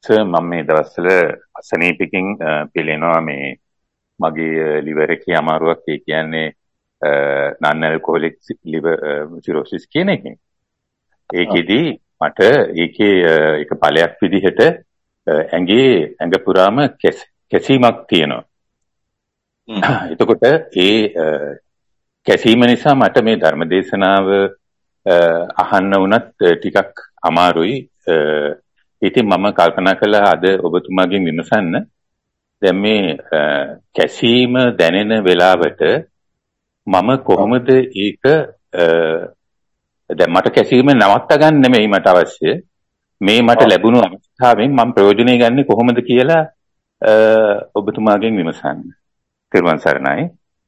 මම මේ දවස්වල අසනීපකින් පෙළෙනවා මේ මගේ liver එකේ අමාරුවක්. ඒ කියන්නේ non alcoholic liver cirrhosis කියන එකෙන්. ඒකෙදි මට ඒකේ එක ඵලයක් විදිහට ඇඟ පුරාම කැසීමක් තියෙනවා. එතකොට ඒ කැසීම නිසා මට මේ ධර්මදේශනාව අහන්න වුණත් ටිකක් අමාරුයි. ඉතින් මම කල්පනා කළා අද ඔබතුමාගෙන් විමසන්න. දැන් මේ කැසීම දැනෙන වෙලාවට මම කොහොමද ඒක දැන් මට කැසීම නවත්ත ගන්න නෙමෙයි මට අවශ්‍ය. මේ මට ලැබුණු අවස්ථාවෙන් මම ප්‍රයෝජනෙ ගන්න කොහොමද කියලා ඔබතුමාගෙන් විමසන්න. තිරුවන් සරණයි.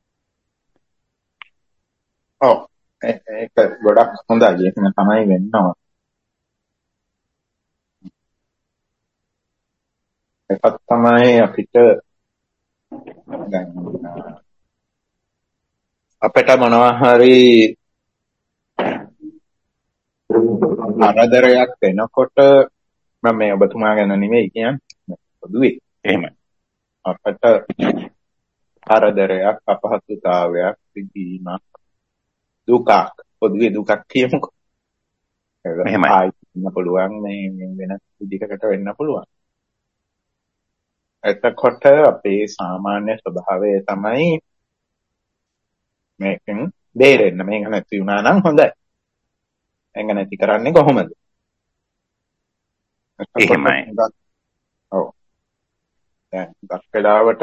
ඔව් ඒක ගොඩක් හොඳයි. ඒක තමයි වෙන්නවා. ඒකත් තමයි අපිට දැන් අපිට මොනවා හරි ආරදරයක් වෙනකොට මම මේ ඔබතුමා ගැන නෙමෙයි කියන්නේ පොදුවේ එහෙමයි. අපිට ආරදරයක් අපහසුතාවයක් සිද්ධීමක් දුකක් පොදුවේ දුකක් කියමුකෝ. එහෙමයි. වෙන්න පුළුවන් මේ වෙන විදිහකට වෙන්න පුළුවන්. එතකොට අපේ සාමාන්‍ය ස්වභාවය තමයි මේකෙන් බේරෙන්න. මේක නැති වුණා නම් හොඳයි. මේක නැති කරන්නේ කොහොමද? එහෙමයි. ඔව්. දැන් දක්කලාවට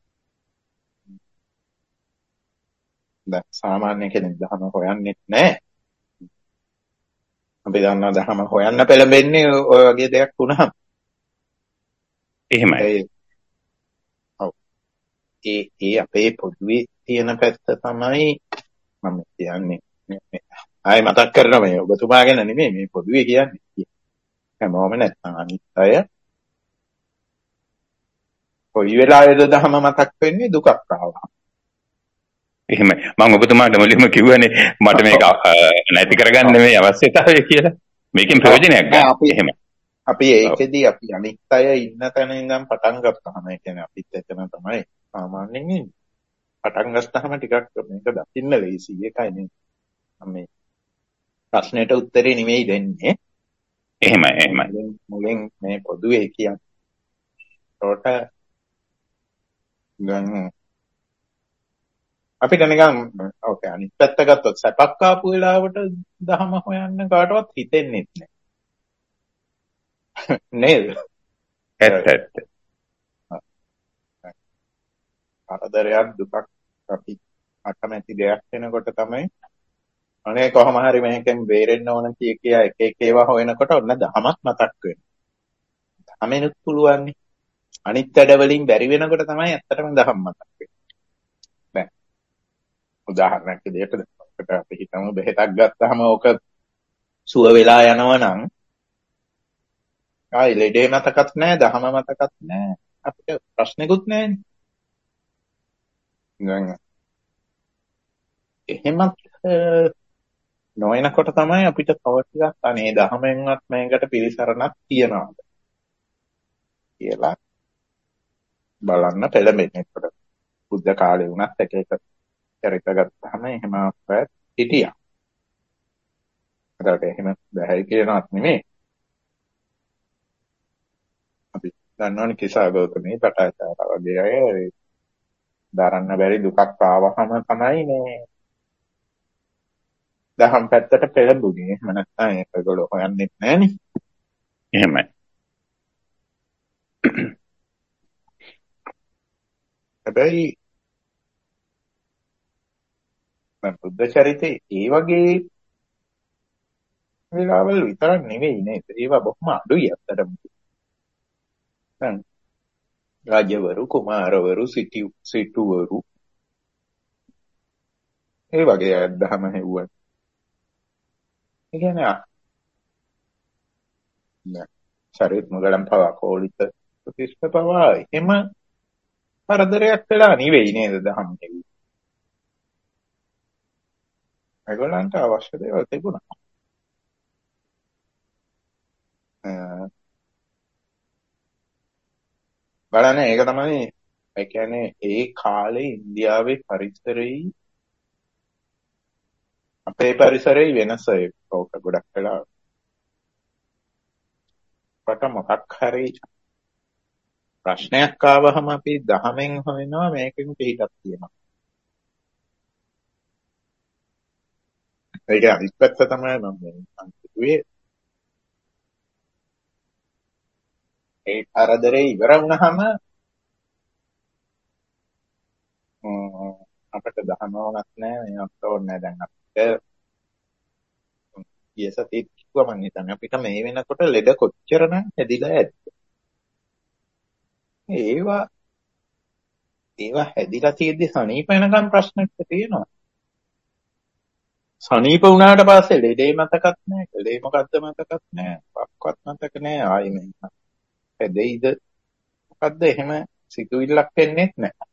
දැන් සාමාන්‍ය කෙනෙක් දහම හොයන්නේ නැහැ. අපි දන්නවා දහම හොයන්න පෙළඹෙන්නේ ඔය වගේ දෙයක් වුණාම. එහෙමයි. ඔව්. ඒ අපේ පොදුවේ තියෙන පැත්ත තමයි මම කියන්නේ. ආයෙ මතක් කරනවා මේ ඔබතුමා ගැන නෙමෙයි මේ පොදුවේ කියන්නේ. හැමෝම නැත්නම් අනිත් අය කොයි වෙලාවෙද දහම මතක් වෙන්නේ දුකක් ආවා. එහෙමයි. මම ඔබතුමාට මුලින්ම කිව්වනේ මට මේක නැති කරගන්න නෙමෙයි අවශ්‍යතාවය කියලා. මේකෙන් ප්‍රයෝජනයක් ගන්න. එහෙමයි. අපි ඒකෙදි අපි අනිත් අය ඉන්න තැන ඉඳන් පටන් ගත්තාම ඒ කියන්නේ අපිත් එතන තමයි සාමාන්‍යයෙන් ඉන්නේ. පටන් ගත්තාම ටිකක් මේක දකින්න ලේසි එකයි නේ. මේ ප්‍රශ්නෙට උත්තරේ නෙමෙයි දෙන්නේ. එහෙමයි. මුලින් මේ පොදුවේ කියන්නේ. ඒකට දැන් අපිට නිකන් ඕකේ අනිත් පැත්ත ගත්තොත් සැපක් ආපු වෙලාවට දහම හොයන්න කාටවත් හිතෙන්නේ නැහැ. නේද? ඇත්ත. කරදරයක් දුකක් අපි අකමැති දෙයක් වෙනකොට තමයි අනේ කොහොම හරි මේකෙන් බේරෙන්න ඕන කිය එක ඒවා හොයනකොට ඔන්න දහමක් මතක් වෙනවා. දහමෙනුත් පුළුවන් නේ. අනිත් වැඩ වලින් බැරි වෙනකොට තමයි ඇත්තටම දහම මතක් වෙන්නේ. දැන් උදාහරණයක් විදිහට අපි හිතමු බෙහෙතක් ගත්තාම ඕක සුව වෙලා යනවා නම් ආයි ලෙඩේ මතකත් නැහැ දහම මතකත් නැහැ අපිට ප්‍රශ්නෙකුත් නැහැනේ. දැන් එහෙමත් නොවනකොට තමයි අපිට තව ටිකක් අනේ දහමෙන්වත් මේකට පිළිසරණක් තියනවාද කියලා බලන්න පෙළඹෙන්නේ. ඒකට බුද්ධ කාලේ වුණත් එක චරිත ගත්තාම එහෙම අප්‍රයත් හිටියා. ඒකට එහෙම බැහැ කියනවත් නෙමෙයි. අපි දන්නවනේ කිසා ගෞතමී පටාචාර වගේ අය දරන්න බැරි දුකක් ආවහම තමයි මේ දහම් පැත්තට පෙළඹුණේ. එහෙම නැත්නම් ඒකගොල්ලෝ හොයන්නේ නැහනේ. එහෙමයි. හැබැයි බුද්ධ චරිතේ ඒ වගේ වෙලාවල් විතරක් නෙවෙයි නේද? ඒවා බොහොම අඩුයි අත්තටම. දැන් රාජ්‍යවරු, කුමාරවරු, සිටුවරු ඒ වගේ අය දහම හෙව්වා. ඒ කියන්නේ ශරීර මුගලන් පවා කෝලිත ප්‍රතිෂ්ඨ පවා එහෙම කරදරයක් වෙලා නෙවෙයි නේද දහම් හෙව්වේ. ඒගොල්ලන්ට අවශ්‍ය දේවල් තිබුණා. බලන්න ඒක තමයි ඒ කියන්නේ ඒ කාලේ ඉන්දියාවේ පරිසරයේ අපේ පරිසරයේ වෙනස ඕක ගොඩක් වෙලා කොට මොකක් හරි ප්‍රශ්නයක් ආවහම අපි දහමෙන් හොයනවා මේකෙන් පිටක් තියෙනවා. ඒක අනිත් පැත්ත තමයි මම හිතුවේ. ඒ අරදරේ ඉවර වුණාම අපිට දහම ඕනක් නැහැ මේවත් ඕනේ දැන් අපිට කියසතිත් කිව්වම මම හිතන්නේ අපිට මේ වෙනකොට ලෙඩ කොච්චරනම් හැදිලා ඇද්ද ඒවා හැදිලා තියෙද්දි සනීප වෙනකම් ප්‍රශ්නයක් තියෙනවා. සනීප වුණාට පස්සේ ලෙඩේ මතකත් නැහැ, ලෙඩේ මොකද්ද මතකත් නැහැ, වක්වත් මතක නැහැ, ආයි මේ හැදෙයිද මොකද්ද එහෙම සිතුවිල්ලක් එන්නේ නැහැ.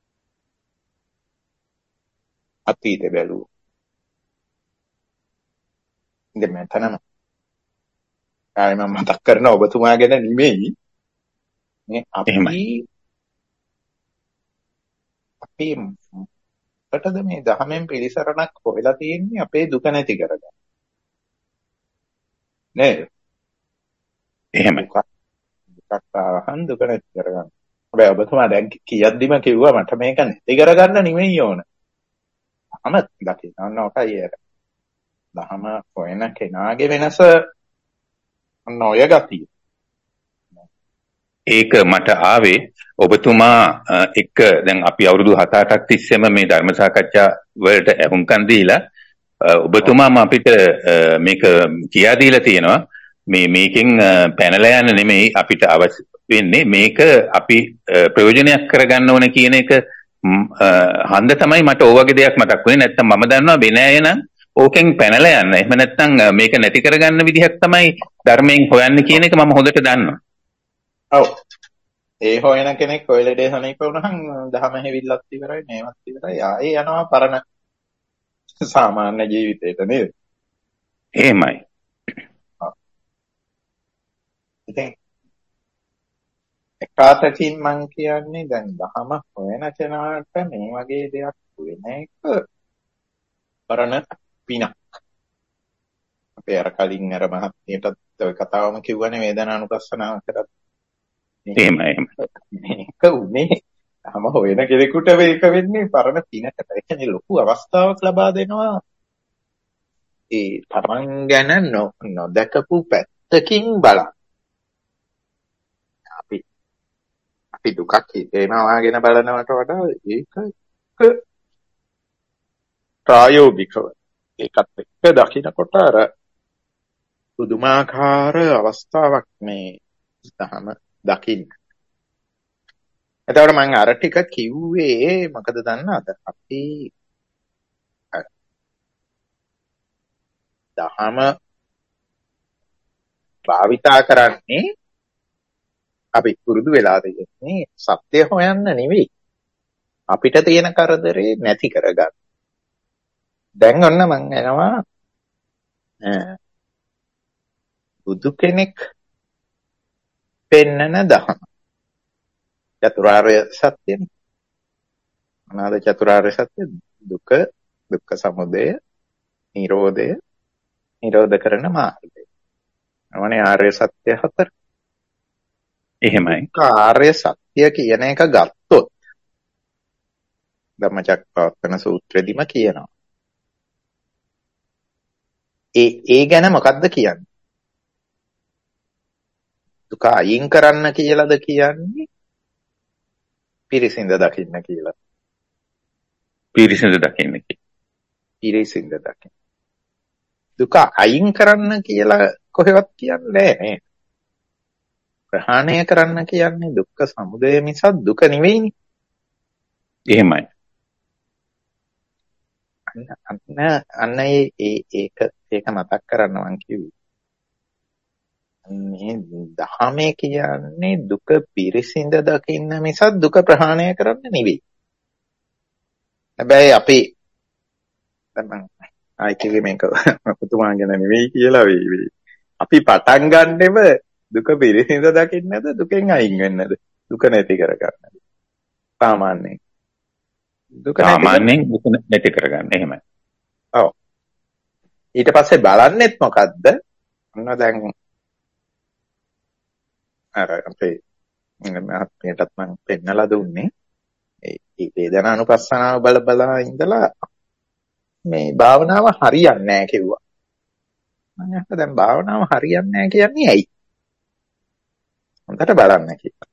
අතීතේ බැලුවෝ. ඉතින් මෙතනම ආයි මම මතක් කරන ඔබතුමා ගැන නෙමෙයි. මේ අපි අපටද මේ දහමෙන් පිළිසරණක් හොයලා තියෙන්නේ අපේ දුක නැති කරගන්න. නේද? එහෙමයි. දුකක් ආවහන් දුක නැති කරගන්න. හැබැයි ඔබතුමා දැන් කියද්දිම කිව්වා මට මේක නැති කරගන්න නෙමෙයි ඕන. දහම දකින්න ඕකයි ඒක. දහම හොයන කෙනාගේ වෙනස ඔය ගතිය. ඒක මට ආවේ ඔබතුමා එක්ක දැන් අපි අවුරුදු 7-8ක් තිස්සේම මේ ධර්ම සාකච්ඡා වලට අහුම්කම් දීලා ඔබතුමාම අපිට මේක කියා දීලා තියෙනවා මේකෙන් පැනලා යන්න නෙමෙයි අපිට අවශ්‍ය වෙන්නේ මේක අපි ප්‍රයෝජනයක් කරගන්න ඕන කියන එක හන්ද තමයි මට ඕ වගේ දෙයක් මතක් වුණේ. නැත්තම් මම දන්නවා වෙන අය නම් ඕකෙන් පැනලා යන්න. එහෙම නැත්තම් මේක නැති කරගන්න විදිහක් තමයි ධර්මයෙන් හොයන්නේ කියන එක මම හොඳට දන්නවා. ඔව්. ඒ හොයන කෙනෙක් ඔය ලෙඩේ සනීප වුණාම දහම හැවිල්ලත් ඉවරයි මේවත් ඉවරයි ආයේ යනවා පරණ සාමාන්‍ය ජීවිතේට නේද? එහෙමයි. ඉතින් එකාතකින් මං කියන්නේ දැන් දහම හොයන කෙනාට මේ වගේ දෙයක් වෙන එක පරණ පිනක්. අපේ අර කලින් අර මහත්මියටත් ඔය කතාවම කිව්වනේ වේදනානුපස්සනාව කරත්. එහෙමයි. මේක උනේ තම හොයන කෙනෙකුට මේක වෙන්නේ පරණ පිනකට. ඒ කියන්නේ ලොකු අවස්ථාවක් ලබා දෙනවා. ඒ තමන් ගැන නොදකපු පැත්තකින් බලන්න. අපි දුකක් හිතේනවා ගැන බලනවට වඩා ඒක ප්‍රායෝගිකව ඒකත් එක්ක දකින්නකොට අර පුදුමාකාර අවස්ථාවක් මේ තහම දකින්න. එතකොට මම අර ටික කිව්වේ මොකද දන්නවද? අපි දහම භාවිතා කරන්නේ අපි පුරුදු වෙලා තියෙන්නේ සත්‍ය හොයන්න නෙවෙයි. අපිට තියෙන කරදරේ නැති කරගන්න. දැන් ඔන්න මම එනවා බුදු කෙනෙක් පෙන්නන දහම. චතුරාර්ය සත්‍යනේ. මොනවාද චතුරාර්ය සත්‍ය? දුක, දුක්ඛ සමුදය, නිරෝධය, නිරෝධ කරන මාර්ගය. අනේ ආර්ය සත්‍ය 4. එහෙමයි. ආර්ය සත්‍ය කියන එක ගත්තොත් ධම්මචක්කවත්තන සූත්‍රෙදිම කියනවා. ඒ ගැන මොකද්ද කියන්නේ? දුක අයින් කරන්න කියලාද කියන්නේ? පිරිසිඳ දකින්න කියලා. පිරිසිඳ දකින්න කියලා. පිරිසිඳ දකින්න. දුක අයින් කරන්න කියලා කොහෙවත් කියන්නේ නැහැ. ප්‍රහාණය කරන්න කියන්නේ දුක්ඛ සමුදය මිසක් දුක නෙවෙයිනේ. එහෙමයි. අන්න ඒක මතක් කරන්න මං කිව්වේ. මේ දහමේ කියන්නේ දුක පිරිසිඳ දකින්න මිසක් දුක ප්‍රහාණය කරන්න නෙවෙයි. හැබැයි අපි දැන් ආයි කිව්වේ මේක පුතුමා ගැන නෙවෙයි කියලා අපි පටන් ගන්නෙම දුක පිරිසිඳ දකින්නද දුකෙන් අයින් වෙන්නද? දුක නැති කරගන්න. සාමාන්‍යයෙන්. දුක නැති සාමාන්‍යයෙන් දුක නැති කරගන්න. එහෙමයි. ඔව්. ඊට පස්සේ බලන්නෙත් මොකද්ද? ඔන්න දැන් අර අපේ මහත්මයටත් මම පෙන්නලා දුන්නේ. ඒ වේදනානුපස්සනාව බලා ඉඳලා මේ භාවනාව හරියන්නේ නැහැ කිව්වා. මම අහලා දැන් භාවනාව හරියන්නේ නැහැ කියන්නේ ඇයි? හොඳට බලන්න කිව්වා.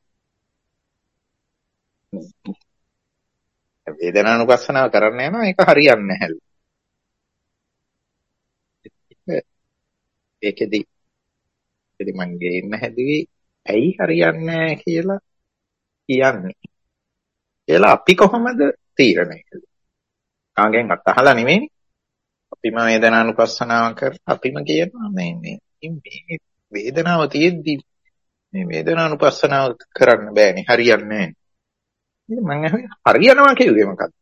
වේදනානුපස්සනාව කරන්න යනවා ඒක හරියන්නේ නැහැලු. ඒකෙදි මම ගේන්න හැදුවේ ඇයි හරියන්නේ නැහැ කියලා කියන්නේ. කියලා අපි කොහොමද තීරණය කළේ? කාගෙන්වත් අහලා නෙමෙයි. අපිම වේදනානුපස්සනාව කරලා අපිම කියනවා මේ වේදනාව තියෙද්දි මේ වේදනානුපස්සනාව කරන්න බෑනේ හරියන්නේ නැහැ. මම හරියනවා කිව්වේ මොකක්ද?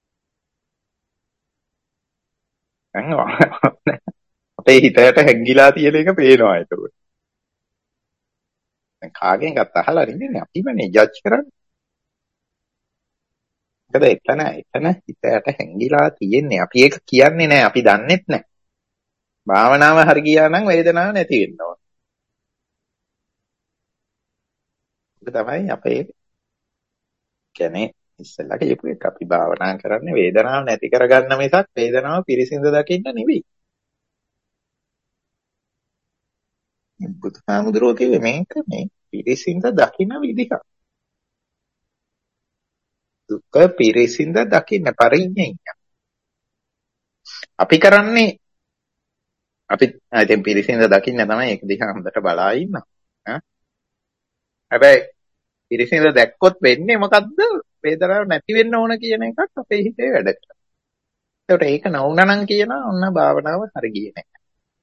අපේ හිතට හැංගිලා තියෙන එක පේනවා ඒක. දැන් කාගෙන්වත් අහලා නෙමෙයි අපිමනේ ජජ් කරන්නේ. මොකද එතන හිතට හැංගිලා තියෙන්නේ. අපි ඒක කියන්නේ නැහැ. අපි දන්නෙත් නැහැ. භාවනාව හරි ගියා නම් වේදනාව නැති වෙන්න ඕන. ඒක තමයි අපේ කියන්නේ ඉස්සෙල්ලා කියපු එක. අපි භාවනා කරන්නේ වේදනාව නැති කරගන්න මිසක් වේදනාව පිරිසිඳ දකින්න නෙවෙයි. බුදුහාමුදුරුවෝ කිව්වේ මේක මේ පිරිසිඳ දකින්න විදිහ. දුක පිරිසිඳ දකින්න පරිඥය. අපි කරන්නේ අපි ඉතින් පිරිසිඳ දකින්න තමයි ඒක දිහා හොඳට බලා ඉන්නවා. හැබැයි පිරිසිඳ දැක්කොත් වෙන්නේ මොකද්ද? වේදනාවක් නැති වෙන්න ඕන කියන එකත් අපේ හිතේ වැඩ කරනවා. ඒකට ඒක නවුනනම් කියනවා ඔන්න භාවනාව හරි ගියේ නැහැ.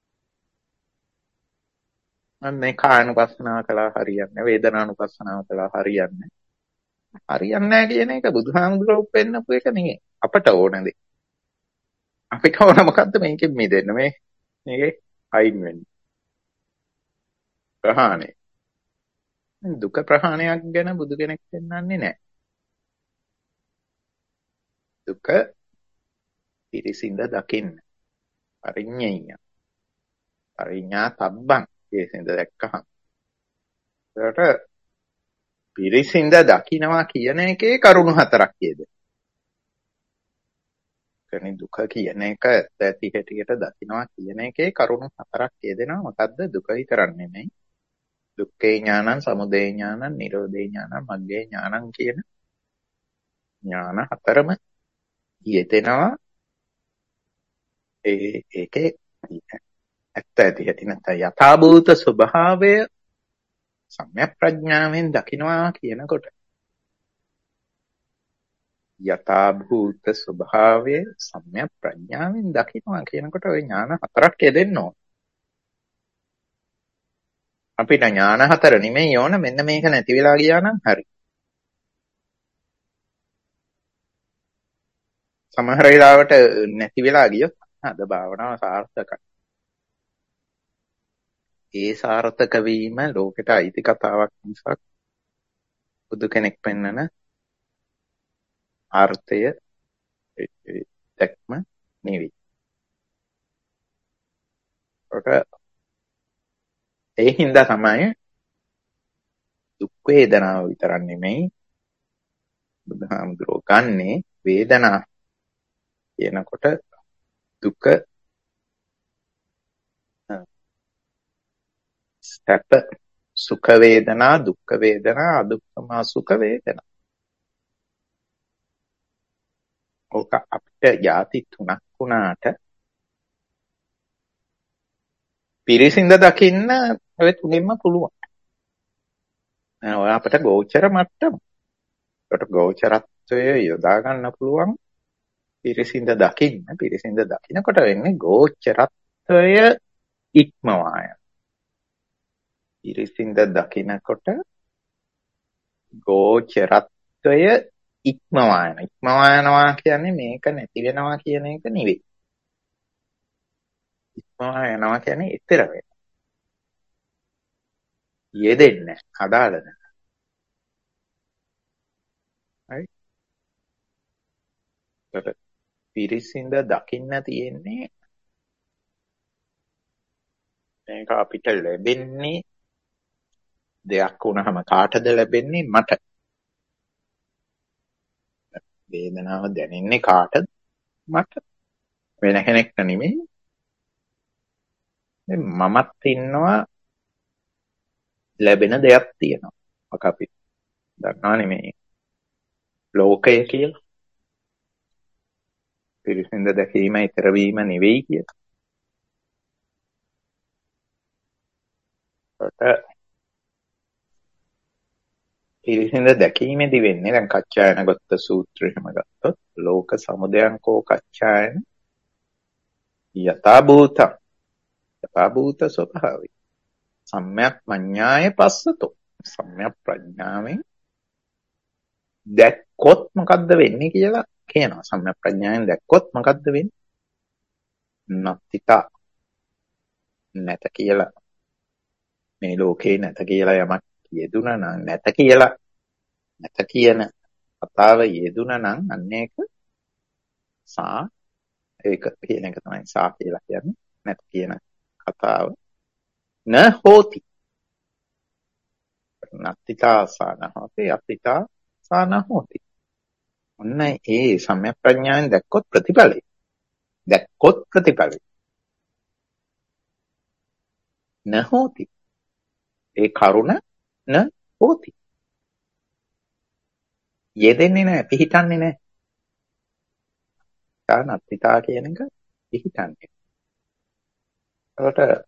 අනේ කායනුපස්සනාව කළා හරියන්නේ වේදනානුපස්සනාව කළා හරියන්නේ. හරියන්නේ නැහැ කියන එක බුදුහාමුදුරුවෝ පෙන්නපු එක නෙවෙයි. අපට ඕන දේ. අපිට ඕන මොකද්ද මේකෙන් මිදෙන්න මේකේ අයින් වෙන්න. ප්‍රහාණය. දුක ප්‍රහාණයක් ගැන බුදු කෙනෙක් පෙන්වන්නේ නැහැ. දුක පිරිසිඳ දකින්න. පරිඤ්ඤය. පරිඤ්ඤා තබ්බං පිරිසිඳ දැක්කහම. ඒකට පිරිසිඳ දකින්නවා කියන එකේ කරුණු හතරක් කියද. කියන්නේ දුක කියන එක ඇති හැටියට දකින්නවා කියන එකේ කරුණු හතරක් කියදෙනවා. මොකද්ද? දුක විතරක් නෙමෙයි. දුක්ඛේ ඥානං, සමුදය ඥානං, නිරෝධේ ඥානං, මග්ගේ ඥානං කියන ඥාන හතරම යෙදෙනවා. ඒකේ ඇත්ත ඇති හැටි නැත්නම් යථාභූත ස්වභාවය සම්‍යක් ප්‍රඥාවෙන් දකින්නවා කියනකොට යථාභූත ස්වභාවය සම්‍යක් ප්‍රඥාවෙන් දකින්නවා කියනකොට ওই ඥාන හතරක් යෙදෙන්න ඕන. අපිට ඥාන හතර නෙමෙයි ඕන මෙන්න මේක නැති වෙලා ගියා නම් හරි. සමහර වෙලාවට නැති වෙලා ගියොත් අද භාවනාව සාර්ථකයි. ඒ සාර්ථක වීම ලෝකෙට අයිති කතාවක් මිසක් බුදු කෙනෙක් පෙන්නන අර්ථය දැක්ම නෙවෙයි. ඒ හින්දා තමයි දුක් වේදනාව විතරක් නෙමෙයි බුදුහාමුදුරුවෝ ගන්නේ වේදනා කියනකොට දුක සැප සුඛ වේදනා දුක්ඛ වේදනා අදුක්ඛම සුඛ වේදනා. ඕක අපිට යටි තුනක් වුණාට පිරිසිඳ දකින්න ඔය තුنين පුළුවන්. ඔය අපිට ගෝචර මට්ටම. ඒකට ගෝචරත්වය යොදා ගන්න පුළුවන් පිරිසිඳ දකින්න. පිරිසිඳ දකින්නකොට වෙන්නේ ගෝචරත්වය ඉක්මවා යන. පිරිසිඳ දකින්නකොට ගෝචරත්වය ඉක්මවා යන. ඉක්මවා යනවා කියන්නේ මේක නැති වෙනවා කියන එක නෙවෙයි. ඉක්මවා යනවා කියන්නේ ඊතර වෙනවා. යෙදෙන්නේ අදාළ නැහැ. ඒකට පිරිසිඳ දකින්න තියෙන්නේ මේක අපිට ලැබෙන්නේ දෙයක් වුණාම කාටද ලැබෙන්නේ? මට. වේදනාව දැනෙන්නේ කාටද? මට. වෙන කෙනෙක්ට නෙමෙයි. මමත් ඉන්නවා, ලැබෙන දෙයක් තියෙනවා. අපි දන්නවනේ මේ ලෝකය කියලා. පිරිසිඳ දැකීම ඊතර වීම නෙවෙයි කියලා. ඒකට පිරිසිඳ දැකීමේදී වෙන්නේ දැන් කච්චායනගත සූත්‍රය එහෙම ගත්තොත් ලෝක සමුදයං කෝ කච්චායන යථා භූත ස්වභාවය සම්‍යක් මඤ්ඤාය පස්සතෝ. සම්‍යක් ප්‍රඥාවෙන් දැක්කොත් මොකද්ද වෙන්නේ කියලා කියනවා. සම්‍යක් ප්‍රඥාවෙන් දැක්කොත් මොකද්ද වෙන්නේ? නත්තිතා, නැත කියලා. මේ ලෝකේ නැත කියලා යමක් යෙදුණා නම්, නැත කියන කතාව යෙදුණා නම් අන්න ඒක ඒක කියන එක තමයි සා කියලා කියන්නේ. නැත කියන කතාව න හෝති. නත්තිතා සාන හෝති, අත්තිතා සාන හෝති. ඔන්න ඒ සම්‍යක් ප්‍රඥාවෙන් දැක්කොත් ප්‍රතිඵලයි. න හෝති. ඒ කරුණ න හෝති. යෙදෙන්නේ නැහැ, පිහිටන්නේ නැහැ. නත්තිතා කියන එක පිහිටන්නේ. ඒකට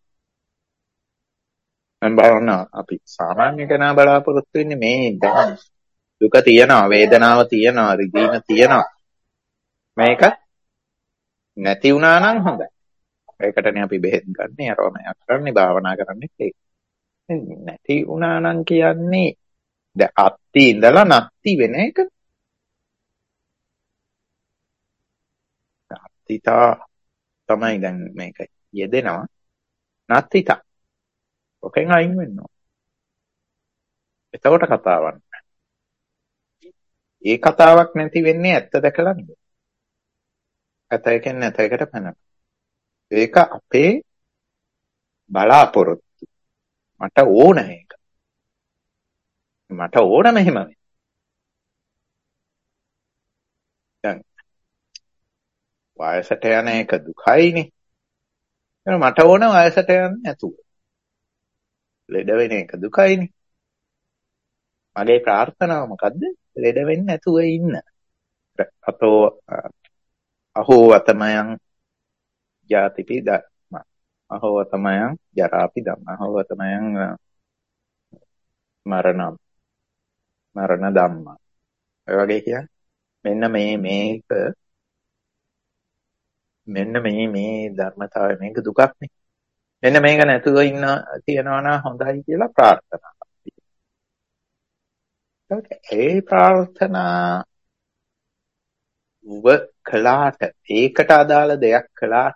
මම බලනවා අපි සාමාන්‍ය කෙනා බලාපොරොත්තු වෙන්නේ මේ දැන් දුක තියනවා, වේදනාව තියනවා, රිදීම තියනවා. මේක නැති වුණා නම් හොඳයි. ඒකටනේ අපි බෙහෙත් ගන්න, අරවමයක් කරන්නේ, භාවනා කරන්නේ ඒක. නැති වුණා නම් කියන්නේ දැන් අත්ති ඉඳලා නැති වෙන එක. අත්තිතා තමයි දැන් මේක යෙදෙනවා. නැත්තිතා. ඔකෙන් අයින් වෙන්න ඕන. එතකොට කතාවක් නැහැ. ඒ කතාවක් නැති වෙන්නේ ඇත්ත දැකලා නෙවෙයි. ඇතයකින් නැතයකට පැනන. ඒක අපේ බලාපොරොත්තු. මට ඕන ඒක. මට ඕන මෙහෙම වෙන්න. දැන් වයසට යන එක දුකයිනේ. මට ඕන වයසට යන්න නැතුව. ලෙඩ වෙන එක දුකයිනේ. මගේ ප්‍රාර්ථනාව මොකද්ද? ලෙඩ වෙන්නේ නැතුව ඉන්න. අහෝ වතමයන් ජාතිපි ධම්ම. අහෝ වතමයන් ජරාපි ධම්ම. අහෝ වතමයන් මරණ ධම්ම. ඔය වගේ කියන්නේ මෙන්න මේ ධර්මතාවය, මේක දුකක් නේ. මෙන්න මේක නැතුව ඉන්න තියනවා නම් හොඳයි කියලා ප්‍රාර්ථනා. ඒ ප්‍රාර්ථනා කළාට, ඒකට අදාළ දෙයක් කළාට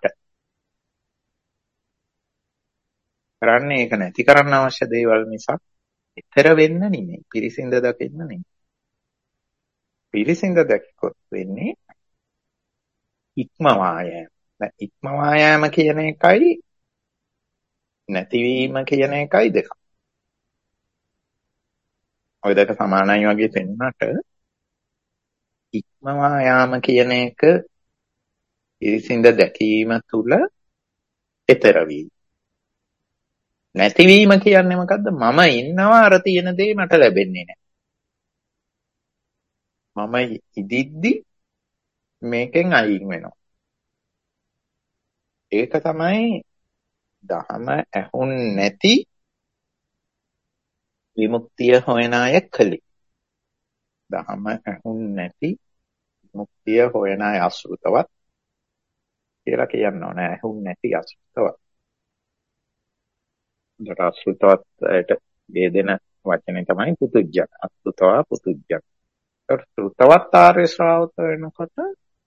කරන්නේ ඒක නැති කරන්න අවශ්‍ය දේවල් මිසක් ඊතර වෙන්න නෙමෙයි. පිරිසිඳ දකින්න නෙමෙයි. පිරිසිඳ දැක්කොත් වෙන්නේ ඉක්මවා යෑම. ඉක්මවා යෑම කියන එකයි නැතිවීම කියන එකයි දෙක. ඔය දෙක සමානයි වගේ පෙන්වන්නට ඉක්මවා යාම කියන එක පිරිසිඳ දැකීම තුළ ඊතර වීම. නැතිවීම කියන්නේ මොකද්ද? මම ඉන්නවා, අර තියෙන දේ මට ලැබෙන්නේ නැහැ. මම ඉදිද්දි මේකෙන් අයින් වෙනවා. ඒක තමයි දහම ඇහුන් නැති විමුක්තිය හොයන අය කලේ. දහම ඇහුන් නැති විමුක්තිය හොයන අය අසෘතවත් කියලා කියන්න ඕනේ. ඇහුන් නැති අසෘතවත්. ඒකට අසෘතවත්ට වේදෙන වචනේ තමයි පුතුජ්ජන. අසෘතවා පුතුජ්ජන. ශ්‍රුතවත් ආර්ය ශ්‍රාවක වෙනකොට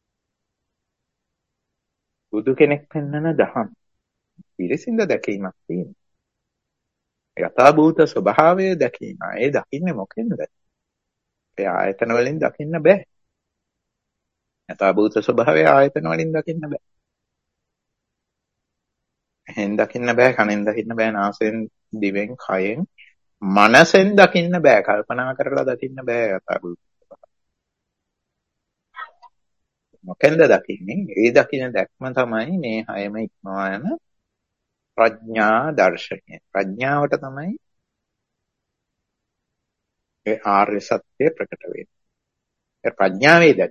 බුදු කෙනෙක් පෙන්වන දහම් පිරිසිඳ දැකීමක් තියෙනවා. යථා භූත ස්වභාවය දැකීම. ඒ දකින්නේ මොකෙන්ද? ඒ ආයතන වලින් දකින්න බෑ. යථාභූත ස්වභාවය ආයතන වලින් දකින්න බෑ. එහෙන් දකින්න බෑ, කනෙන් දකින්න බෑ, නාසයෙන්, දිවෙන්, කයෙන්, මනසෙන් දකින්න බෑ, කල්පනා කරලා දකින්න බෑ යථාභූත. මොකෙන්ද දකින්නේ? ඒ දකින්න දැක්ම තමයි මේ හයම ඉක්මවා යන ප්‍රඥා දර්ශනය. ප්‍රඥාවට තමයි ඒ ආර්ය සත්‍ය ප්‍රකට වෙන්නේ. ඒ ප්‍රඥාවේ දැක්ම.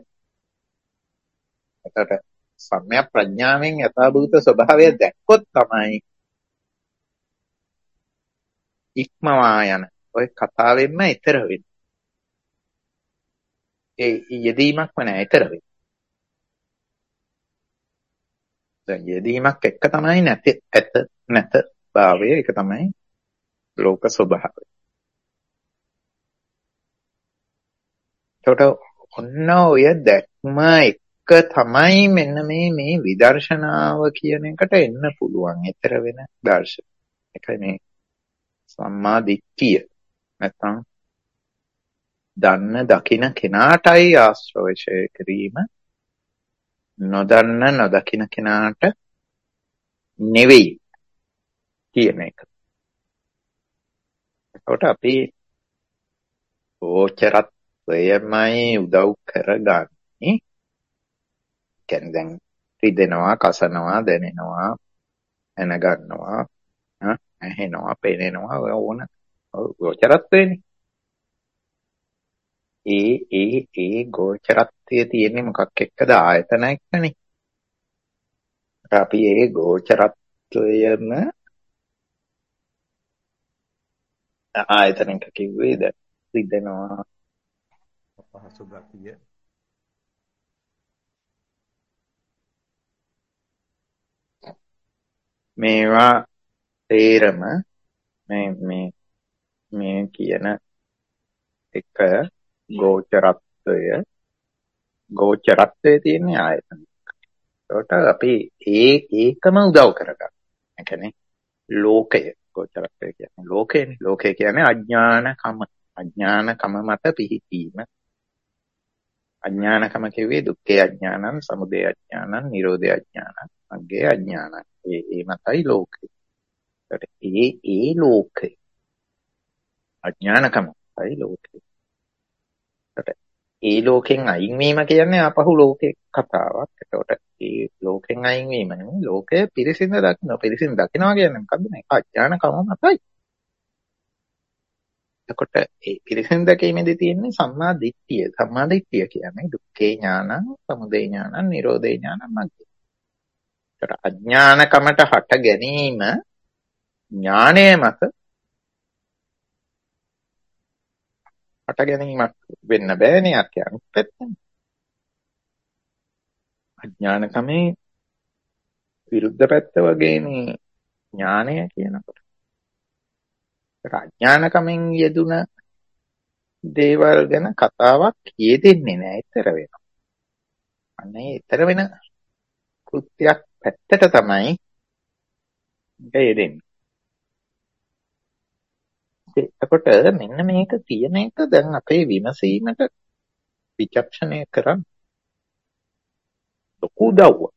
එතකොට සම්‍යක් ප්‍රඥාවෙන් යථාභූත ස්වභාවය දැක්කොත් තමයි ඉක්මවා යන ඔය කතාවෙන්ම ඈතර වෙන්නේ. ඒ යෙදීමක්ම නෑ ඈතර වෙන්නේ. දැන් යෙදීමක් එක්ක තමයි නැත භාවය. ඒක තමයි ලෝක ස්වභාවය. එතකොට ඔන්න ඔය දැක්ම එක තමයි මෙන්න මේ විදර්ශනාව කියන එකට එන්න පුළුවන්. ඈතර වෙන දර්ශන. ඒකයි මේ සම්මා දිට්ඨිය. නැත්නම් දන්න දකින කෙනාටයි ආශ්‍රවශය කිරීම, නොදන්න නොදකින කෙනාට නෙවෙයි කියන එක. එතකොට අපි ගෝචරත්වයමයි උදව් කරගන්නේ. කියන්නේ දැන් රිදෙනවා, කසනවා, දැනෙනවා, එනගන්නවා, ඇහෙනවා, පෙනෙනවා, ඕන ගෝචරත්වයනේ. ඒ ගෝචරත්වය තියෙන්නේ මොකක් එක්කද? ආයතන එක්කනේ. අපි ඒ ගෝචරත්වයම ආයතනක කිව්වේද? රිදෙනවා, පහසු ගතිය, මේවා තේරම මේ කියන එක ගෝචරත්වයේ තියෙන ආයතන. ඒකට අපි ඒකම උදව් කරගන්න. ඒ කියන්නේ ලෝකය ගෝචරත්වය කියන්නේ ලෝකයනේ. ලෝකය කියන්නේ අඥානකම මත පිහිටීම. අඥානකම කිව්වේ දුක්ඛේ අඥානං, සමුදය අඥානං, නිරෝධේ අඥානං, මග්ගේ අඥානං. ඒ මතයි ලෝකය. ඒ ලෝකය අඥානකම මතයි ලෝකය. ඒ ලෝකෙන් අයින් වීම කියන්නේ ආපහු ලෝකේ කතාවක්. ඒකට ඒ ලෝකෙන් අයින් වීම නෙමෙයි, ලෝකය පිරිසිඳ දකින්න. පිරිසිඳ දකින්නවා කියන්නේ මොකද්ද? මේක අඥානකම මතයි. එතකොට ඒ පිරිසිඳ දැකීමේදී තියෙන්නේ සම්මා දිට්ඨිය. සම්මා දිට්ඨිය කියන්නේ දුක්ඛේ ඥානං, සමුදය ඥානං, නිරෝධේ ඥානං, මග්ගේ. ඒකට අඥානකමට හට ගැනීම ඥානය මත හට ගැනීමක් වෙන්න බෑනේ. අර්ථයන් පැත්තෙන් අඥානකමේ විරුද්ධ පැත්ත වගේනේ ඥානය කියනකොට. අඥානකමෙන් යෙදුන දේවල් ගැන කතාවක් යෙදෙන්නේ නැහැ. ඊතර වෙනවා. අනේ ඊතර වෙන කෘත්‍යයක් පැත්තට තමයි ඒක යෙදෙන්නේ. එතකොට මෙන්න මේක තියෙන එක දැන් අපේ විමසීමට විචක්ෂණය කරන් ලොකු උදව්වක්.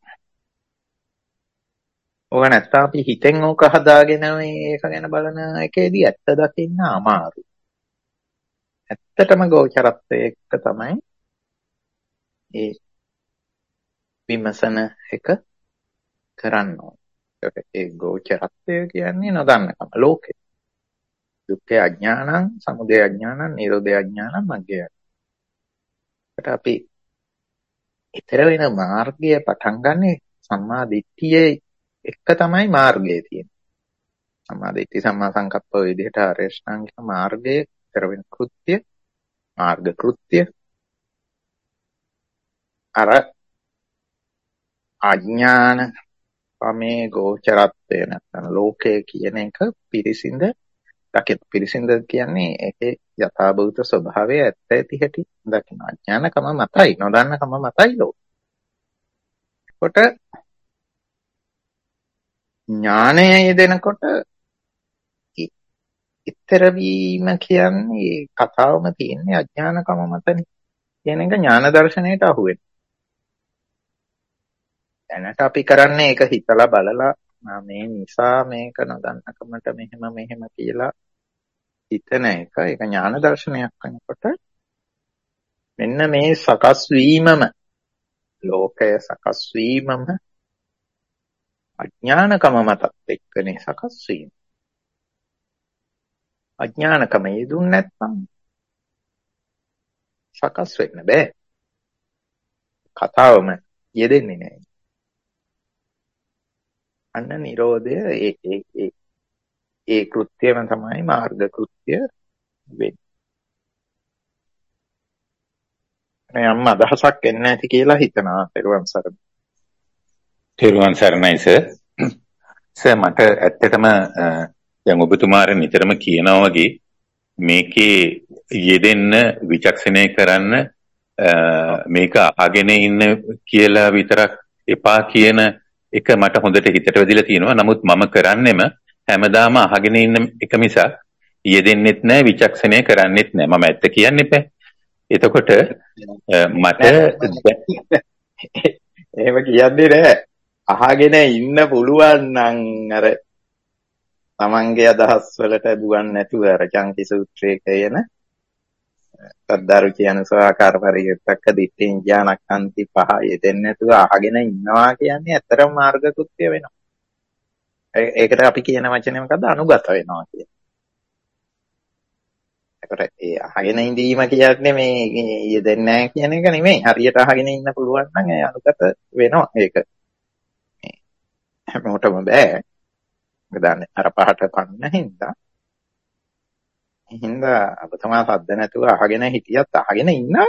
ඕක නැත්නම් අපි හිතෙන් ඕක හදාගෙන මේක ගැන බලන එකේදී ඇත්ත දකින්න අමාරුයි. ඇත්තටම ගෝචරත්වයේ එක තමයි ඒ විමසන එක කරන්න ඕනේ. ඒ ගෝචරත්වය කියන්නේ නොදන්නකම ලෝකේ. දුක්ඛ අඥානං, සමුදය අඥානං, නිරෝධය අඥානං, මග්ගේ. ඒකට අපි ඊතර වෙන මාර්ගය පටන් ගන්නේ සම්මා දිට්ඨියේ එක තමයි මාර්ගය තියෙන්නේ. සම්මා දිට්ඨි, සම්මා සංකප්ප විදිහට ආරේෂ්ඨාංගික මාර්ගයේ ඊතර වෙන කෘත්‍ය, මාර්ග කෘත්‍ය අර අඥාන පමේ ගෝචරත්වය නැත්නම් ලෝකය කියන එක පිරිසිඳ දකින්න. පිරිසිඳ කියන්නේ ඒකේ යථාභූත ස්වභාවය ඇත්ත ඇති හැටි දකින්න. අඥානකම මතයි, නොදන්නකම මතයි ලෝකය. කොට ඥානය යෙදෙනකොට ඊතර වීම කියන්නේ කතාවම තියෙන්නේ අඥානකම මතනේ. කියන එක ඥාන දර්ශනයට අහු වෙනවා. දැනට අපි කරන්නේ ඒක හිතලා බලලා මේ නිසා මේක නොදන්නකමට මෙහෙම කියලා හිතන එක. ඒක ඥාන දර්ශනයක් වෙනකොට මෙන්න මේ සකස් වීමම ලෝකය සකස් වීමම අඥානකම මතත් එක්කනේ සකස් වීම. අඥානකම යෙදුන් නැත්නම් සකස් වෙන්න බෑ. කතාවම යෙදෙන්නේ නැහැ. අන්න නිරෝධය ඒ කෘත්‍යම තමයි මාර්ග කෘත්‍ය වෙන්නේ. යම් අදහසක් එන්නේ නැති කියලා හිතනවා. තෙරුවන් සරණයි සර් මට ඇත්තටම දැන් ඔබතුමාට නිතරම කියනවා වගේ මේකේ යෙදෙන්න විචක්ෂණය කරන්න මේක අහගෙන ඉන්න කියලා විතරක් එපා කියන එක මට හොඳට හිතට වැදිලා තියෙනවා. නමුත් මම කරන්නෙම හැමදාම අහගෙන ඉන්න එක මිසක් යෙදෙන්නෙත් නැහැ විචක්ෂණය කරන්නෙත් නැහැ. මම ඇත්ත කියන්නේ නැහැ. එතකොට මට එහෙම කියන්නේ නැහැ. අහගෙන ඉන්න පුළුවන් නම් අර තමන්ගේ අදහස් වලට දුවන්නේ නැතුව අර චංකි සූත්‍රයේ කියන සද්දාරු කියන සාකාර පරියත්තක දිට්ඨින් ඥානකන්ති පහ යෙදෙන්නේ නැතුව අහගෙන ඉන්නවා කියන්නේ ඇත්තටම මාර්ග කෘත්‍ය වෙනවා. ඒකට අපි කියන වචනේ මොකද්ද? අනුගත වෙනවා කියන්නේ. ඒකට ඒ අහගෙන ඉඳීම කියන්නේ මේ යෙදෙන්නේ නැහැ කියන එක නෙමෙයි. හරියට අහගෙන ඉන්න පුළුවන් නම් ඒ අනුගත වෙනවා. ඒක හැමෝටම බෑ. ගදාන්නේ අර පහට පන්න හින්දා ඔබතුමා සද්ද නැතුව අහගෙන හිටියත් අහගෙන ඉන්නා.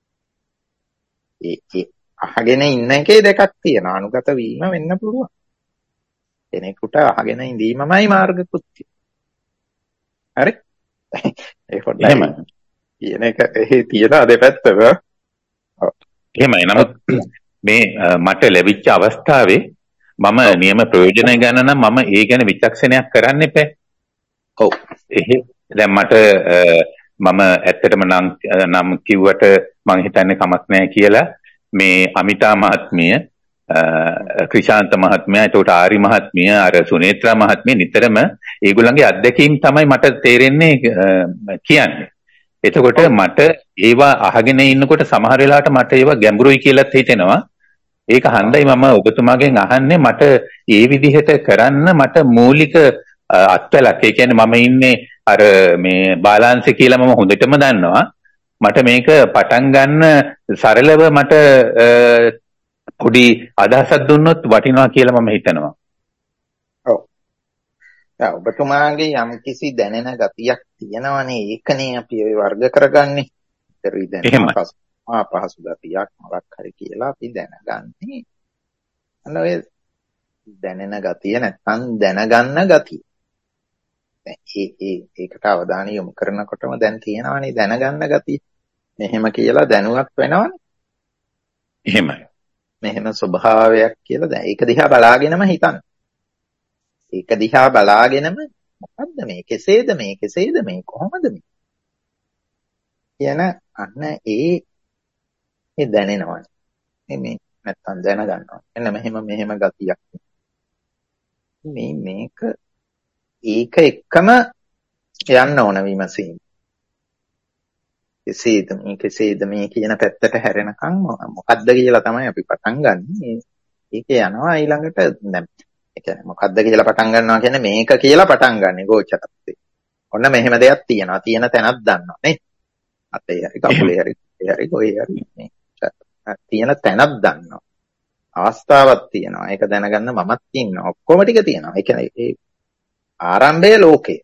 ඒ අහගෙන ඉන්න එකේ දෙකක් තියෙනවා. අනුගත වීම වෙන්න පුළුවන්. කෙනෙකුට අහගෙන ඉඳීමමයි මාර්ග කෘත්‍ය. හරි? ඒ පොඩ්ඩයි කියන එක එහි තියෙන දෙපැත්තම. එහෙමයි. නමුත් මේ මට ලැබිච්ච අවස්ථාවේ මම නියම ප්‍රයෝජන ගන්න නම් මම ඒ ගැන විචක්ෂණයක් කරන්න එපා. ඔව්. දැන් මට මම ඇත්තටම නම් කිව්වට මම හිතන්නේ කමක් නැහැ කියලා මේ අමිතා මහත්මිය ක්‍රිෂාන්ත මහත්මයා එතකොට ආරි මහත්මිය අර සුනේත්‍රා මහත්මිය නිතරම ඒගොල්ලන්ගේ අත්දැකීම් තමයි මට තේරෙන්නේ කියන්නේ. එතකොට මට ඒවා අහගෙන ඉන්නකොට සමහර වෙලාවට මට ඒවා ගැඹුරුයි කියලාත් හිතෙනවා. ඒක හන්දයි මම ඔබතුමාගෙන් අහන්නේ මට ඒ විදිහට කරන්න මට මූලික අත්වලක්. ඒ කියන්නේ මම ඉන්නේ අර මේ බාලාංශ කියලා මම හොඳටම දන්නවා. මට මේක පටන් ගන්න සරලව මට පොඩි අදහසක් දුන්නොත් වටිනවා කියලා මම හිතනවා. ඔව්. ඔබතුමාගේ යම් කිසි දැනෙන ගතියක් තියෙනවනේ. ඒකනේ අපි ඒ වර්ග කරගන්නේ. පහසු ගතියක් මොකක් හරි කියලා අපි දැනගන්නේ. අන්න ඔය දැනෙන ගතිය නැත්නම් දැනගන්න ගතිය. ඒකට අවධානය යොමු කරනකොටම දැන් තියෙනවනේ දැනගන්න ගතිය. මෙහෙම කියලා දැනුවත් වෙනවනේ. එහෙමයි. මෙහෙම ස්වභාවයක් කියලා දැන් ඒක දිහා බලාගෙනම හිතන්න. ඒක දිහා බලාගෙනම මොකද්ද මේ කෙසේද මේ කොහොමද මේ කියන අන්න ඒ දැනෙනවා. මේ නැත්තම් දැනගන්නවා. එන්න මෙහෙම ගතියක්. මේක ඒක එක්කම යන්න ඕන විමසීම. කෙසේද මේ කියන පැත්තට හැරෙනකම් මොකද්ද කියලා තමයි අපි පටන් ගන්නෙ. ඒක යනවා ඊළඟට දැන් ඒ කියන්නේ මොකද්ද කියලා පටන් ගන්නවා කියන්නේ මේක කියලා පටන් ගන්නෙ ගෝචරත්වේ. ඔන්න මෙහෙම දෙයක් තියෙනවා. තියෙන තැනක් දන්නවා නේ. අතේ හරි කකුලේ හරි කොහේ හරි මේ තියෙන තැනක් දන්නවා. අවස්ථාවක් තියෙනවා. ඒක දැනගන්න මමත් ඉන්නවා. ඔක්කොම ටික තියෙනවා. ඒ කියන්නේ ඒ ආරම්භය ලෝකේ.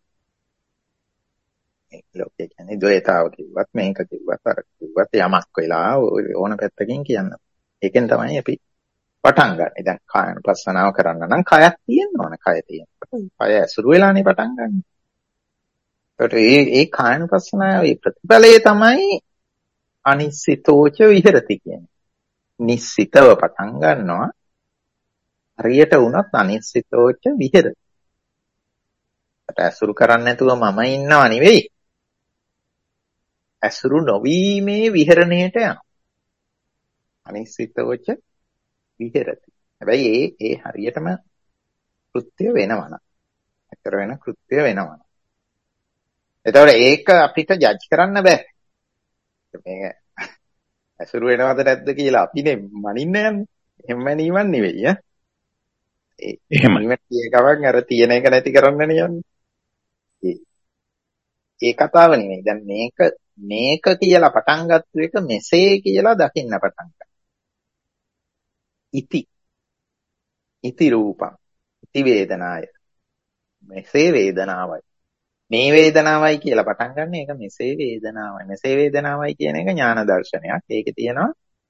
මේ ලෝකේ කියන්නේ ද්වේතාව කිව්වත් මේක කිව්වත් අර කිව්වත් යමක් වෙලා ඕන පැත්තකින් කියන්න. ඒකෙන් තමයි අපි පටන් ගන්නෙ. දැන් කායනුපස්සනාව කරන්න නම් කයක් තියෙන්න ඕන. කය තියෙනකොට කය ඇසුරු වෙලානේ පටන් ගන්නෙ. ඒකට ඒ කායනුපස්සනාවේ ප්‍රතිඵලය තමයි අනිශ්චිතෝච විහෙරති කියන්නේ. නිශ්චිතව පටන් ගන්නවා. හරියට වුණත් අනිශ්චිතෝච විහෙරති. ඇසුරු කරන්නේ නැතුව මම ඉන්නව නෙවෙයි. ඇසුරු නොවීමේ විහරණයට යනවා. අනිශ්චිතෝච විහෙරති. හැබැයි ඒ හරියටම කෘත්‍ය වෙනවනම් අතර වෙන කෘත්‍ය වෙනවනම් එතකොට ඒක අපිට ජජ් කරන්න බෑ. මේ ඇසුරු වෙනවද නැද්ද කියලා අපිනේ මනින්න යන්නේ. එහෙම මැනීමක් නෙවෙයි ඈ. ඒ මැනීමක් කිය ගමන් අර තියෙන එක නැති කරන්න යන්නේ. ඒ කතාව නෙවෙයි. දැන් මේක කියලා පටන් ගත්ත එක මෙසේ කියලා දකින්න පටන් ගත්තා. ඉති රූපං ඉති වේදනාය. මෙසේ වේදනාවයි. මේ වේදනාවයි කියලා පටන් ගන්න එක මෙසේ වේදනාවයි. මෙසේ වේදනාවයි කියන එක ඥාන දර්ශනයක්. ඒකේ තියෙනවා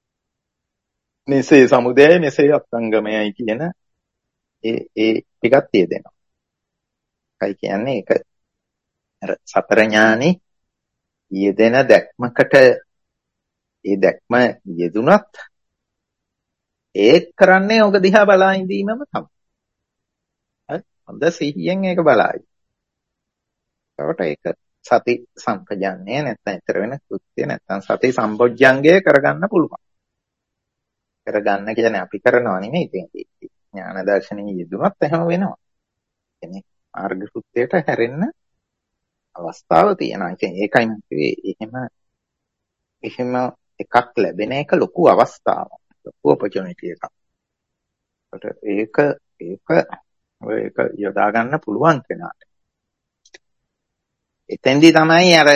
මෙසේ සමුදයයි මෙසේ අත්ංගමයයි කියන ඒ ටිකක් තියෙනවා. ඒකයි කියන්නේ ඒක අර සතර ඥානෙ යෙදෙන දැක්මකට ඒ දැක්ම යෙදුනත් ඒක කරන්නේ ඔබ දිහා බලා ඉඳීමම තමයි. හරි? හොඳ සිහියෙන් ඒක බලයි. ඒකට ඒක සති සම්පජාන්නේ නැත්නම් ඊතර වෙන කෘත්‍ය නැත්නම් සති සම්පොජ්ජංගය කරගන්න පුළුවන්. කරගන්න කියන්නේ අපි කරනවා නෙමෙයි. ඉතින් ඥාන දර්ශනෙ යෙදුනත් එහෙම වෙනවා. කියන්නේ මාර්ග කෘත්‍යයට හැරෙන්න අවස්ථාව තියෙනවා. ඉතින් ඒකයි මම කිව්වේ එහෙම එකක් ලැබෙන එක ලොකු අවස්ථාවක්. ලොකු ඔපචුනිටි එකක්. ඒක යොදා ගන්න පුළුවන් කෙනාට. එතෙන්දී තමයි අර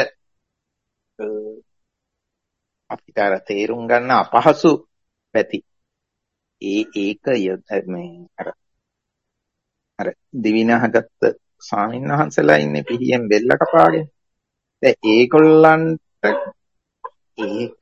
අපිට අර තේරුම් ගන්න අපහසු පැති. ඒක මේ අර දිවිනහගත්ත ස්වාමීන් වහන්සේලා ඉන්නේ පිහියෙන් බෙල්ල කපාගෙන. දැන් ඒගොල්ලන්ට ඒක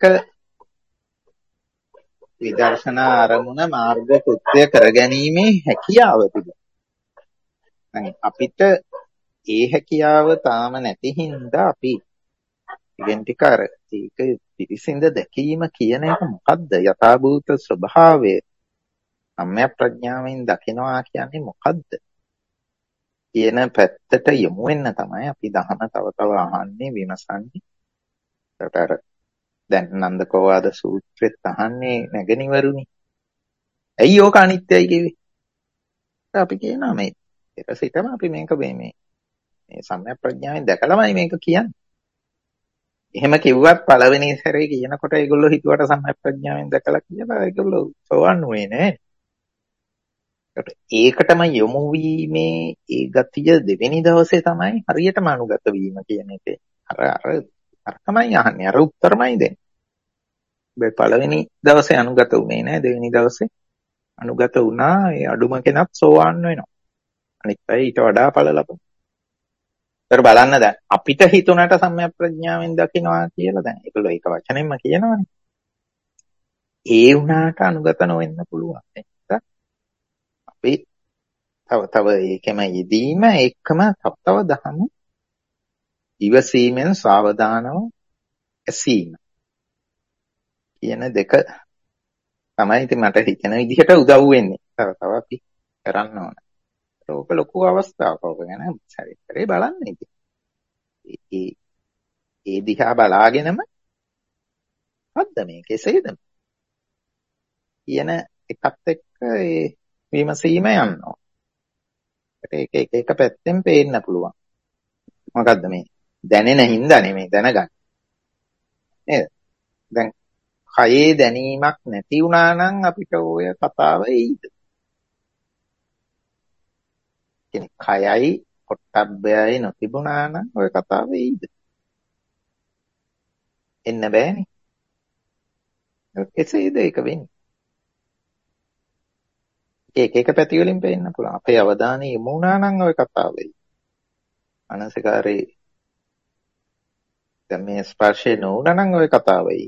විදර්ශනා අරමුණ මාර්ග කෘත්‍ය කරගැනීමේ හැකියාව තිබෙනවා. අපිට ඒ හැකියාව තාම නැති හින්දා අපි ඉගෙන ටික අර ඒක පිරිසිඳ දැකීම කියන එක මොකද්ද? යථාභූත ස්වභාවය සම්‍යක් ප්‍රඥාවෙන් දකිනවා කියන්නේ මොකද්ද? කියන පැත්තට යොමු වෙන්න තමයි අපි දහම තව තව අහන්නේ විමසන්නේ. ඒකට අර දැන් නන්දකෝවාද සූත්‍රෙත් අහන්නේ නැගෙනවරුනි. ඇයි ඕක අනිත්‍යයි කිව්වේ? අපි කියනවා මේ ඊට සිතම අපි මේක මේ සම්‍යක් ප්‍රඥාවෙන් දැකලාමයි මේක කියන්නේ. එහෙම කිව්වත් පළවෙනි සැරේ කියනකොට ඒගොල්ලෝ හිතුවට සම්‍යක් ප්‍රඥාවෙන් දැකලා කියලා ඒගොල්ලෝ සෝවන් වෙන්නේ නැහැ. ඒකටම යොමු වීමේ ඒ ගතිය දෙවෙනි දවසේ තමයි හරියටම අනුගත වීම කියන එක. අර තමයි අහන්නේ. අර උත්තරමයි දෙන්නේ. හැබැයි පළවෙනි දවසේ අනුගත වුණේ නැහැ. දෙවෙනි දවසේ අනුගත වුණා. ඒ අඩුම කෙනත් සෝවාන් වෙනවා. අනිත් අය ඊට වඩා ඵල ලබනවා. ඒතර බලන්න දැන් අපිට හිතුණට සම්‍යක් ප්‍රඥාවෙන් දකින්නවා කියලා දැන් ඒකලෝ ඒක වචනෙන්ම කියනවනේ. ඒ වුණාට අනුගත නොවෙන්න පුළුවන්. අපි තව ඒකම යෙදීම එක්කම තව දහම ඉවසීමෙන් සාවධානව ඇසීම කියන දෙක තමයි ඉතින් මට හිතෙන විදිහට උදව් වෙන්නේ. තව අපි කරන්න ඕන. ඒක ලොකු අවස්ථාවක්. ඔබ ගැන සැරේ බලන්න ඉතින්. ඒ දිහා බලාගෙනම හද්ද මේ කෙසේද කියන එකත් එක්ක ඒ විමසීම යනවා. ඒක පැත්තෙන් පේන්න පුළුවන්. මොකද්ද මේ දැනෙන හින්දා නෙමෙයි දැනගන්න. නේද? දැන් කයේ දැනීමක් නැති වුණා නම් අපිට ඔය කතාව එයිද? කියන්නේ කයයි පොට්ටබ්බයයි නොතිබුණා නම් ඔය කතාව එයිද? එන්න බෑනේ. කෙසේද ඒක වෙන්නේ? එක පැති වලින් පේන්න පුළුවන්. අපේ අවධානය යොමු වුණා නම් ඔය කතාව එයි. අනසිකාරේ දැන් මේ ස්පර්ශේ නොවුණා නම් ඔය කතාව එයි.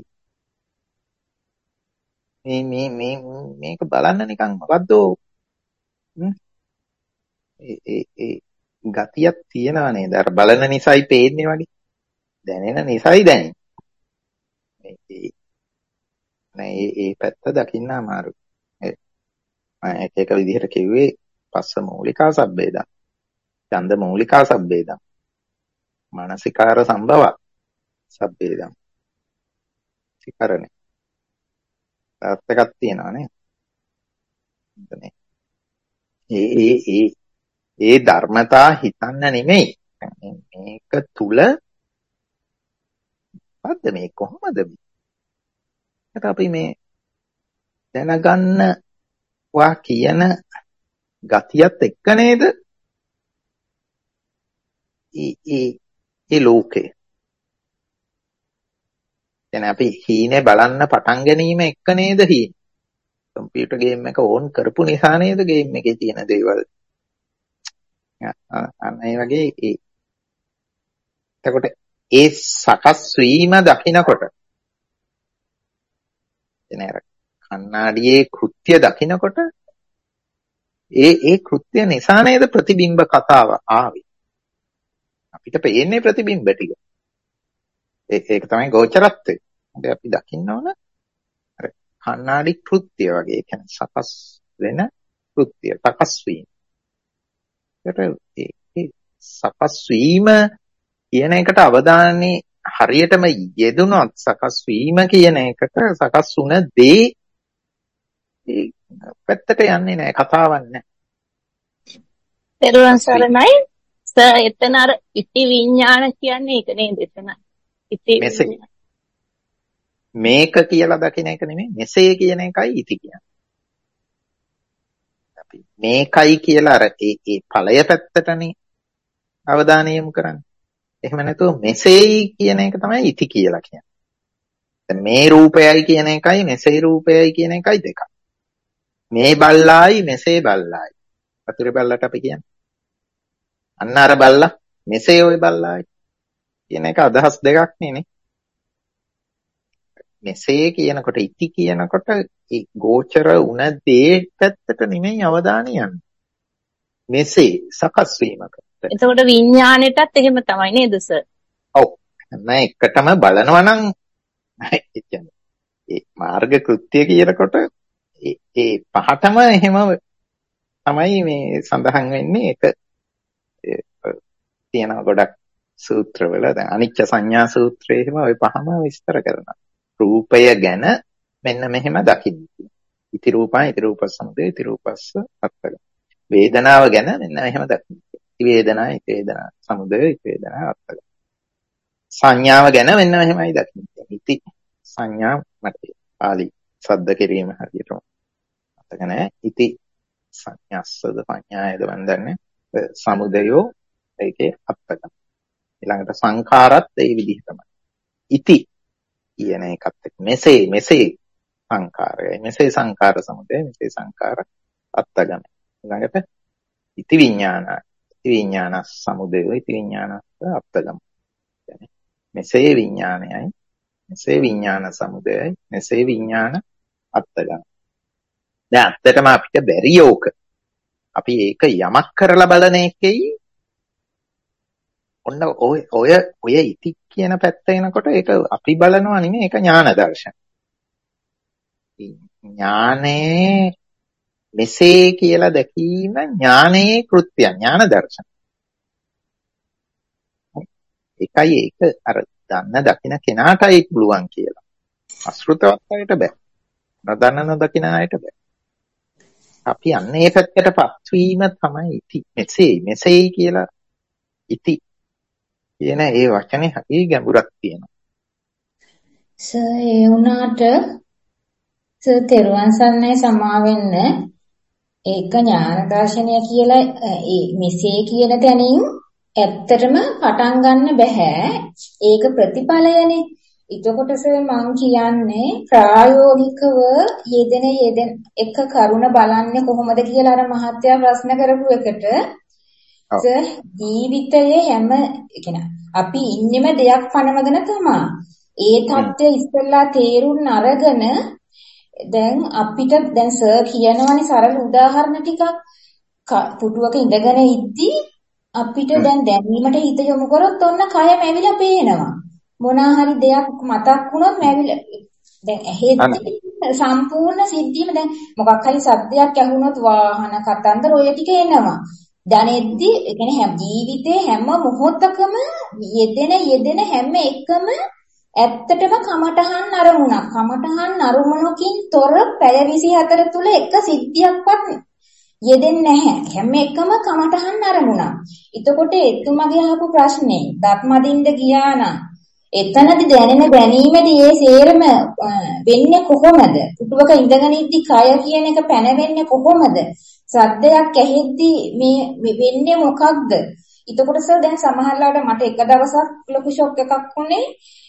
මේක බලන්න නිකන් මොකද්ද ඒ ගතියක් තියනවා නේද? අර බලන නිසායි පේන්නේ වගේ. දැනෙන නිසායි දැනෙන්නේ. ඒ පැත්ත දකින්න අමාරුයි. එක විදිහට කිව්වේ පස්ස මූලිකා සබ්බේදා. ඡන්ද මූලිකා සබ්බේදා. මානසිකාර සම්භව සබ්බේදා. සිකරණේ. තාත්තකක් තියනවා නේ. ඒ ධර්මතා හිතන්න නෙමෙයි. මේක තුල මොකද්ද මේ කොහොමද අපි මේ දැනගන්නවා කියන ගතියත් එක්ක නේද ඒ ලෝකේ. දැන් අපි හීනේ බලන්න පටන් ගැනීම එක්ක නේද හීන. කම්පියුටර් ගේම් එක ඕන් කරපු නිසා නේද ගේම් එකේ තියෙන දේවල්. අන්න ඒ වගේ එතකොට ඒ සකස් වීම දකිනකොට එනර කණ්ණාඩියේ කෘත්‍ය දකිනකොට ඒ කෘත්‍ය නිසා නේද ප්‍රතිබිම්බ කතාව ආවේ. අපිට පේන්නේ ප්‍රතිබිම්බ ටික. ඒක තමයි ගෝචරත්වය. හරි අපි දකින්න ඕන අර කණ්ණාඩි කෘත්‍ය වගේ. ඒ කියන්නේ සකස් වෙන කෘත්‍ය, සකස් වීම. ඒ සකස් වීම කියන එකට අවධානය හරියටම යෙදුනොත් සකස් වීම කියන එකට සකස් වුණ දේ පැත්තට යන්නේ නැහැ, කතාවක් නැහැ. පෙරවන් සරණයි. එතන අර ඉති විඥාන කියන්නේ ඒක නේද? එතන ඉති මේක කියලා දකින්න එක නෙමෙයි, මෙසේ කියන එකයි ඉති කියන්නේ. අපි මේකයි කියලා අර ඒ ඵලය පැත්තටනේ අවධානය යොමු කරන්නේ. එහෙම නැතුව මෙසේයි කියන එක තමයි ඉති කියලා කියන්නේ. දැන් මේ රූපයයි කියන එකයි මෙසේ රූපයයි කියන එකයි දෙකක්. මේ බල්ලායි මෙසේ බල්ලායි. වතුරේ බල්ලට අපි කියන්නේ. අන්න අර බල්ලා මෙසේ ওই බල්ලායි කියන එක අදහස් දෙකක් නේ. මෙසේ කියනකොට ඉති කියනකොට ඒ ගෝචර උන දේ පැත්තට නෙමෙයි අවධානය යන්නේ. මෙසේ සකස් වීමකට. එතකොට විඥාණයටත් එහෙම තමයි නේද සර්? ඔව්. මම එකටම බලනවා නම් ඒ කියන්නේ ඒ මාර්ග කෘත්‍ය කියනකොට ඒ පහටම එහෙම තමයි මේ සඳහන් වෙන්නේ. ඒක තියෙනවා ගොඩක් සූත්‍රවල. දැන් අනිච්ච සංඥා සූත්‍රයේ එහෙම ওই පහම විස්තර කරනවා. රූපය ගැන මෙන්න මෙහෙම දකින්න. ඉති රූපං ඉති රූපස් සමුදය ඉති රූපස්ස අත්තග. වේදනාව ගැන මෙන්න මෙහෙම දකින්න. ඉති වේදනා ඉති වේදනා සමුදය ඉති වේදනා අත්තග. සංඥාව ගැන මෙන්න මෙහෙමයි දකින්න. ඉති සංඥා මත පාලි සද්ද කිරීම හරියට අත්තග නැහැ. ඉති සංඥාස්සද සංඥායද වන්දන්නේ සමුදයෝ ඒකේ අත්තග. ඊළඟට සංඛාරත් ඒ විදිහ තමයි. ඉති කියන එකත් එක්ක මෙසේ සංඛාරයයි මෙසේ සංඛාර සමුදය මෙසේ සංඛාර අත්තගම. ඊළඟට ඉති විඥාන සමුදය ඉති විඥානස්ස අත්තගම. يعني මෙසේ විඥානයයි මෙසේ විඥාන සමුදයයි මෙසේ විඥාන අත්තගම. දැන් ඇත්තටම අපිට බැරි යෝක. අපි ඒක යමක් කරලා බලන එකයි ඔන්න ඔය ඉති කියන පැත්ත එනකොට ඒක අපි බලනවා නෙමෙයි, ඒක ඥාන දර්ශන. ඥානේ මෙසේ කියලා දැකීම ඥානයේ කෘත්‍ය, ඥාන දර්ශන. ඒකයි ඒක අර දන්න දකින කෙනාටයි පුළුවන් කියලා. අශෘතවත් අයට බෑ. නොදන්න නොදකින අයට බෑ. අපි අන්නේ පැත්තටපත් වීම තමයි ඉති. මෙසේ කියලා ඉති කියන ඒ වචනේ හරි ගැඹුරක් තියෙනවා. ඒ වුණාට තෙරුවන් සරණයි සමාවෙන්න ඒක ඥාන දර්ශනය කියලා ඒ මෙසේ කියන තැනින් ඇත්තටම පටන් ගන්න බෑ. ඒක ප්‍රතිඵලයනේ. එතකොට මම කියන්නේ ප්‍රායෝගිකව යෙදෙන එක කරුණ බලන්නේ කොහොමද කියලා අර මහත්තයා ප්‍රශ්න කරපු එකට ජීවිතයේ හැම අපි ඉන්නෙම දෙයක් පනවගෙන තමයි. ඒ தත්ත්වය ඉස්සෙල්ලා තේරුම් අරගෙන දැන් අපිට දැන් සර් කියනවනේ සරල උදාහරණ ටිකක් පුටුවක ඉඳගෙන ඉද්දි අපිට දැන් දැනීමට හිත යොමු කරොත් ඔන්න කය මැවිලා පේනවා. මොනවා හරි දෙයක් මතක් වුණොත් මැවිලා දැන් ඇහෙද්දි සම්පූර්ණ සිද්ධියම දැන් මොකක් හරි සද්දයක් ඇහුනොත් වාහන කතන්දර ඔය ටික එනවා. දැනෙද්දි ඒ කියන්නේ ජීවිතේ හැම මොහොතකම යෙදෙන හැම එකම ඇත්තටම කමඨහන් අරමුණක්. කමඨහන් අරමුණකින් තොර පැය 24 තුල එක සිද්ධියක්වත් යෙදෙන්නේ නැහැ. හැම එකම කමඨහන් අරමුණක්. එතකොට එතුමගේ අහපු ප්‍රශ්නේ දත්මදින්ද ගියා නම් එතනදි දැනෙන දැනීමේදී ඒ සේරම වෙන්නේ කොහොමද? පුටුවක ඉඳගෙන ඉද්දි කය කියන එක පැනවෙන්නේ කොහොමද? සද්දයක් ඇහෙද්දි මේ වෙන්නේ මොකක්ද? එතකොට සර් දැන් සමහරවිට මට එක දවසක් ලොකු ෂොක් එකක් වුණේ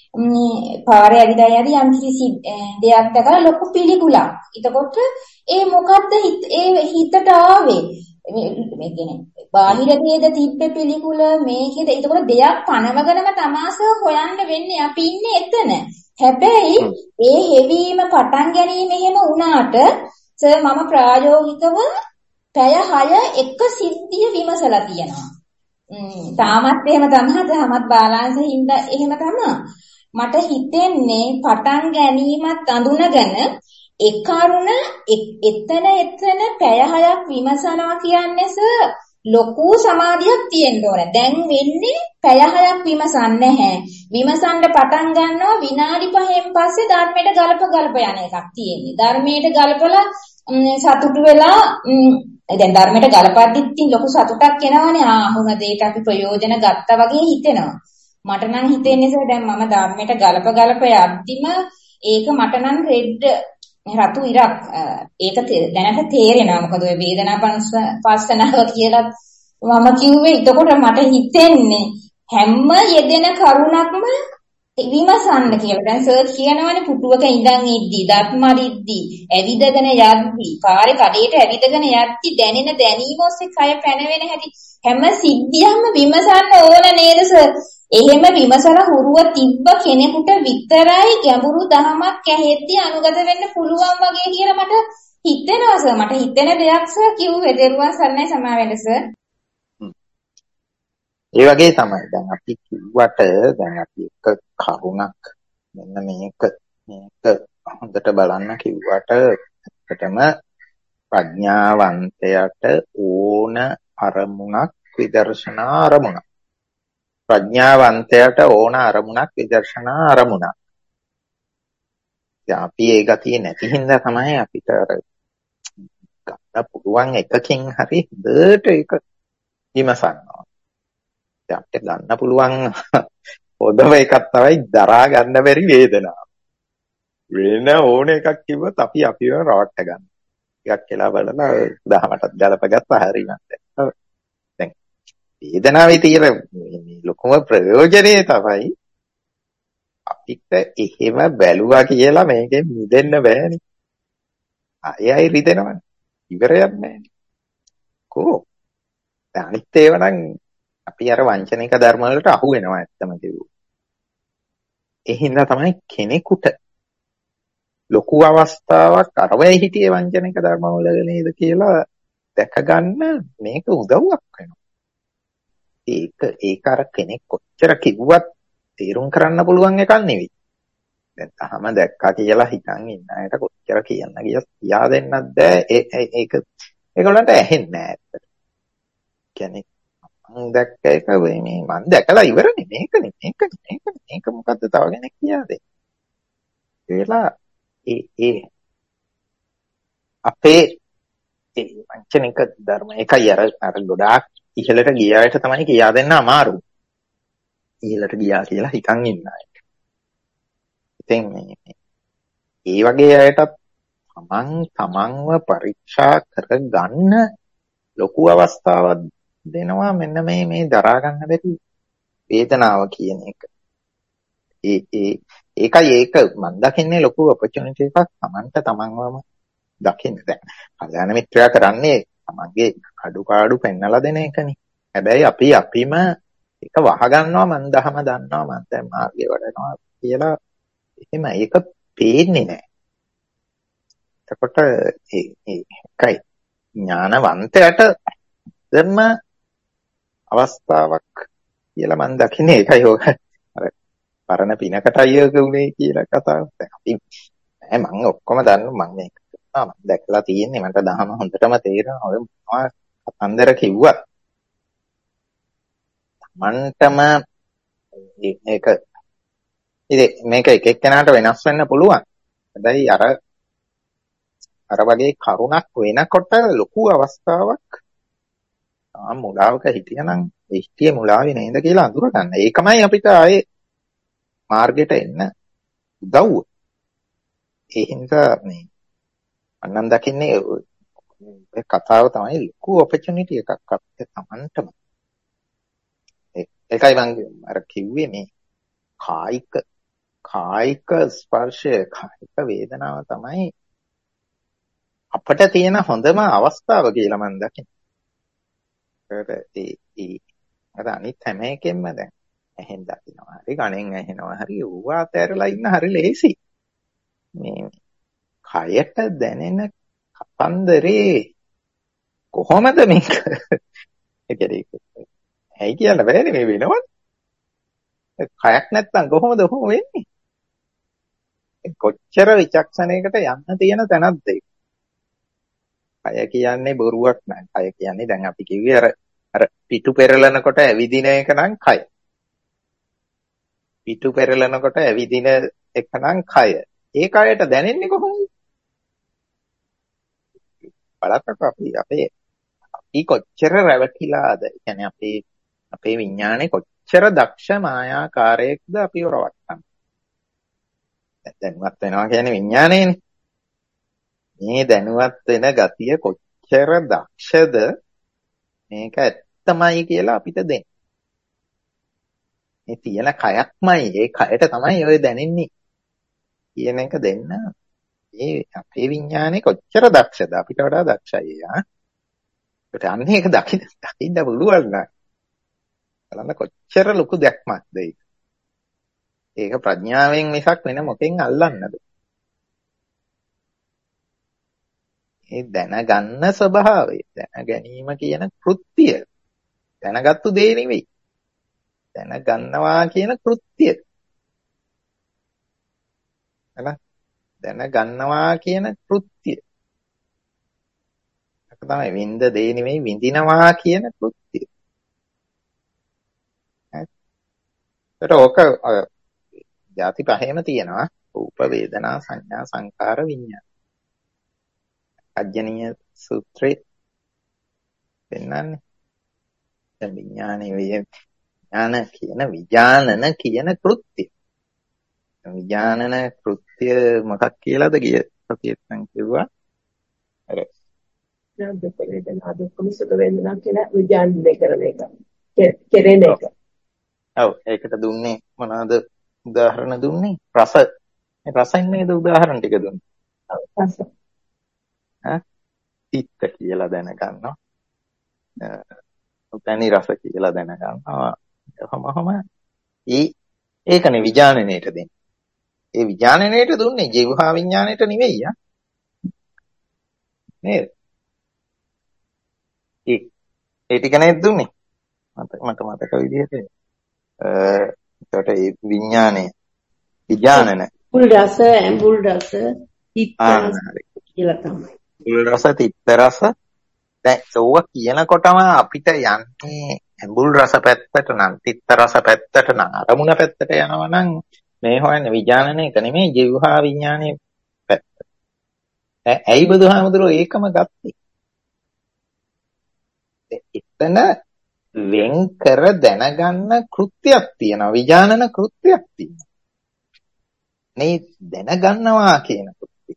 පාරේ ඇවිදලා යද්දි යම් කිසි දෙයක් දැකලා ලොකු පිළිකුලක්. එතකොට ඒ මොකද්ද ඒ හිතට ආවේ? මේ කියන්නේ බාහිර දේද තිබ්බ පිළිකුල මේකේද? එතකොට දෙයක් පනවගෙනම තමාස හොයන්න වෙන්නේ. අපි ඉන්නේ එතන. හැබැයි ඒ හෙවීම පටන් ගැනීම එහෙම වුණාට සර් මම ප්‍රායෝගිකව පැය 6 එක සිද්ධිය විමසලා තියෙනවා. තාමත් එහෙම තමයි. තාමත් බාලාංශ හින්දා එහෙම තමයි. මට හිතෙන්නේ පටන් ගැනීමත් අඳුනගෙන ඒ කරුණ එතන පැය 6ක් විමසනවා කියන්නේ ලොකු සමාධියක් තියෙන්න ඕන. දැන් වෙන්නේ පැය 6ක් විමසන්නේ නැහැ. විමසන්න පටන් ගන්නවා විනාඩි 5න් පස්සේ ධර්මයට ගලප යන එකක් තියෙන්නේ. ධර්මයට ගලපලා සතුටු වෙලා දැන් ධර්මයට ගලපද්දිත් ලොකු සතුටක් එනවනේ. ආහුන දෙයට අපි ප්‍රයෝජන ගත්තා වගේ හිතෙනවා. මට නම් හිතෙන්නේ සර් දැන් මම ධර්මයට ගලප යද්දිම ඒක මට නම් රෙඩ් රතු ඉරක් ඒක දැනට තේරෙනවා. මොකද ඔය වේදනා පස්සනාව කියලා මම කිව්වේ. එතකොට මට හිතෙන්නේ හැම යෙදෙන කරුණක්ම විමසන්න කියලා. දැන් සර් කියනවනේ පුටුවක ඉඳන් ඉද්දි, දත් මරිද්දි, ඇවිදගෙන යද්දි, පාරේ කඩේට ඇවිදගෙන යද්දි දැනෙන දැනීම ඔස්සේ කය පැනවෙන හැටි හැම සිද්ධියක්ම විමසන්න ඕන නේද සර්? එහෙම විමසලා හුරුව තිබ්බ කෙනෙකුට විතරයි ගැඹුරු දහමක් ඇහෙද්දි අනුගත වෙන්න පුළුවන් වගේ කියලා මට හිතෙනවා සර්. මට හිතෙන දෙයක් සර් කිව්වේ. දරුවන් සර්ණයි සමාවෙන්න සර්. ඒ වගේ තමයි. දැන් අපි කිව්වට දැන් අපි එක කරුණක් මෙන්න මේක හොඳට බලන්න කිව්වට ඇත්තටම ප්‍රඥාවන්තයට ඕන අරමුණක් විදර්ශනා අරමුණක්. ප්‍රඥාවන්තයට ඕන අරමුණක් විදර්ශනා අරමුණක්. දැන් අපි ඒ ගතිය නැති හින්දා තමයි අපිට අර ගන්න පුළුවන් එකකින් හරි හොඳට ඒක විමසනවා. දැන් අපිට ගන්න පුළුවන් හොඳම එකක් තමයි දරා ගන්න බැරි වේදනාව. වෙන ඕන එකක් කිව්වොත් අපි අපිව රවට්ට ගන්න. ටිකක් කියලා බලලා උදාහරණයක් ගලපගත්තා හරියට. දැන් වේදනාවේ තියෙන මේ ලොකුම ප්‍රයෝජනය තමයි අපිට එහෙම බැලුවා කියලා මේකෙන් මිදෙන්න බෑනේ. ආයෙයි රිදෙනවනේ. ඉවරයක් නෑනේ. දැන් අනිත් ඒවා නම් අපි අර වංචනික ධර්ම වලට අහු වෙනවා ඇත්තම කිව්වොත්. ඒ හින්දා තමයි කෙනෙකුට ලොකු අවස්ථාවක් අරවැය හිටියේ වංචනික ධර්ම වල නේද කියලා දැක ගන්න මේක උදව්වක් වෙනවා. ඒක අර කෙනෙක් කොච්චර කිව්වත් තේරුම් කරන්න පුළුවන් එකක් නෙවෙයි. දැන් තහම දැක්කා කියලා හිතන් ඉන්න අයට කොච්චර කියන්න ගියත් කියා දෙන්නත් බෑ. ඒගොල්ලන්ට ඇහෙන්නේ නෑ ඇත්තට. කියන්නේ මම දැක්ක එක මේ මම දැකලා ඉවරනේ මේක මොකද්ද තව කෙනෙක් කියා දෙන්නේ. ඒලා ඒ අපේ ඒ වංචනික ධර්ම එකයි අර ගොඩාක් ඉහළට ගියාට තමයි කියා දෙන්න අමාරු. ඉහළට ගියා කියලා හිතන් ඉන්න අය. ඉතින් ඒ වගේ අයටත් තමන්ව පරීක්ෂා කරගන්න ලොකු අවස්ථාවක් දෙනවා මෙන්න මේ දරා ගන්න බැරි වේදනාව කියන එක. ඒක මම දකින්නේ ලොකු ඔපචුනිටි එකක් තමන්වම දකින්න. දැන් කල්‍යාණ මිත්‍රයා කරන්නේ තමන්ගේ අඩුපාඩු පෙන්නලා දෙන එකනේ. හැබැයි අපිම ඒක වහගන්නවා මන් දහම දන්නවා මන් දැන් මාර්ගය වඩනවා කියලා එහෙම ඒක පේන්නේ නැහැ. එතකොට ඒකයි ඥානවන්තයට ධර්ම අවස්ථාවක් කියලා මම දකින්නේ. ඒකයි ඔය අර පරණ පිනකටයි යක උනේ කියලා කතාව. දැන් අපි මම ඔක්කොම දන්නවා මම මේක මම දැකලා තියෙන්නේ මට දහම හොඳටම තේරෙනවා. ඔය මොනවා කතන්දර කිව්වත් මන්ටම ඒක ඉතින් මේක එක එක්කෙනාට වෙනස් වෙන්න පුළුවන්. හැබැයි අර වගේ කරුණක් වෙනකොට ලොකු අවස්ථාවක් මුලාවක හිටියනම් ඒ හිටියේ මුලාවේ නේද කියලා අඳුර ගන්න. ඒකමයි අපිට ආයේ මාර්ගයට එන්න උදව්ව. ඒ හින්දා මේ අන්නම් දකින්නේ ඔය කතාව තමයි ලොකු ඔපචුනිටි එකක් අපිට Tamanටම. ඒකයි මම අර කිව්වේ මේ කායික ස්පර්ශය කායික වේදනාව තමයි අපිට තියෙන හොඳම අවස්ථාව කියලා මම දකිනවා. අර අනිත් හැම එකෙන්ම දැන් ඇහෙන් දකින්නවා හරි ගණෙන් ඇහෙනවා හරි ඌව අතහැරලා ඉන්න හරි ලේසි. මේ කයට දැනෙන කතන්දරේ කොහොමද මේක? ඒ කියන්නේ ඇයි කියන්න බෑනේ මේ වෙනවද? කයක් නැත්තම් කොහොමද ඔහොම වෙන්නේ? කොච්චර විචක්ෂණයකට යන්න තියෙන තැනක්ද ඒක? කය කියන්නේ බොරුවක් නෑ. කය කියන්නේ දැන් අපි කිව්වේ අර පිටු පෙරලනකොට ඇවිදින එක නම් කය. පිටු පෙරලනකොට ඇවිදින එක නම් කය. ඒ කයට දැනෙන්නේ කොහොමද? බලන්නකො අපි කොච්චර රැවටිලාද? ඒ කියන්නේ අපේ විඥානේ කොච්චර දක්ෂ මායාකාරයක්ද අපිව රවට්ටන්නේ. දැනුවත් වෙනවා කියන්නේ විඥානේනේ. මේ දැනුවත් වෙන ගතිය කොච්චර දක්ෂද මේක ඇත්තමයි කියලා අපිට දෙන්න. මේ තියෙන කයක්මයි ඒ කයට තමයි ඔය දැනෙන්නේ කියන එක දෙන්න. මේ අපේ විඥානේ කොච්චර දක්ෂද අපිට වඩා දක්ෂයි යා. ඒකට අන්න ඒක දකින්න පුළුවන් නෑ. බලන්න කොච්චර ලොකු දැක්මක්ද ඒක. ඒක ප්‍රඥාවෙන් මිසක් වෙන මොකෙන් අල්ලන්නද? ඒ දැනගන්න ස්වභාවය දැන ගැනීම කියන කෘත්‍යය දැනගත්තු දේ නෙවෙයි. දැනගන්නවා කියන කෘත්‍යය. දැනගන්නවා කියන කෘත්‍යය. ඒක තමයි විඳ දේ නෙවෙයි විඳිනවා කියන කෘත්‍යය. ඒකට ඕක ಜಾති පහෙම තියෙනවා. රූප වේදනා සංඥා සංකාර විඤ්ඤාණ. අජ්ජනීය සූත්‍රේ පෙන්නන්නේ. දැන් විඥානේ විඥානන කියන කෘත්‍ය. විඥානන කෘත්‍ය මොකක් කියලාද සතියෙත් මම කිව්වා. අර දුක් වේදනා දුක්ඛ සුඛ වේදනා කියන විඥානය කරන එක. කෙරෙන එක. ඔව් ඒකට දුන්නේ මොනවාද උදාහරණ දුන්නේ? රසෙන් නේද උදාහරණ ටික දුන්නේ. රස. තිත්ත කියලා දැනගන්නවා. උපැණි රස කියලා දැනගන්නවා. කොහොමම ඒකනේ විඥානණයට දෙන්නේ. ඒ විඥානණයට දුන්නේ ජීවහා විඥාණයට නෙවෙයි යා. නේද? ඒ ටික නේද දුන්නේ? මට මතක විදිහට ඒකට ඒ විඥානන පුල් රස ඇඹුල් රස තිත්ත කියලා තමයි. පුල් රස තිත්ත රස දැන් ඒක කියනකොටම අපිට යන්නේ ඇඹුල් රස පැත්තට නම් තිත්ත රස පැත්තට නම් අරමුණ පැත්තට යනවා නම් මේ හොයන්නේ විඥානනයක නෙමෙයි ජීවහා විඥානයේ පැත්ත. ඇයි බුදුහාමුදුරුවෝ ඒකම ගත්තේ? එතන වෙන් කර දැනගන්න කෘත්‍යයක් තියෙනවා විඥානන කෘත්‍යයක් තියෙනවා. මේ දැනගන්නවා කියන කෘත්‍යය.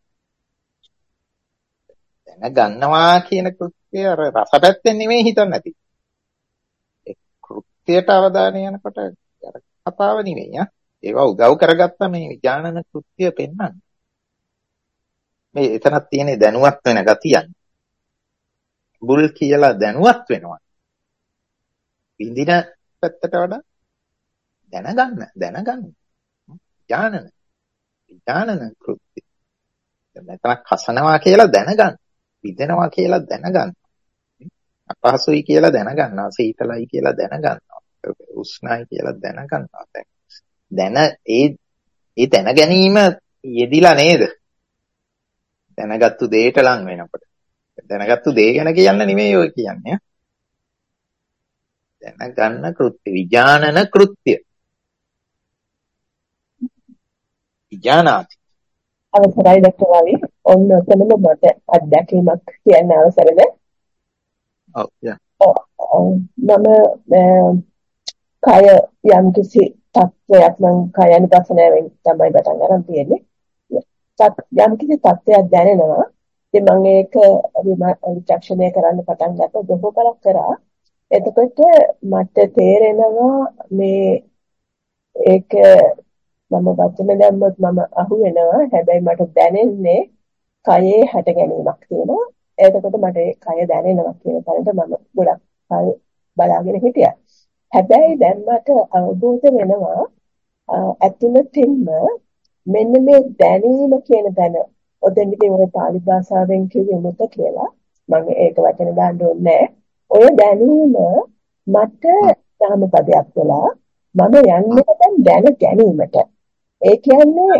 දැනගන්නවා කියන කෘත්‍යය අර රස පැත්තෙන් නෙමෙයි හිතන්නේ නැති. ඒ කෘත්‍යයට අවධානය යනකොට අර කතාව නෙමෙයි ආ. ඒවා උදව් කරගත්ත මේ විඥානන කෘත්‍යය පෙන්වන්නේ. මේ එතනක් තියෙන දැනුවත් වෙන ගතියක්. බුල් කියලා දැනුවත් වෙනවා. විඳින පැත්තට වඩා දැනගන්න. විඥානන කෘත්‍ය. නැත්නම් කසනවා කියලා දැනගන්න. විඳිනවා කියලා දැනගන්න. අපහසුයි කියලා දැනගන්නවා. සීතලයි කියලා දැනගන්නවා. උෂ්ණයි කියලා දැනගන්නවා. දැන ඒ දැන ගැනීම යෙදිලා නේද? දැනගත්තු දෙයට ලං වෙනකොට. දැනගත්තු දේ ගැන කියන්න නෙමෙයි ඔය කියන්නේ. දැනගන්න කෘත්‍ය විඥානන කෘත්‍ය. විඥානාති. අවසරයි ඩොක්ටර් රවි. ඔන්න ඔතනම මට අත්දැකීමක් කියන්න අවසරද? ඔව් යා. මම කය යම්කිසි තත්ත්වයක් නම් කය අනුපස්සනාවෙන් තමයි පටන් ගන්න තියෙන්නේ. යම්කිසි තත්ත්වයක් දැනෙනවා. ඉතින් මම ඒක විචක්ෂණය කරන්න පටන් ගත්තා. බොහෝ කලක් කරා. එතකොට මට තේරෙනවා මේ ඒක මම වචන දැම්මොත් මම අහු වෙනවා. හැබැයි මට දැනෙන්නේ කයේ හැට ගැනීමක් තියෙනවා. එතකොට මට ඒ කය දැනෙනවා කියන තරමට මම ගොඩක් කල් බලාගෙන හිටියා. හැබැයි දැන් මට අවබෝධ වෙනවා ඇතුළතින්ම මෙන්න මේ දැනීම කියන තැන ඔතෙන්දී ඔය පාලි භාෂාවෙන් කියුවේ මුත කියලා. මම ඒක වචන දාන්න ඕනේ නැහැ. ඔය දැනීම මට නාමපදයක් වෙලා මම යන්නේ දැන් දැන ගැනීමට. ඒ කියන්නේ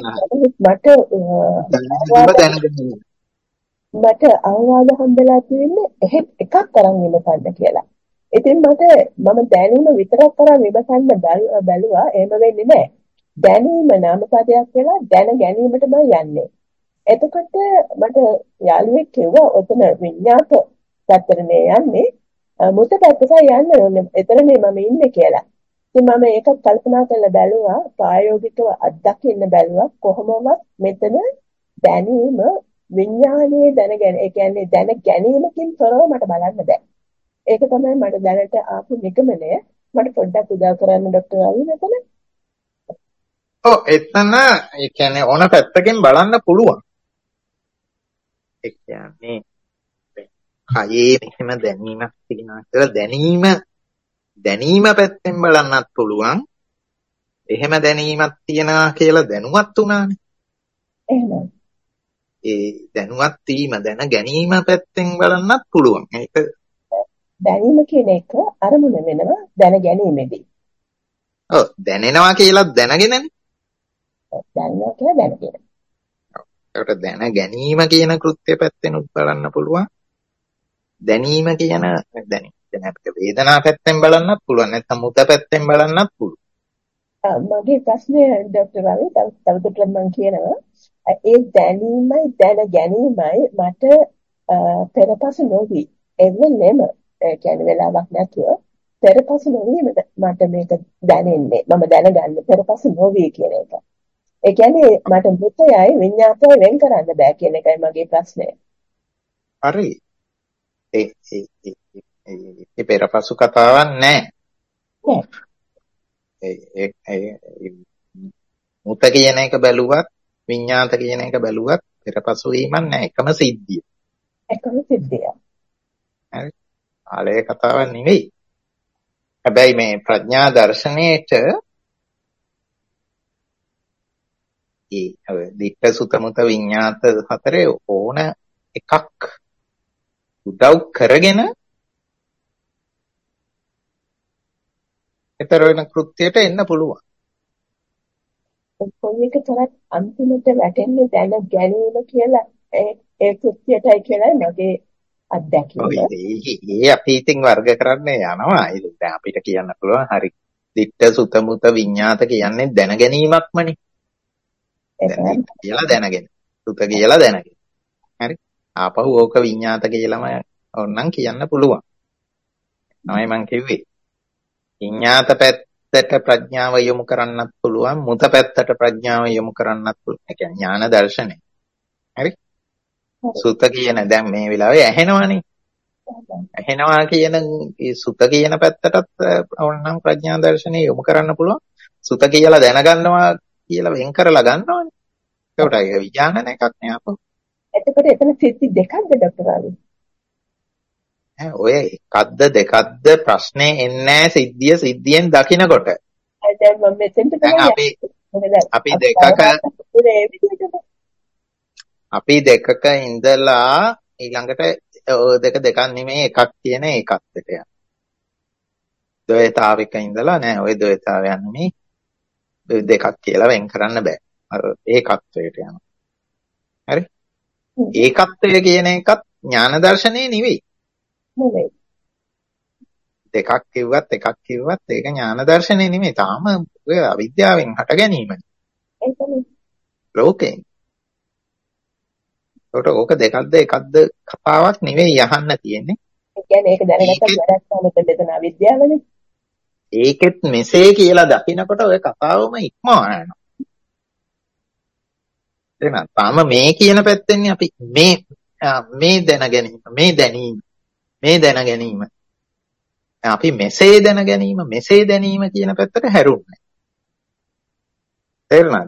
මට අවවාද හම්බෙලා තියෙන්නේ එහෙත් එකක් තරම් විමසන්න කියලා. ඉතින් මම දැනීම විතරක් කරන් විමසන්න බැලුවා එහෙම වෙන්නේ නැහැ. දැනීම නාමපදයක් වෙලා දැන ගැනීමටම යන්නේ. එතකොට මට යාළුවෙක් කිව්වා ඔතන විඤ්ඤාත පැත්තටනේ යන්නේ. මුත පැත්තට යන්න ඕනේ. එතනනේ මම ඉන්නේ කියලා. ඉතින් මම ඒක කල්පනා කරලා බැලුවා ප්‍රායෝගිකව අත්දකින්න බැලුවා කොහොමවත් මෙතන දැනීම විඥානයේ දැනගෙන ඒ කියන්නේ දැන ගැනීමකින් තොරව මට බලන්න බෑ. ඒක තමයි මට දැනට ආපු නිගමනය. මට පොඩ්ඩක් උදව් කරන්න ඩොක්ටර් රවි මෙතන. ඔව් එතන ඒ කියන්නේ ඕන පැත්තකින් බලන්න පුළුවන්. ඒ කියන්නේ කයේ මෙහෙම දැනීමක් තියෙනවා කියලා දැනීම පැත්තෙන් බලන්නත් පුළුවන්. එහෙම දැනීමක් තියනවා කියලා දැනුවත් උනානේ. එහෙමයි. ඒ දැනුවත් වීම දැන ගැනීම පැත්තෙන් බලන්නත් පුළුවන්. ඒක දැනීම කියන එක අරමුණ වෙනවා දැන ගැනීමේදී. ඔව් දැනෙනවා කියලා දැනගෙනනේ. දැනනවා කියලා දැනගෙන. ඒකට දැන ගැනීම කියන කෘත්‍ය පැත්තෙනුත් බලන්න පුළුවන්. දැනීම කියන දැන් අපිට වේදනා පැත්තෙන් බලන්නත් පුළුවන්. නැත්නම් මුත පැත්තෙන් බලන්නත් පුළුවන්. මගේ ප්‍රශ්නේ ඩොක්ටර් රවි තවදුරටත් මම කියනවා ඒ දැනීමයි දැන ගැනීමයි මට පෙරපසු නොවි එවෙලෙම කියන්නේ වෙලාවක් නැතුව පෙරපසු නොවි මට මේක දැනෙන්නේ මම දැනගන්නේ පෙරපසු නොවි කියන එක. ඒ කියන්නේ මට මුතයයි විඤ්ඤාතයයි වෙන් කරන්න බෑ කියන එකයි මගේ ප්‍රශ්නය. හරි. ඒ පෙරපසු කතාවක් නැහැ. මුත කියන එක බැලුවත් විඤ්ඤාත කියන එක බැලුවත් පෙරපසු වීමක් නැහැ. එකම සිද්ධිය. එකම සිද්ධිය. හරි. ආලේ කතාවක් නෙවෙයි. හැබැයි මේ ප්‍රඥා දර්ශනයේට දිට්ඨ සුත මුත විඤ්ඤාත හතරේ ඕන එකක් උදව් කරගෙන ඊතර වෙන කෘත්‍යයට එන්න පුළුවන්. කොයි එක තරත් අන්තිමට වැටෙන්නේ දැන ගැනීම කියලා ඒ කෘත්‍යයටයි කියලායි මගේ අත්දැකීම. ඒ අපි ඉතින් වර්ග කරන්නේ යනවා. දැන් අපිට කියන්න පුළුවන් හරි. දිට්ඨ සුත මුත විඤ්ඤාත කියන්නේ දැන ගැනීමක්මනේ. දැන් කියලා දැනගෙන. සුත කියලා දැනගෙන. හරි. ආපහු ඕක විඤ්ඤාත කියලාම ඕනනම් කියන්න පුළුවන්. තමයි මම කිව්වේ. විඤ්ඤාත පැත්තට ප්‍රඥාව යොමු කරන්නත් පුළුවන්. මුත පැත්තට ප්‍රඥාව යොමු කරන්නත් පුළුවන්. ඒ කියන්නේ ඥාන දර්ශනය. හරි. සුත කියන දැන් මේ වෙලාවේ ඇහෙනවනේ. ඇහෙනවා කියන සුත කියන පැත්තටත් ඕනනම් ප්‍රඥා දර්ශනය යොමු කරන්න පුළුවන්. සුත කියලා දැනගන්නවා කියලා වෙන් කරලා ගන්නවනේ. ඒකට ඒක විඥාන එකක් නේ අපෝ. එතකොට එතන සිද්ධි දෙකක්ද ඩොක්ටර් රවි? ඔය එකක්ද දෙකක්ද ප්‍රශ්නේ එන්නේ සිද්ධියෙන් දකින්නකොට. දැන් මම මෙතෙන්ට අපි දෙකක ඉඳලා ඊළඟට දෙකක් නෙමෙයි එකක් කියන එකකට යනවා. ද්වෛතාවික ඉඳලා නෑ ඔය ද්වෛතාවයන් නෙමෙයි දෙකක් කියලා වෙන් කරන්න බෑ. අර ඒකත්වයට යනවා. හරි? ඒකත්වය කියන එකත් ඥාන දර්ශනේ නෙවෙයි. නෙවෙයි. දෙකක් කිව්වත් එකක් කිව්වත් ඒක ඥාන දර්ශනේ නෙමෙයි. තාම ඔය අවිද්‍යාවෙන් හට ගැනීමනේ. ඒකනේ. ලෝකේ. ඒකට ඕක දෙකක්ද එකක්ද කතාවක් නෙවෙයි අහන්න තියෙන්නේ. ඒ කියන්නේ ඒක දැනගත්තත් වැඩක් නැහැ මෙතන අවිද්‍යාවනේ. ඒකෙත් මෙසේ කියලා දකිනකොට ඔය කතාවම ඉක්මවා යනවා. එහෙනම් තාම මේ කියන පැත්තෙන්නේ අපි මේ දැන ගැනීම අපි මෙසේ දැන ගැනීම කියන පැත්තට හැරුන්නේ. තේරුණාද?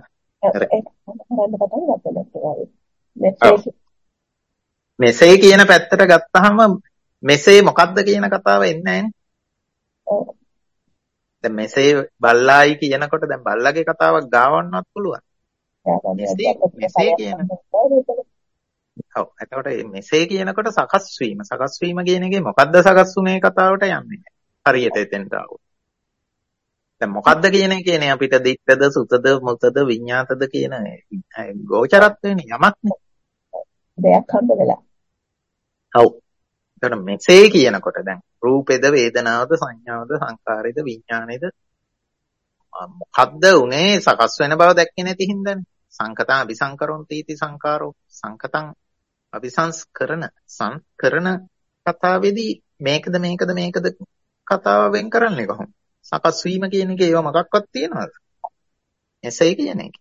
මෙසේ කියන පැත්තට ගත්තාම මෙසේ මොකද්ද කියන කතාව එන්නේ නැහැ. දැන් මෙසේ බල්ලායි කියනකොට දැන් බල්ලාගේ කතාවක් ගාවන්නවත් පුළුවන්. මෙසේ කියන. ඔව් එතකොට මෙසේ කියනකොට සකස් වීම කියන එකේ මොකද්ද සකස් වුනේ කතාවට යන්නේ. හරියට එතෙන්ට ආවොත්. දැන් මොකද්ද කියන එකේනේ අපිට දිත්තද සුතද මුතද විඤ්ඤාතද කියන ගෝචරත්වේනේ යමක් නේ. දෙයක් හම්බ වෙලා. ඔව්. එතකොට මෙසේ කියනකොට දැන් රූපෙද වේදනාවද සංඥාවද සංකාරෙද විඥානෙද මොකද්ද උනේ සකස් වෙන බව දැක්කේ නැති හින්දානේ. සංකතං අபிසංකරොන්ති इति සංකාරෝ සංකතං අபிසංස්කරණ සංකරණ කතාවේදී මේකද කතාව වෙන් කරන්නේ කොහොමද? සකස් වීම කියන එකේ ඒව මොකක්වත් තියනවද? එසේ කියන එක.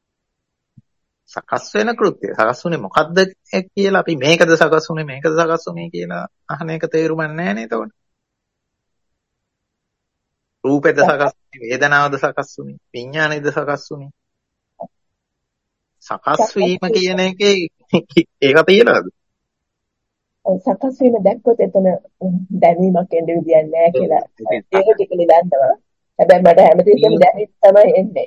සකස් වෙන කෘත්‍ය. සකස් වුනේ මොකද්ද කියලා අපි මේකද සකස් වුනේ කියලා අහන එක තේරුම් නැහැ නේද එතකොට? රූපෙද සකස් වුනේ, වේදනාවද සකස් වුනේ, විඥානෙද සකස් වුනේ. සකස් වීම කියන එකේ ඒක තියනවද? සකස් වීම දැක්කොත් එතන දැනීමක් එන්න විදියක් නැහැ කියලා ඒක ටික නිදන්නවා. හැබැයි මට හැමතිස්සෙම දැනීම තමයි එන්නේ.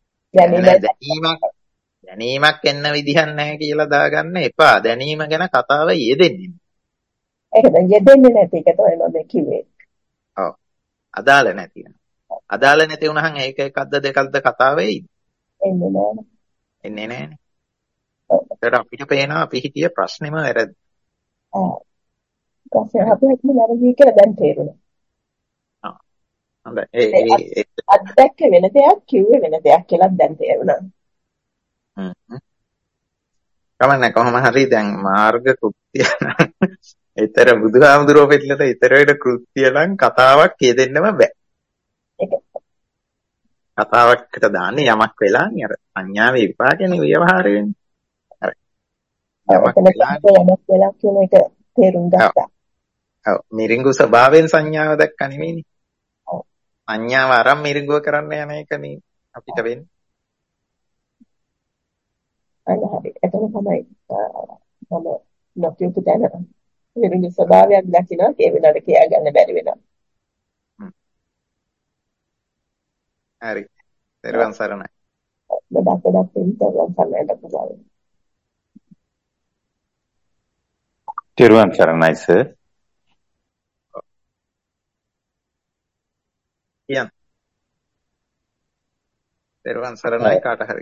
දැනීමක් එන්න විදිහක් නැහැ කියලා දාගන්න එපා. දැනීම ගැන කතාව යෙදෙන්නේ. ඒක දැන් යෙදෙන්නේ නැති එක තමයි මම කිව්වේ. ඔව්. අදාළ නැති වෙනවා. අදාළ නැති වුණහම ඒක එකක්ද දෙකක්ද කතාව වෙයිද? එන්නේ නැහැ. එන්නේ නැහනේ. ඒකට අපිට පේනවා අපි හිතිය ප්‍රශ්නෙම වැරදි. ප්‍රශ්න අපිට වැරදි කියලා දැන් තේරුණා. හොඳයි. අත්දැක්ක වෙන දෙයක් කිව්වේ වෙන දෙයක් කියලා දැන් තේරුණා. කමන්නේ කොහොම හරි දැන් මාර්ග කෘත්‍ය ඊතර බුදුහාමුදුරුවෝ පිටලට ඊතර වෙන කෘත්‍ය නම් කතාවක් කියදෙන්නම බෑ. කතාවකට දාන්නේ යමක් වෙලා අර සංඥාවේ විපාකනේ ව්‍යවහාර වෙන්නේ. අර යමක් වෙලා කියන එක තේරුම් ගත්තා. ඔව් මිරිඟු ස්වභාවයෙන් සංඥාව දැක්ක නෙවෙයිනේ. ඔව් සංඥාව අරන් මිරිඟුව කරන්න යන එකනේ අපිට වෙන්නේ. හරි. එතන තමයි මම නොකියපු තැන මිරිඟු ස්වභාවයක් දකිනවා ඒ වෙලාවට කියා ගන්න බැරි වෙනවා. හරි. තෙරුවන් සරණයි. ගොඩක් තෙරුවන් සරණයි පුතාලේ. තෙරුවන් සරණයි සර්. කියන්න. තෙරුවන් සරණයි කාට හරි.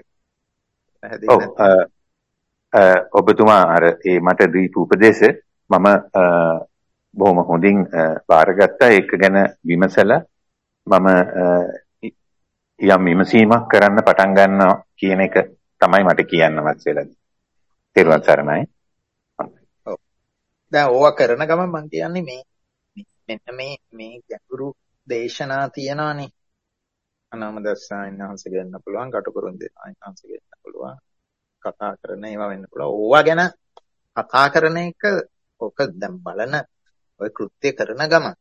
ඔබතුමා අර ඒ මට දීපු උපදේශ මම බොහොම හොඳින් බාරගත්තා. ඒක ගැන විමසලා මම යම් විමසීමක් කරන්න පටන් ගන්නවා කියන එක තමයි මට කියන්නවත් වෙලා. තෙරුවන් සරණයි. ඔව්. දැන් ඕවා කරන ගමන් මම කියන්නේ මෙන්න මේ ගැඹුරු දේශනා තියනවානේ. අනාමදස්සායන් වහන්සේ ගන්න පුළුවන්, කටුකුරුන් දෙනායන් වහන්සේ ගන්න පුළුවන්. කතා කරන ඒවා වෙන්න පුළුවන්. ඕවා ගැන කතා කරන එක ඔක දැන් බලන ඔය කෘත්‍ය කරන ගමන්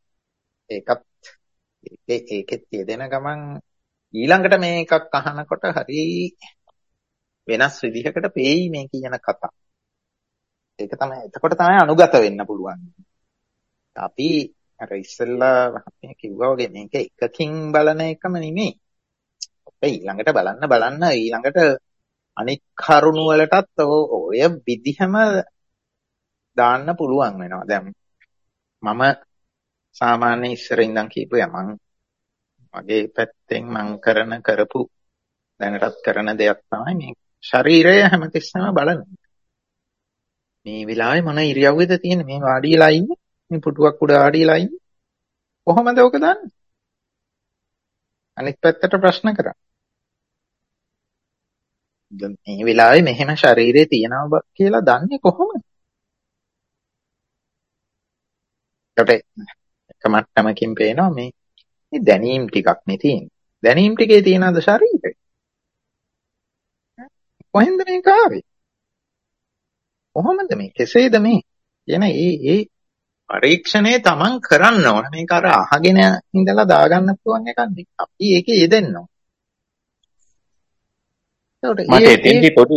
ඒකෙත් යෙදෙන ගමන් ඊළඟට මේ එකක් අහනකොට හරි වෙනස් විදිහකට පේයි මේ කියන කතා. ඒක තමයි එතකොට තමයි අනුගත වෙන්න පුළුවන්. අපි අර ඉස්සෙල්ලා මම කිව්වා වගේ මේක එකකින් බලන එකම නෙමෙයි. අපේ ඊළඟට බලන්න ඊළඟට අනික් කරුණු වලටත් ඔය විදිහම දාන්න පුළුවන් වෙනවා. දැන් මම සාමාන්‍ය ඉස්සර ඉඳන් කියපුවා මම මගේ පැත්තෙන් මම කරපු දැනටත් කරන දෙයක් තමයි මේ ශරීරය හැමතිස්සෙම බලන්නේ. මේ වෙලාවේ මොන ඉරියව්වේද තියෙන්නේ? මේ වාඩිලා ඉන්නේ. මේ පුටුවක් උඩ වාඩිලා ඉන්නේ. කොහොමද ඔක දන්නේ? අනිත් පැත්තට ප්‍රශ්න කරා. මේ වෙලාවේ මෙහෙම ශරීරේ තියෙනවා කියලා දන්නේ කොහොමද? ඒකට එක මට්ටමකින් පේනවා මේ දැනීම් ටිකක් නේ තියෙන්නේ. දැනීම් ටිකේ තියෙනද ශරීරේ? කොහෙන්ද මේක ආවේ? කොහොමද මේ? කෙසේද මේ? කියන ඒ පරීක්ෂණය තමන් කරන්න ඕන. මේක අර අහගෙන ඉඳලා දාගන්න පුළුවන් එකක් නෙවෙයි. අපි ඒකේ යෙදෙන්න ඕන. මට එතෙන්දි පොඩි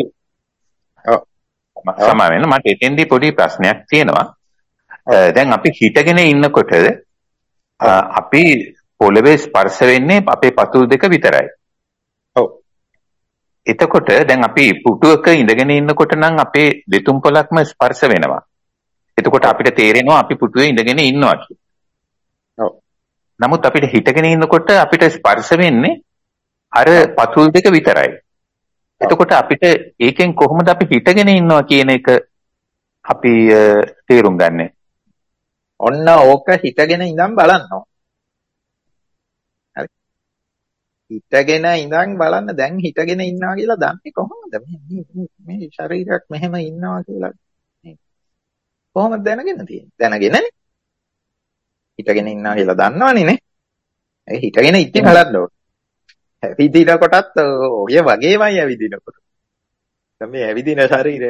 සමා වෙන මට එතෙන්දි පොඩි ප්‍රශ්නයක් තියෙනවා. දැන් අපි හිටගෙන ඉන්නකොට අපි පොළවේ ස්පර්ශ වෙන්නේ අපේ පතුල් දෙක විතරයි. ඔව්. එතකොට දැන් අපි පුටුවක ඉඳගෙන ඉන්නකොට නම් අපේ දෙතුන් පොළක්ම ස්පර්ශ වෙනවා. එතකොට අපිට තේරෙනවා අපි පුටුවේ ඉඳගෙන ඉන්නවා කියලා. ඔව්. නමුත් අපිට හිටගෙන ඉන්නකොට අපිට ස්පර්ශ වෙන්නේ අර පතුල් දෙක විතරයි. එතකොට අපිට ඒකෙන් කොහොමද අපි හිටගෙන ඉන්නවා කියන එක අපි තේරුම් ගන්නෙ. ඔන්න ඕක හිටගෙන ඉඳන් බලන්න ඕන. හරි. හිටගෙන ඉඳන් බලන්න දැන් හිටගෙන ඉන්නවා කියලා දන්නේ කොහොමද? මේ ශරීරයක් මෙහෙම ඉන්නවා කියලා කොහොමද දැනගෙන තියෙන්නේ? දැනගෙනනේ. හිටගෙන ඉන්නවා කියලා දන්නවනේ නේ. ඒ හිටගෙන ඉති බලන්න ඕන. ඇවිදින කොටත් ඔය වගේමයි ඇවිදිනකොට. මේ ඇවිදින ශරීරය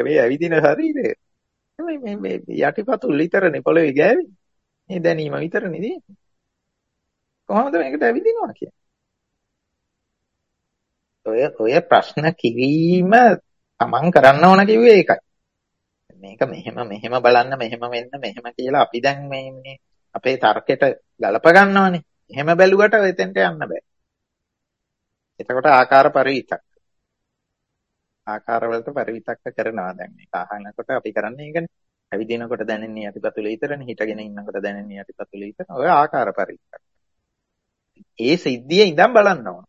මේ යටිපතුල් විතරනේ පොළවේ ගෑවෙන්නේ. මේ දැනීම විතරනේ තියෙන්නේ. කොහොමද මේකට ඇවිදිනවා කියන්නේ? ඔය ප්‍රශ්න කිරීම තමන් කරන්න ඕන කිව්වේ ඒකයි. මේක මෙහෙම බලන්න මෙහෙම වෙන්න මෙහෙම කියලා අපි දැන් මේ අපේ තර්කයට ගලප ගන්නවනේ. එහෙම බැලුවට එතෙන්ට යන්න බෑ. එතකොට ආකාර පරිවිතක්. ආකාර වලට පරිවිතක්ක කරනවා දැන් මේක අහනකොට අපි කරන්නේ ඒකනේ. ඇවිදිනකොට දැනෙන්නේ යටිපතුල විතරනේ, හිටගෙන ඉන්නකොට දැනෙන්නේ යටිපතුල විතර. ඔය ආකාර පරිවිතක්. ඒ සිද්ධියේ ඉඳන් බලන්න ඕන.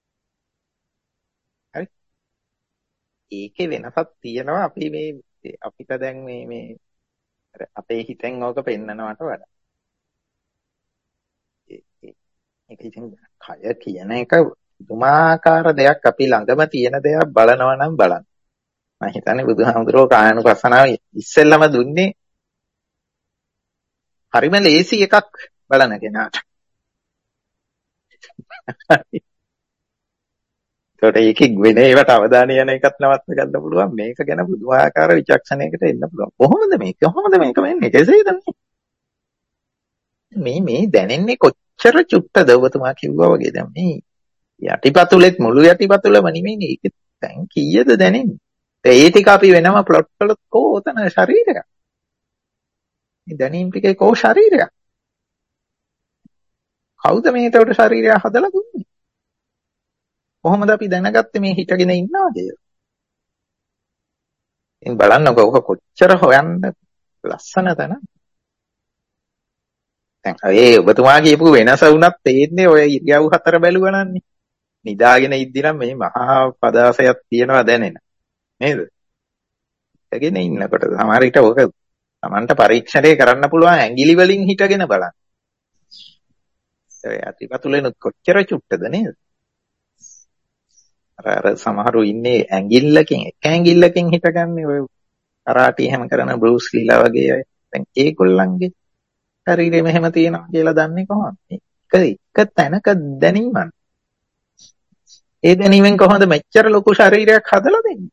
හරි. ඒකේ වෙනසක් තියෙනවා අපි මේ අපිට දැන් මේ අපේ හිතෙන් ඕක පෙන්නනවට වඩා. ඒක ඉතින් කය කියන එක දුමාකාර දෙයක් අපි ළඟම තියෙන දෙයක් බලනවා නම් බලන්න. මම හිතන්නේ බුදුහාමුදුරුවෝ කායानुපස්සනාව ඉස්සෙල්ලම දුන්නේ හරිම ලේසි එකක් බලන කෙනාට. ඒකට ඒකේ වෙන ඒවට අවධානය යන එකත් නවත්ත ගන්න පුළුවන්. මේක ගැන බුදුආකාර විචක්ෂණයකට එන්න පුළුවන්. කොහොමද මේක වෙන්නේ? කෙසේද මේ දැනෙන්නේ කොච්චර චුට්ටද ඔබතුමා කිව්වා වගේ. දැන් මේ යටිපතුලෙත් මුළු යටිපතුලම නෙමෙයි. ඒක දැන් කීයද දැනෙන්නේ? ඒ ටික අපි වෙනම ප්ලොට් කළොත් කොතන ශරීරයක්? මේ දැනීම් ටිකේ කෝ ශරීරයක්? කවුද මේ ඒකට ශරීරය හදලා දුන්නේ? කොහොමද අපි දැනගත්තේ මේ හිටගෙන ඉන්නවා කියලා? ඉතින් බලන්නකෝ ඔක කොච්චර හොයන්න ලස්සන තැන. දැන් ඒ ඔබතුමා කියපු වෙනස වුණත් තේන්නේ ඔය ඉරියව් හතර බැලුවනන්නේ. නිදාගෙන ඉද්දි නම් මේ මහා පදාසයක් තියෙනවා දැනෙන. නේද? හිටගෙන ඉන්නකොට සමහර විට ඔක Tamanට පරීක්ෂණය කරන්න පුළුවන් ඇඟිලි වලින් හිටගෙන බලන්න. ඒ යටිපතුලෙනුත් කොච්චර චුට්ටද නේද? අර සමහරු ඉන්නේ ඇඟිල්ලකින් එක ඇඟිල්ලකින් හිටගන්නේ ඔය කරාටි එහෙම කරන බෲස් ලීලා වගේ අය. දැන් ඒගොල්ලන්ගේ ශරීරය මෙහෙම තියෙනවා කියලා දන්නේ කොහොමද? එක තැනක දැනීමක්. ඒ දැනීමෙන් කොහොමද මෙච්චර ලොකු ශරීරයක් හදලා දෙන්නේ?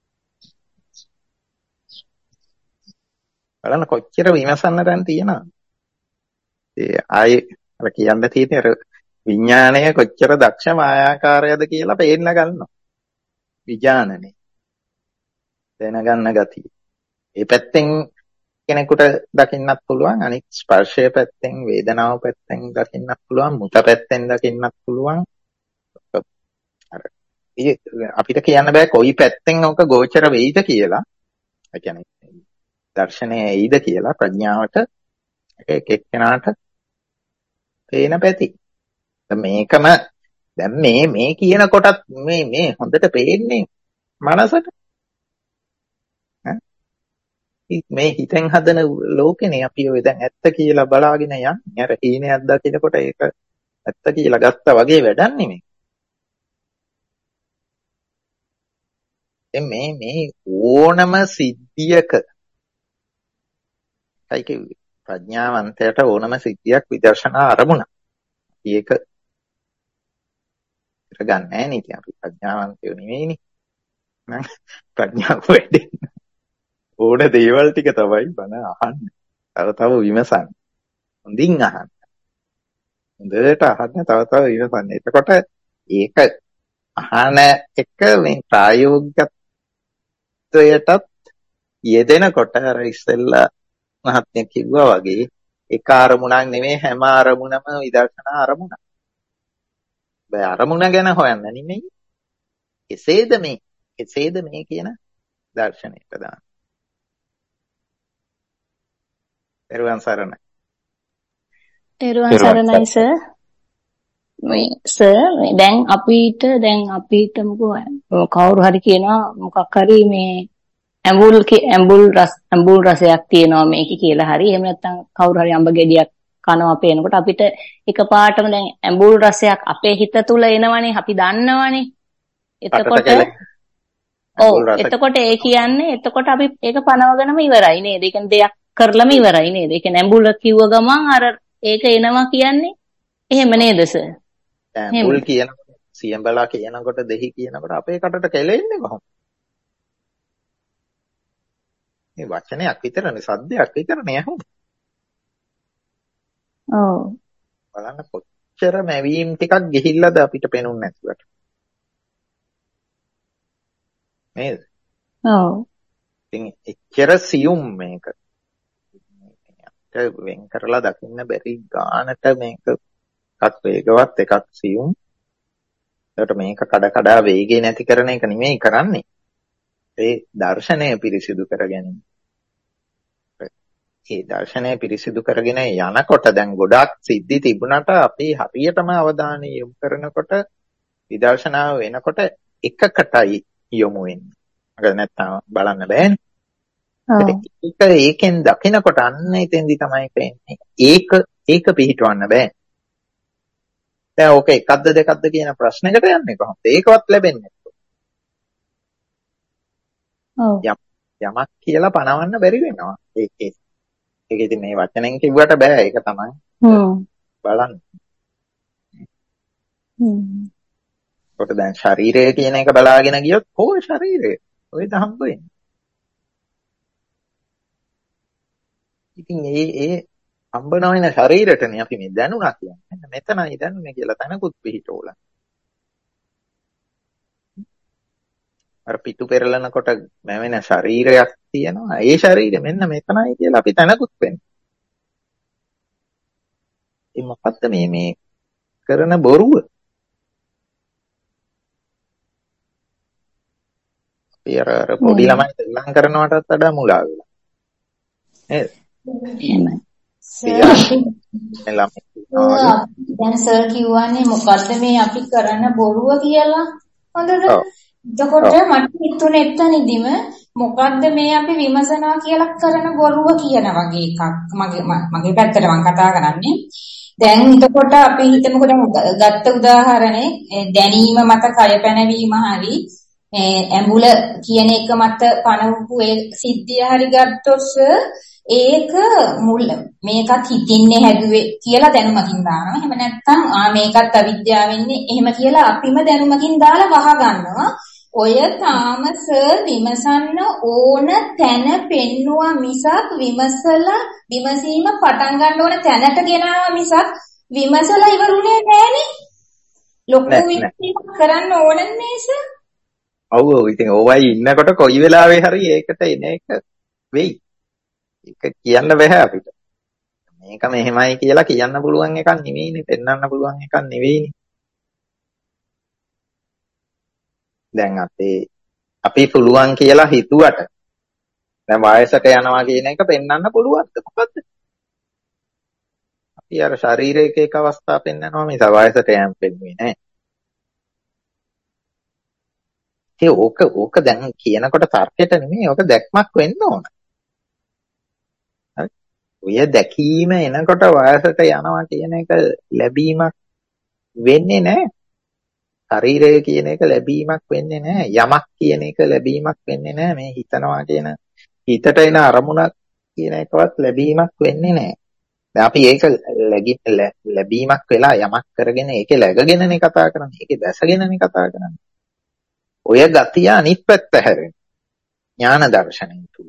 බලන්න කොච්චර විමසන්න දැන් තියෙනවද? ඒ ආයේ අර කියන්න තියෙන්නේ අර විඥාණය කොච්චර දක්ෂ මායාකාරයද කියලා පේන්න ගන්නවා. විඥානනේ. දැනගන්න ගතිය. ඒ පැත්තෙන් කෙනෙකුට දකින්නත් පුළුවන්. අනිත් ස්පර්ශය පැත්තෙන්, වේදනාව පැත්තෙන් දකින්නත් පුළුවන්. මුත පැත්තෙන් දකින්නත් පුළුවන්. අර අපිට කියන්න බෑ කොයි පැත්තෙන් ඔක ගෝචර වෙයිද කියලා. ඒ කියන්නේ දර්ශනය එයිද කියලා ප්‍රඥාවට එක එක්කෙනාට පේන පැති. මේකම දැන් මේ කියන කොටත් මේ හොඳට පේන්නේ මනසට. මේ හිතෙන් හදන ලෝකෙනේ අපි ඔය දැන් ඇත්ත කියලා බලාගෙන යන්නේ. අර හීනයක් දකිනකොට ඒක ඇත්ත කියලා ගත්තා වගේ වැඩක් නෙමෙයි. මේ ඕනම සිද්ධියක ප්‍රඥාවන්තයට ඕනම සිද්ධියක් විදර්ශනා අරමුණක්. ඒක ගන්න නැහැ නේ. අපි ප්‍රඥාවන්තයෝ නෙවෙයිනේ. ප්‍රඥාව වැඩි ඕන දේවල් ටික තමයි බන අහන්න. තව විමසන්න. හොඳින් අහන්න. හොඳට අහන්න තව විමසන්න. එතකොට ඒක අහන එක මේ ප්‍රායෝගිකත්වයටත් යෙදෙනකොට අර ඉස්සෙල්ලා මහත්මයා කිව්වා වගේ එක අරමුණක් නෙමෙයි හැම අරමුණම විදර්ශනා අරමුණක්. බය අරමුණ ගැන හොයන්න නෙමෙයි. කෙසේද මේ කියන දර්ශනයට දාන්න. තෙරුවන් සරණයි. තෙරුවන් සරණයි සර්. මේ දැන් අපිට මොකෝ කවුරු හරි කියනවා මොකක් හරි මේ ඇඹුල් රසයක් තියෙනවා මේකේ කියලා හරි. එහෙම නැත්නම් කවුරු හරි අඹ ගෙඩියක් කනවා පේනකොට අපිට එකපාරටම දැන් ඇඹුල් රසයක් අපේ හිත තුල එනවනේ. අපි දන්නවනේ. එතකොට ඒ කියන්නේ එතකොට අපි ඒක පනවගෙනම ඉවරයි නේද? ඒ කියන්නේ දෙයක් කරලම ඉවරයි නේද? ඒ කියන්නේ ඇඹුල කිව්ව ගමන් අර ඒක එනවා කියන්නේ එහෙම නේද සර්? ඇඹුල් කියනකොට සියඹලා කියනකොට දෙහි කියනකොට අපේ කටට කෙලෙන්නේ කොහොමද? මේ වචනයක් විතරනේ, සද්දයක් විතරනේ ඇහුනේ. ඔව්. බලන්න කොච්චර මැවීම් ටිකක් ගිහිල්ලාද අපිට පේනුන්නේ නැතුවට. නේද? ඔව්. ඉතින් එච්චර සියුම් මේක. වෙන් කරලා දකින්න බැරි ගානට මේක එකක් වේගවත් එකක් සියුම්. ඒකට මේක කඩ වේගය නැති කරන එක නෙමෙයි කරන්නේ. ඒ දර්ශනය පිරිසිදු කර ගැනීම. ඒ දර්ශනය පිරිසිදු කරගෙන යනකොට දැන් ගොඩාක් සිද්ධි තිබුණාට අපි හරියටම අවධානය යොමු කරනකොට විදර්ශනාව වෙනකොට එකකටයි යොමු වෙන්නේ. අර නැත්තම් බලන්න බෑනේ. ඒකෙන් දකිනකොට අන්න එතෙන්දි තමයි පේන්නේ. ඒක පිළිටවන්න බෑ. දැන් ඕක එකක්ද දෙකක්ද කියන ප්‍රශ්නයකට යන්නේ කොහොමද? ඒකවත් ලැබෙන්නේ නැහැ. යමක් කියලා පනවන්න බැරි වෙනවා. ඒක ඉතින් මේ වචනෙන් කිව්වට බෑ. ඒක තමයි. බලන්න. කොට දැන් ශරීරය කියන එක බලාගෙන ගියොත් කොහොම ශරීරය? ඔය හම්බ වෙන්නේ. ඉතින් ඒ හම්බ නොවන ශරීරයටනේ අපි මේ දැනුණා කියන්නේ. මෙතනයි දැනුනේ කියලා තනකුත් පිහිටෝලා. අර පිටු පෙරලනකොට මැවෙන ශරීරයක් තියෙනවා. ඒ ශරීරය මෙන්න මෙතනයි කියලා අපි තනකුත් වෙන්නේ. ඒ මොකද්ද මේ කරන බොරුව? අපි අර පොඩි ළමයි දෙල්ලම් කරනවටත් වඩා මුලා වෙලා. නේද? එහෙමයි. දැන් සර් කිව්වනේ මොකද්ද මේ අපි කරන බොරුව කියලා. හොඳද? එතකොට මට හිතුනේ එතනදිම මොකද්ද මේ අපි විමසනවා කියලා කරන බොරුව කියන වගේ එකක්. මගේ පැත්තට මම කතා කරන්නේ. දැන් එතකොට අපි හිතමුකෝ දැන් ගත්ත උදාහරණේ දැනීම මත කය පැනවීම හරි ඇඹුල කියන එක මත පනවපු ඒ සිද්ධිය හරි ගත්තොත් ඒක මුල් මේකත් හිතින්නේ හැදුවේ කියලා දැනුමකින් දානවා. එහෙම නැත්නම් මේකත් අවිද්‍යාවෙන්නේ එහෙම කියලා අපිම දැනුමකින් දාලා වහ ගන්නවා. ඔය තාම සර් විමසන්න ඕන තැන පෙන්නවා මිසක් විමසීම පටන් ගන්න ඕන තැනට ගෙනාවා මිසක් විමසලා ඉවරුනේ නෑනේ. ලොකු විමසීමක් කරන්න ඕනන්නේ සර්. ඔව් ඉතින් ඕවයි ඉන්නකොට කොයි වෙලාවෙ හරි ඒකට එන එක වෙයි. ඒක කියන්න බෑ අපිට. මේක මෙහෙමයි කියලා කියන්න පුළුවන් එකක් නෙවෙයිනේ, පෙන්වන්න පුළුවන් එකක් නෙවෙයිනේ. දැන් අපි පුළුවන් කියලා හිතුවට දැන් වයසට යනවා කියන එක පෙන්වන්න පුළුවන්ද මොකද්ද? අපි අර ශරීරයක එක අවස්ථා පෙන්වනවා මිස වයසට යෑම පෙන්වන්නේ නැහැ. ඕක දැන් කියනකොට තර්කයට නෙමෙයි, ඕක දැක්මක් වෙන්න ඕන. හරි? ඔය දැකීම එනකොට වයසට යනවා කියන එක ලැබීමක් වෙන්නේ නැහැ. ශරීරය කියන එක ලැබීමක් වෙන්නේ නැහැ. යමක් කියන එක ලැබීමක් වෙන්නේ නැහැ. මේ හිතනවා කියන හිතට එන අරමුණක් කියන එකවත් ලැබීමක් වෙන්නේ නැහැ. දැන් අපි ඒක ලැබීමක් වෙලා යමක් කරගෙන ඒකේ läගගෙනනේ කතා කරන්නේ. ඒකේ දැසගෙනනේ කතා කරන්නේ. ඔය ගතිය අනිත් පැත්ත හැරෙන ඥාන දර්ශනය තුල.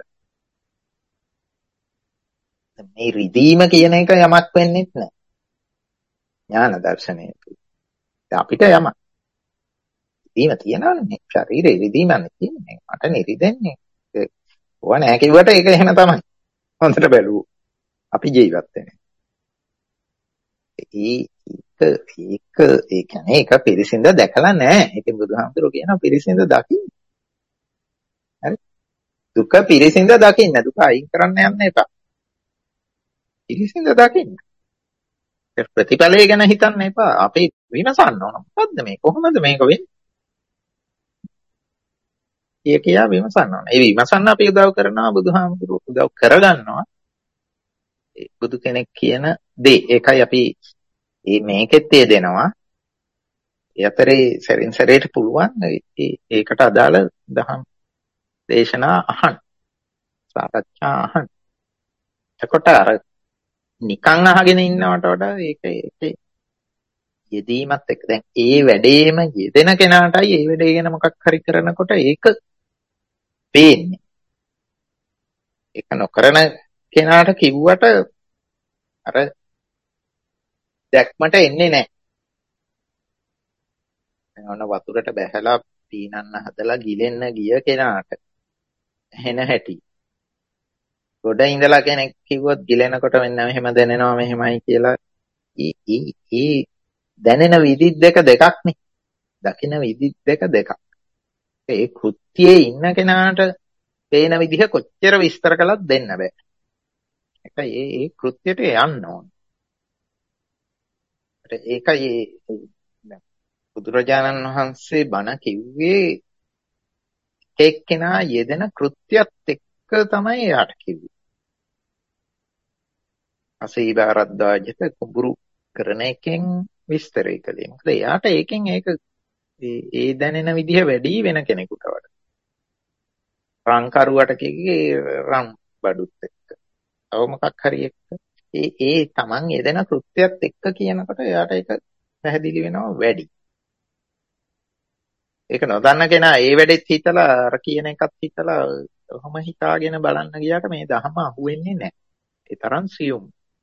මේ රිදීම කියන එක යමක් වෙන්නේත් නැහැ. ඥාන දර්ශනය තුල. අපිට යමක් රිදීම තියනවනේ. ශරීරේ රිදීමක් තියෙන්නේ. මට නිරිදෙන්නේ. ඕවා නැහැ කිව්වට ඒක එහෙම තමයි. හොඳට බැලුවෝ. අපි ජීවත් වෙන්නේ. ඒ කියන්නේ ඒක පිරිසිඳ දැකලා නැහැ. ඒක බුදුහාමුදුරුවෝ කියනවා පිරිසිඳ දකින්න. හරි? දුක පිරිසිඳ දකින්න. දුක අයින් කරන්න යන්න එපා. පිරිසිඳ දකින්න. ප්‍රතිඵලය ගැන හිතන්න එපා. අපි විමසන්න ඕන. මොකද්ද මේ? කොහොමද මේක වෙන්නේ? කියා විමසන්න ඕන. ඒ විමසන්න අපි උදව් කරනවා බුදුහාමුදුරුවෝ උදව් කරගන්නවා. බුදු කෙනෙක් කියන දේ. ඒකයි අපි මේකෙත් දෙනවා. ඒ අතරේ සැරින් සැරේට පුළුවන් ඒකට අදාළ දහම් දේශනා අහන්න. සාකච්ඡා අහන්න. එතකොට අර නිකන් අහගෙන ඉන්නවට වඩා ඒක යෙදීමත් එක්ක දැන් ඒ වැඩේම යෙදෙන කෙනාටයි ඒ වැඩේ ගැන මොකක් හරි කරනකොට ඒක පේන්නේ. ඒක නොකරන කෙනාට කිව්වට අර දැක්මට එන්නේ නැහැ. ඔන්න වතුරට බැහැලා පීනන්න හදලා ගිලෙන්න ගිය කෙනාට ඇහෙන හැටි. ගොඩ ඉඳලා කෙනෙක් කිව්වොත් ගිලෙනකොට මෙන්න මෙහෙම දැනෙනවා මෙහෙමයි කියලා ඒ දැනෙන විදිහ් දෙකක් නේ. දකින්න විදිහ් දෙකක්. ඒ කෘත්‍යයේ ඉන්න කෙනාට පේන විදිහ කොච්චර විස්තර කළත් දෙන්න බෑ. ඒකයි ඒ කෘත්‍යයට යන්න ඕන. ඒකයි බුදුරජාණන් වහන්සේ බණ කිව්වේ එක්කෙනා යෙදෙන කෘත්‍යත් එක්ක තමයි එයාට කිව්වේ. අසීබාරද්දාජිත කුඹුරු කරන එකෙන් විස්තරය කළේ. මොකද එයාට ඒකෙන් ඒක ඒ දැනෙන විදිහ වැඩි වෙන කෙනෙකුට වඩා. රංකරුවට කිව්වේ රම් බඩුත් එක්ක. තව මොකක් හරි එක්ක ඒ තමන් යෙදෙන කෘත්‍යත් එක්ක කියනකොට එයාට ඒක පැහැදිලි වෙනවා වැඩි. ඒක නොදන්න කෙනා ඒ වැඩෙත් හිතලා අර කියන එකත් හිතලා ඔහොම හිතාගෙන බලන්න ගියාට මේ ධර්ම අහුවෙන්නේ නැහැ. ඒ තරම් සියුම්.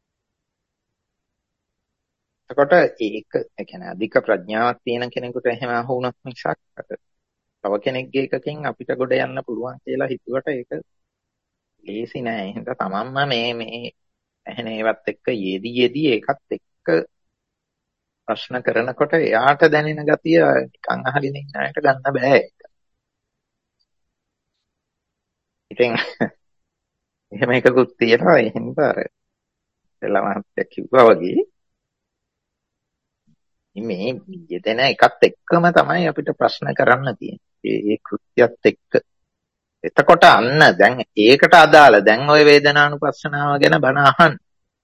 එතකොට ඒක කියන්නේ අධික ප්‍රඥාවක් තියෙන කෙනෙකුට එහෙම අහුනොත් මිසක් තව කෙනෙක්ගේ එකකින් අපිට ගොඩ යන්න පුළුවන් කියලා හිතුවට ඒක ලේසි නෑ. එහෙනම් තමන්ම මේ ඇහෙන ඒවත් එක්ක යෙදී ඒකත් එක්ක ප්‍රශ්න කරනකොට එයාට දැනෙන ගතිය නිකන් අහගෙන ඉන්න අයට ගන්න බෑ. ඉතින් එහෙම එකකුත් තියෙනවා. එහෙනම් අර එළමහත් කිව්වා වගේ මේ යෙදෙන එකත් එක්කම තමයි අපිට ප්‍රශ්න කරන්න තියෙන්නේ. ඒ කෘත්‍යත් එක්ක. එතකොට අන්න දැන් ඒකට අදාළ දැන් ওই වේදනානුපස්සනාව ගැන බණ අහන්න.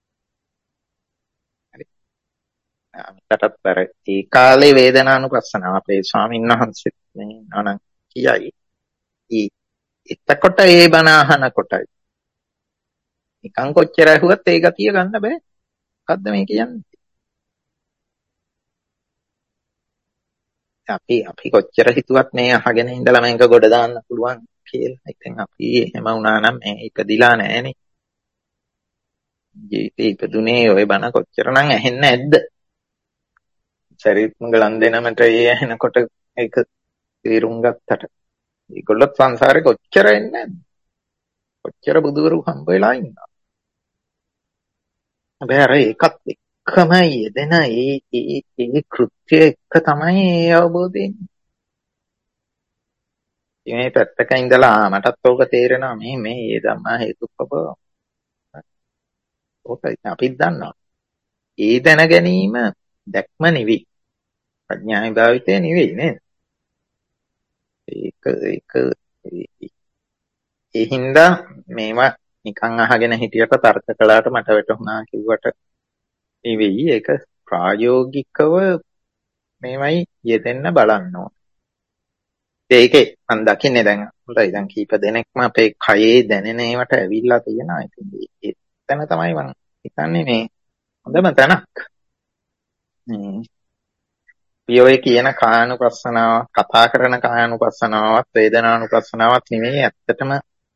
හරි. අපිටත් අර ඒ කාලේ වේදනානුපස්සනාව අපේ ස්වාමීන් වහන්සේ නෝනම් කියයි. එතකොට ඒ බණ අහනකොටයි නිකන් කොච්චර ඇහුවත් ඒ ගතිය ගන්න බෑ. මොකද්ද මේ කියන්නේ? අපි කොච්චර හිතුවත් මේ අහගෙන ඉඳලා මේක ගොඩ දාන්න පුළුවන් කියලා. ඉතින් අපි එහෙම වුණා නම් මේ ඉපදිලා නැහනේ. ජීවිතේ ඉපදුනේ ඔය බණ කොච්චරනම් ඇහෙන්නේ නැද්ද? චරිත්ම ගලන් දෙනමට ඒ ඇහෙනකොට ඒක තේරුම් ගත්තට. ඒගොල්ලොත් සංසාරේ කොච්චර එන්නේ නැද්ද? කොච්චර බුදුවරු හම්බ වෙලා ඉන්නවා. හැබැයි අර ඒකත් එක්කම යෙදෙන ඒ කෘත්‍ය එක්ක තමයි ඒ අවබෝධය එන්නේ. මේ පැත්තක ඉඳලා මටත් ඕක තේරෙනවා මේ ඒ ධම්මා හේතුඵල. ඕක අපිත් දන්නවා. ඒ දැන ගැනීම දැක්ම නෙවෙයි. ප්‍රඥාවේ භාවිතය නෙවෙයි නේද? ඒක ඒ හින්දා මේවා නිකන් අහගෙන හිටියට තර්ක කළාට මට වැටුණා කිව්වට නෙවෙයි. ඒක ප්‍රායෝගිකව මේවයි යෙදෙන්න බලන්න ඕන. ඒකේ මම දකින්නේ දැන් හොඳයි දැන් කීප දෙනෙක්ම අපේ කයේ දැනෙන ඒවට ඇවිල්ලා තියෙනවා. ඉතින් එතන තමයි මම හිතන්නේ මේ හොඳම තැනක්. ඔය කියන කායानुපස්සනාව කතා කරන කායानुපස්සනාවත් වේදනානුපස්සනාවත් නෙමෙයි ඇත්තටම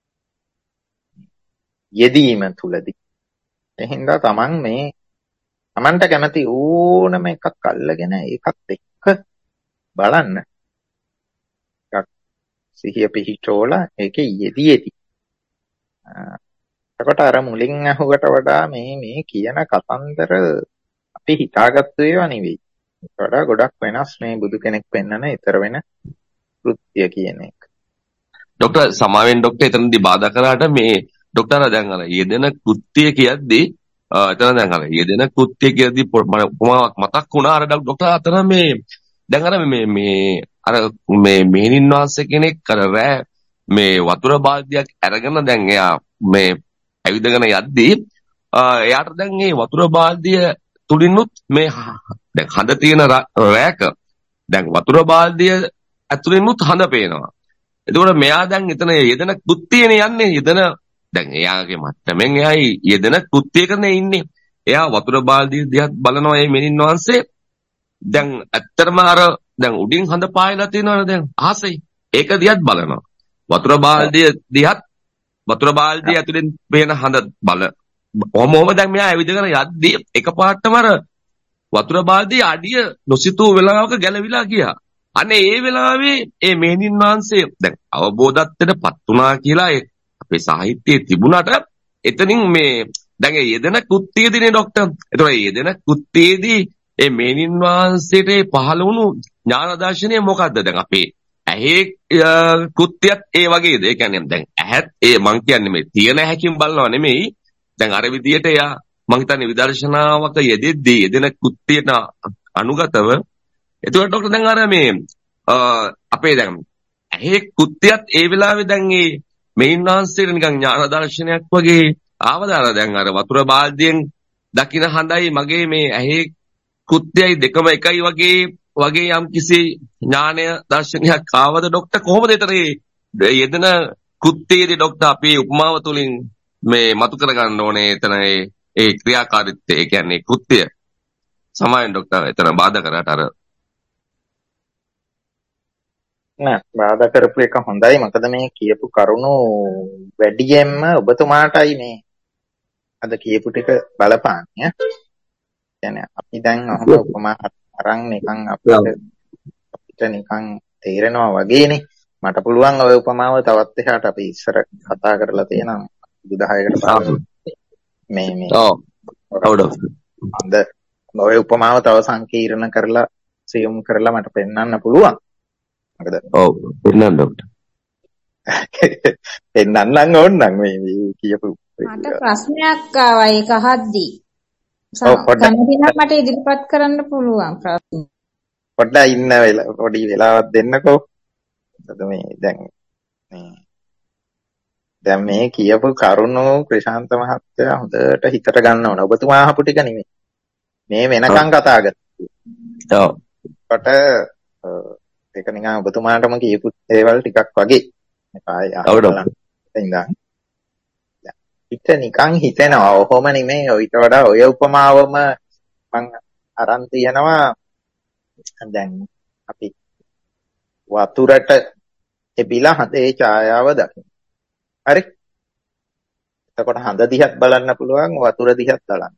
යෙදීම තුලදී. එහෙනම් තමන් මේ තමන්ට කැමති ඕනම එකක් අල්ලගෙන ඒකත් එක්ක බලන්න. එකක් සිහිය පිහිටෝලා ඒකේ යෙදී. එතකොට අර මුලින් අහුවට වඩා මේ කියන කතන්දර අපි හිතාගත්තු ඒවා නෙවෙයි. ඒකට වඩා ගොඩක් වෙනස් මේ බුදු කෙනෙක් පෙන්නන ඊතර වෙන කෘත්‍ය කියන එක. ડોક્ટર සමාවෙන් ડોક્ટર එතනදී බාධා කරාට මේ ડોક્ટર දැන් අර යෙදෙන කෘත්‍ය කියද්දී එතන දැන් අර යෙදෙන කෘත්‍ය කියද්දී උපමාවක් මතක් වුණා අර ડોક્ટર අතන මේ දැන් අර මේ අර මේ මෙහෙණින් වහන්සේ කෙනෙක් අර රෑ මේ වතුර බාල්දියක් අරගෙන දැන් එයා මේ ඇවිදගෙන යද්දී එයාට දැන් මේ වතුර බාල්දිය තුලිනුත් මේ දැන් හඳ තියෙන රෑක දැන් වතුර බාල්දිය ඇතුලිනුත් හඳ පේනවා. එතකොට මෙයා දැන් එතන යෙදෙන කෘත්‍යනේ යන්නේ යෙදෙන දැන් එයාගේ මට්ටමෙන් එයායි යෙදෙන කෘත්‍යයකනේ ඉන්නේ. එයා වතුර බාල්දිය දිහා බලනවා මේ මෙනින් වහන්සේ. දැන් ඇත්තටම අර දැන් උඩින් හඳ පායලා තියෙනවනේ දැන් අහසේ. ඒක දිහාත් බලනවා. වතුර බාල්දිය ඇතුලෙන් පේන හඳ ඔහොම දැන් මෙයා ඇවිදගෙන යද්දී එකපාරටම අර වතුර බාල්දිය අඩිය නොසිතූ වෙලාවක ගැලවිලා ගියා. අනේ ඒ වෙලාවේ මේ මෙහෙණින් වහන්සේ දැන් අවබෝධත්වයටපත් වුණා කියලා අපේ සාහිත්‍යයේ තිබුණාට එතනින් මේ දැන් ඒ යෙදෙන කෘත්‍යයේදීනේ ડોක්ටර්. ඒතකොට ඒ යෙදෙන කෘත්‍යයේදී මේ මෙහෙණින් වහන්සේට පහළ වුණු ඥාන දර්ශනය මොකද්ද? දැන් අපේ ඇහි කෘත්‍යයත් ඒ වගේද? ඒ කියන්නේ දැන් ඇහත් මං කියන්නේ මේ තියෙන ඇහැකින් බලනවා නෙමෙයි. දැන් අර විදියට එයා මං හිතන්නේ විදර්ශනාවක යෙදෙද්දී යෙදෙන කෘත්‍යයට අනුගතව එතකොට ડોක්ටර් දැන් අර මේ අපේ දැන් ඇහි කෘත්‍යයත් ඒ වෙලාවේ දැන් මේ මෙයින් වහන්සේට නිකන් ඥාන දර්ශනයක් වගේ ආවදාලා දැන් අර වතුර බාල්දියෙන් දකින්න හඳයි මගේ මේ ඇහි කෘත්‍යයි දෙකම එකයි වගේ යම් කිසි ඥානය දර්ශනයක් ආවද ડોක්ටර් කොහොමද ඒතර යෙදෙන කෘත්‍යයේදී ડોක්ටර් අපේ උපමාව තුලින් මේ මතු කරගන්න ඕනේ එතන ඒ ක්‍රියාකාරීත්වය ඒ කියන්නේ කෘත්‍ය සමායන් ડોක්ටර් එතන බාධා කරාට අර නෑ බාධා කරපු එක හොඳයි. මොකද මේ කියපු කරුණු වැඩියෙන්ම ඔබතුමාටයි මේ අද කියපු ටික බලපාන්නේ. කියන්නේ අපි දැන් ඔහොම උපමා අරන් නිකන් අපිට නිකන් තේරෙනවා වගේනේ. මට පුළුවන් ඔය උපමාව තවත් එහාට අපි ඉස්සර කතා කරලා තියෙනවා 10කට මේ හොඳ ඔය උපමාව තව සංකීර්ණ කරලා සියුම් කරලා මට පෙන්වන්න පුළුවන්. මොකද පෙන්වන්න ડોක්ටර්. පෙන්වන්නම් ඕනනම් මේ කියපු මට ප්‍රශ්නයක් ආවා ඒක අහද්දී. කැමතිනම් මට ඉදිරිපත් කරන්න පුළුවන් ප්‍රශ්න. පොඩ්ඩක් ඉන්න පොඩි වෙලාවක් දෙන්නකෝ. මොකද මේ දැන් මේ කියපු කරුණු ක්‍රිෂාන්ත මහත්තයා හොඳට හිතට ගන්න ඕන. ඔබතුමා අහපු ටික නෙමෙයි. මේ වෙනකන් කතා කරා. ඔව්. කොට ඒක නිකන් ඔබතුමාටම කියපු දේවල් ටිකක් වගේ. හිත නිකන් හිතෙනවා. ඔහොම නෙමෙයි. ඊට වඩා ඔය උපමාවම මම අරන් තියනවා. දැන් අපි වතුරට එබිලා හඳේ ඡායාව දකින්න. හරි? එතකොට හඳ දිහත් බලන්න පුළුවන් වතුර දිහත් බලන්න.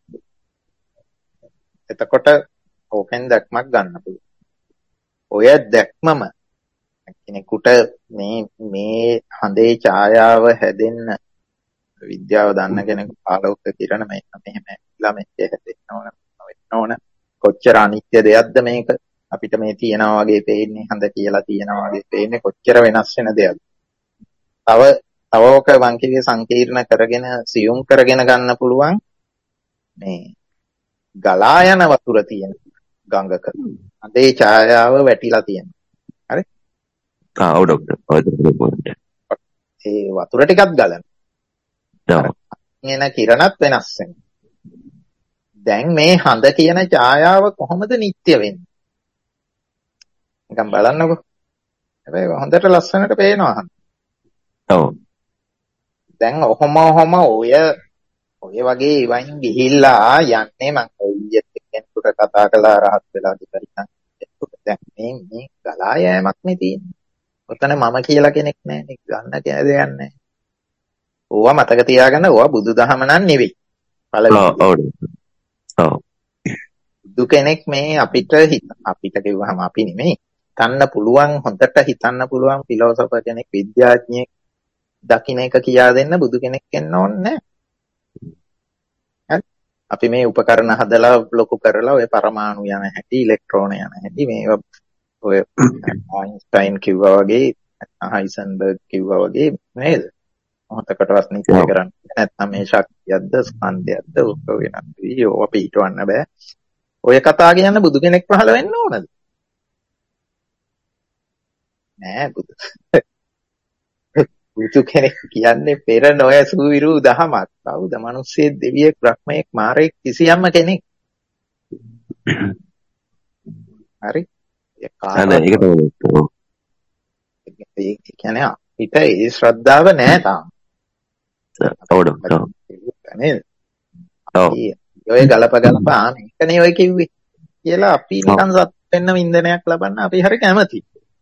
එතකොට ඕකෙන් දැක්මක් ගන්න පුළුවන්. ඔය දැක්මම කෙනෙකුට මේ හඳේ ඡායාව හැදෙන්න විද්‍යාව දන්න කෙනෙකු ආලෝක කිරණ මෙහෙම ළමෙක් හැදෙන්න ඕන කොච්චර අනිත්‍ය දෙයක්ද මේක අපිට මේ තියනවා වගේ පේන්නේ හඳ කියලා තියනවා වගේ පේන්නේ කොච්චර වෙනස් වෙන දෙයක්ද. තව ඔක වංකිගේ සංකීර්ණ කරගෙන සියුම් කරගෙන ගන්න පුළුවන් මේ ගලා යන වතුර තියෙන ගඟක හඳේ ඡායාව වැටිලා තියෙනවා. හරි? ඔව් ડોක්ටර්. ඒ වතුර ටිකක් ගලන. එන කිරණත් වෙනස් වෙනවා. දැන් මේ හඳ කියන ඡායාව කොහොමද නිට්ටය වෙන්නේ? නිකන් බලන්නකෝ. හැබැයි හොඳට ලස්සනට පේනවා. ඔව්. දැන් ඔහොම ඔය වගේ වයින් ගිහිල්ලා යන්නේ මම ඊයේත් කෙනෙකුට කතා කළා රහත් වෙලා ඉතින් දැන් මේ ගලා යෑමක් නේ තියෙන්නේ. ඔතන මම කියලා කෙනෙක් නැහැ ගන්න දෙයක් නැහැ. ඕවා මතක තියාගන්න ඕවා බුදුදහම නම් නෙවෙයි. ඔව්. බුදු කෙනෙක් මේ අපිට කිව්වහම අපි නෙමෙයි. හිතන්න පුළුවන් හොඳට හිතන්න පුළුවන් ෆිලොසොෆර් කෙනෙක් විද්‍යාඥයෙක් දකින්න එක කියා දෙන්න බුදු කෙනෙක් වෙන්න ඕනේ නැහැ. අපි මේ උපකරණ හදලා ලොකු කරලා ඔය පරමාණු යන හැටි ඉලෙක්ට්‍රෝන යන හැටි මේවා ඔය අයින්ස්ටයින් කිව්වා වගේ හයිසන්බර්ග් කිව්වා වගේ නේද? මොහොතකටවත් නිශ්චය කරන්න නැත්නම් මේ ශක්තියක්ද ස්කන්ධයක්ද ඔක වෙනත් වීයෝ අපි හිතවන්න බෑ. ඔය කතා කියන්න බුදු කෙනෙක් පහළ වෙන්න ඕනද? නෑ බුදු කෙනෙක් කියන්නේ පෙර නොයසු විරු දහමක්. කවුද? මිනිස්සෙක්, දෙවියෙක්, බ්‍රහ්මයෙක්, මාරයෙක් කිසියම්ම කෙනෙක්. හරි? ඒක තමයි. ඒ කියන්නේ අපිට ඒ ශ්‍රද්ධාව නෑ තාම. නේද? ඔය ගලප මේකනේ ඔය කිව්වේ කියලා අපි නිකන් සත් වෙන්න වින්දනයක් ලබන්න අපි හරි කැමති.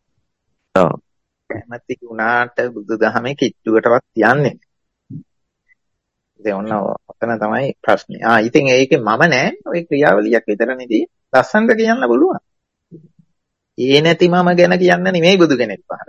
කැමති වුණාට බුදුදහමේ කිට්ටුවටවත් යන්නේ. ඉතින් ඔතන තමයි ප්‍රශ්නේ. ඉතින් ඒකේ මම නෑ ඔය ක්‍රියාවලියක් විතරනේ ලස්සනට කියන්න පුළුවන්. ඒ නැති මම ගැන කියන්න නෙමෙයි බුදු කෙනෙක් පහළ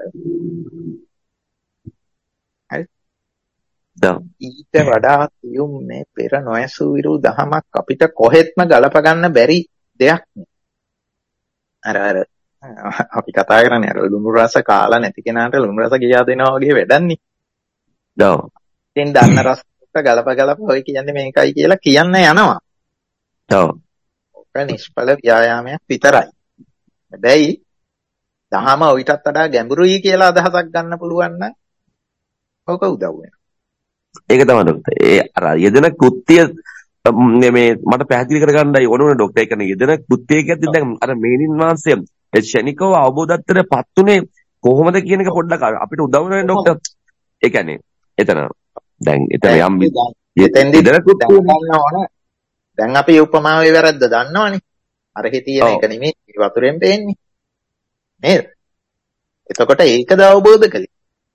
වෙන්නේ. ඊට වඩා සියුම් මේ පෙර නොයසු විරු දහමක් අපිට කොහෙත්ම ගලප ගන්න බැරි දෙයක් නේ. අර අපි කතා කරන්නේ අර ලුණු රස කාලා නැති කෙනාට ලුණු රස කියා දෙනවා වගේ වැඩන්නේ. ඔව්. ඉතින් දන්න රසට ගලප ඔය කියන්නේ මේකයි කියලා කියන්න යනවා. ඔව්. ඔක නිෂ්ඵල ව්‍යායාමයක් විතරයි. හැබැයි දහම ඔයිටත් වඩා ගැඹුරුයි කියලා අදහසක් ගන්න පුළුවන් නම් ඔක උදව් වෙනවා. ඒක තමයි ડોක්ටර්. ඒ අර යෙදෙන කෘත්‍ය මේ මට පැහැදිලි කරගන්නයි ඕනේ ડોක්ටර්. ඒ කියන්නේ යෙදෙන කෘත්‍ය කියද්දි දැන් අර මේනින් වහන්සේ ශනිකව අවබෝධත්වයටපත් උනේ කොහොමද කියන එක පොඩ්ඩක් අපිට උදව් වෙනවා ડોක්ටර්. ඒ කියන්නේ එතන යම් යෙදෙන කෘත්‍ය දැන් අපි උපමාවේ වැරද්ද දන්නවනේ. අර හිතියන එක නෙමෙයි වතුරෙන් පේන්නේ. නේද? එතකොට ඒකද අවබෝධ කළේ.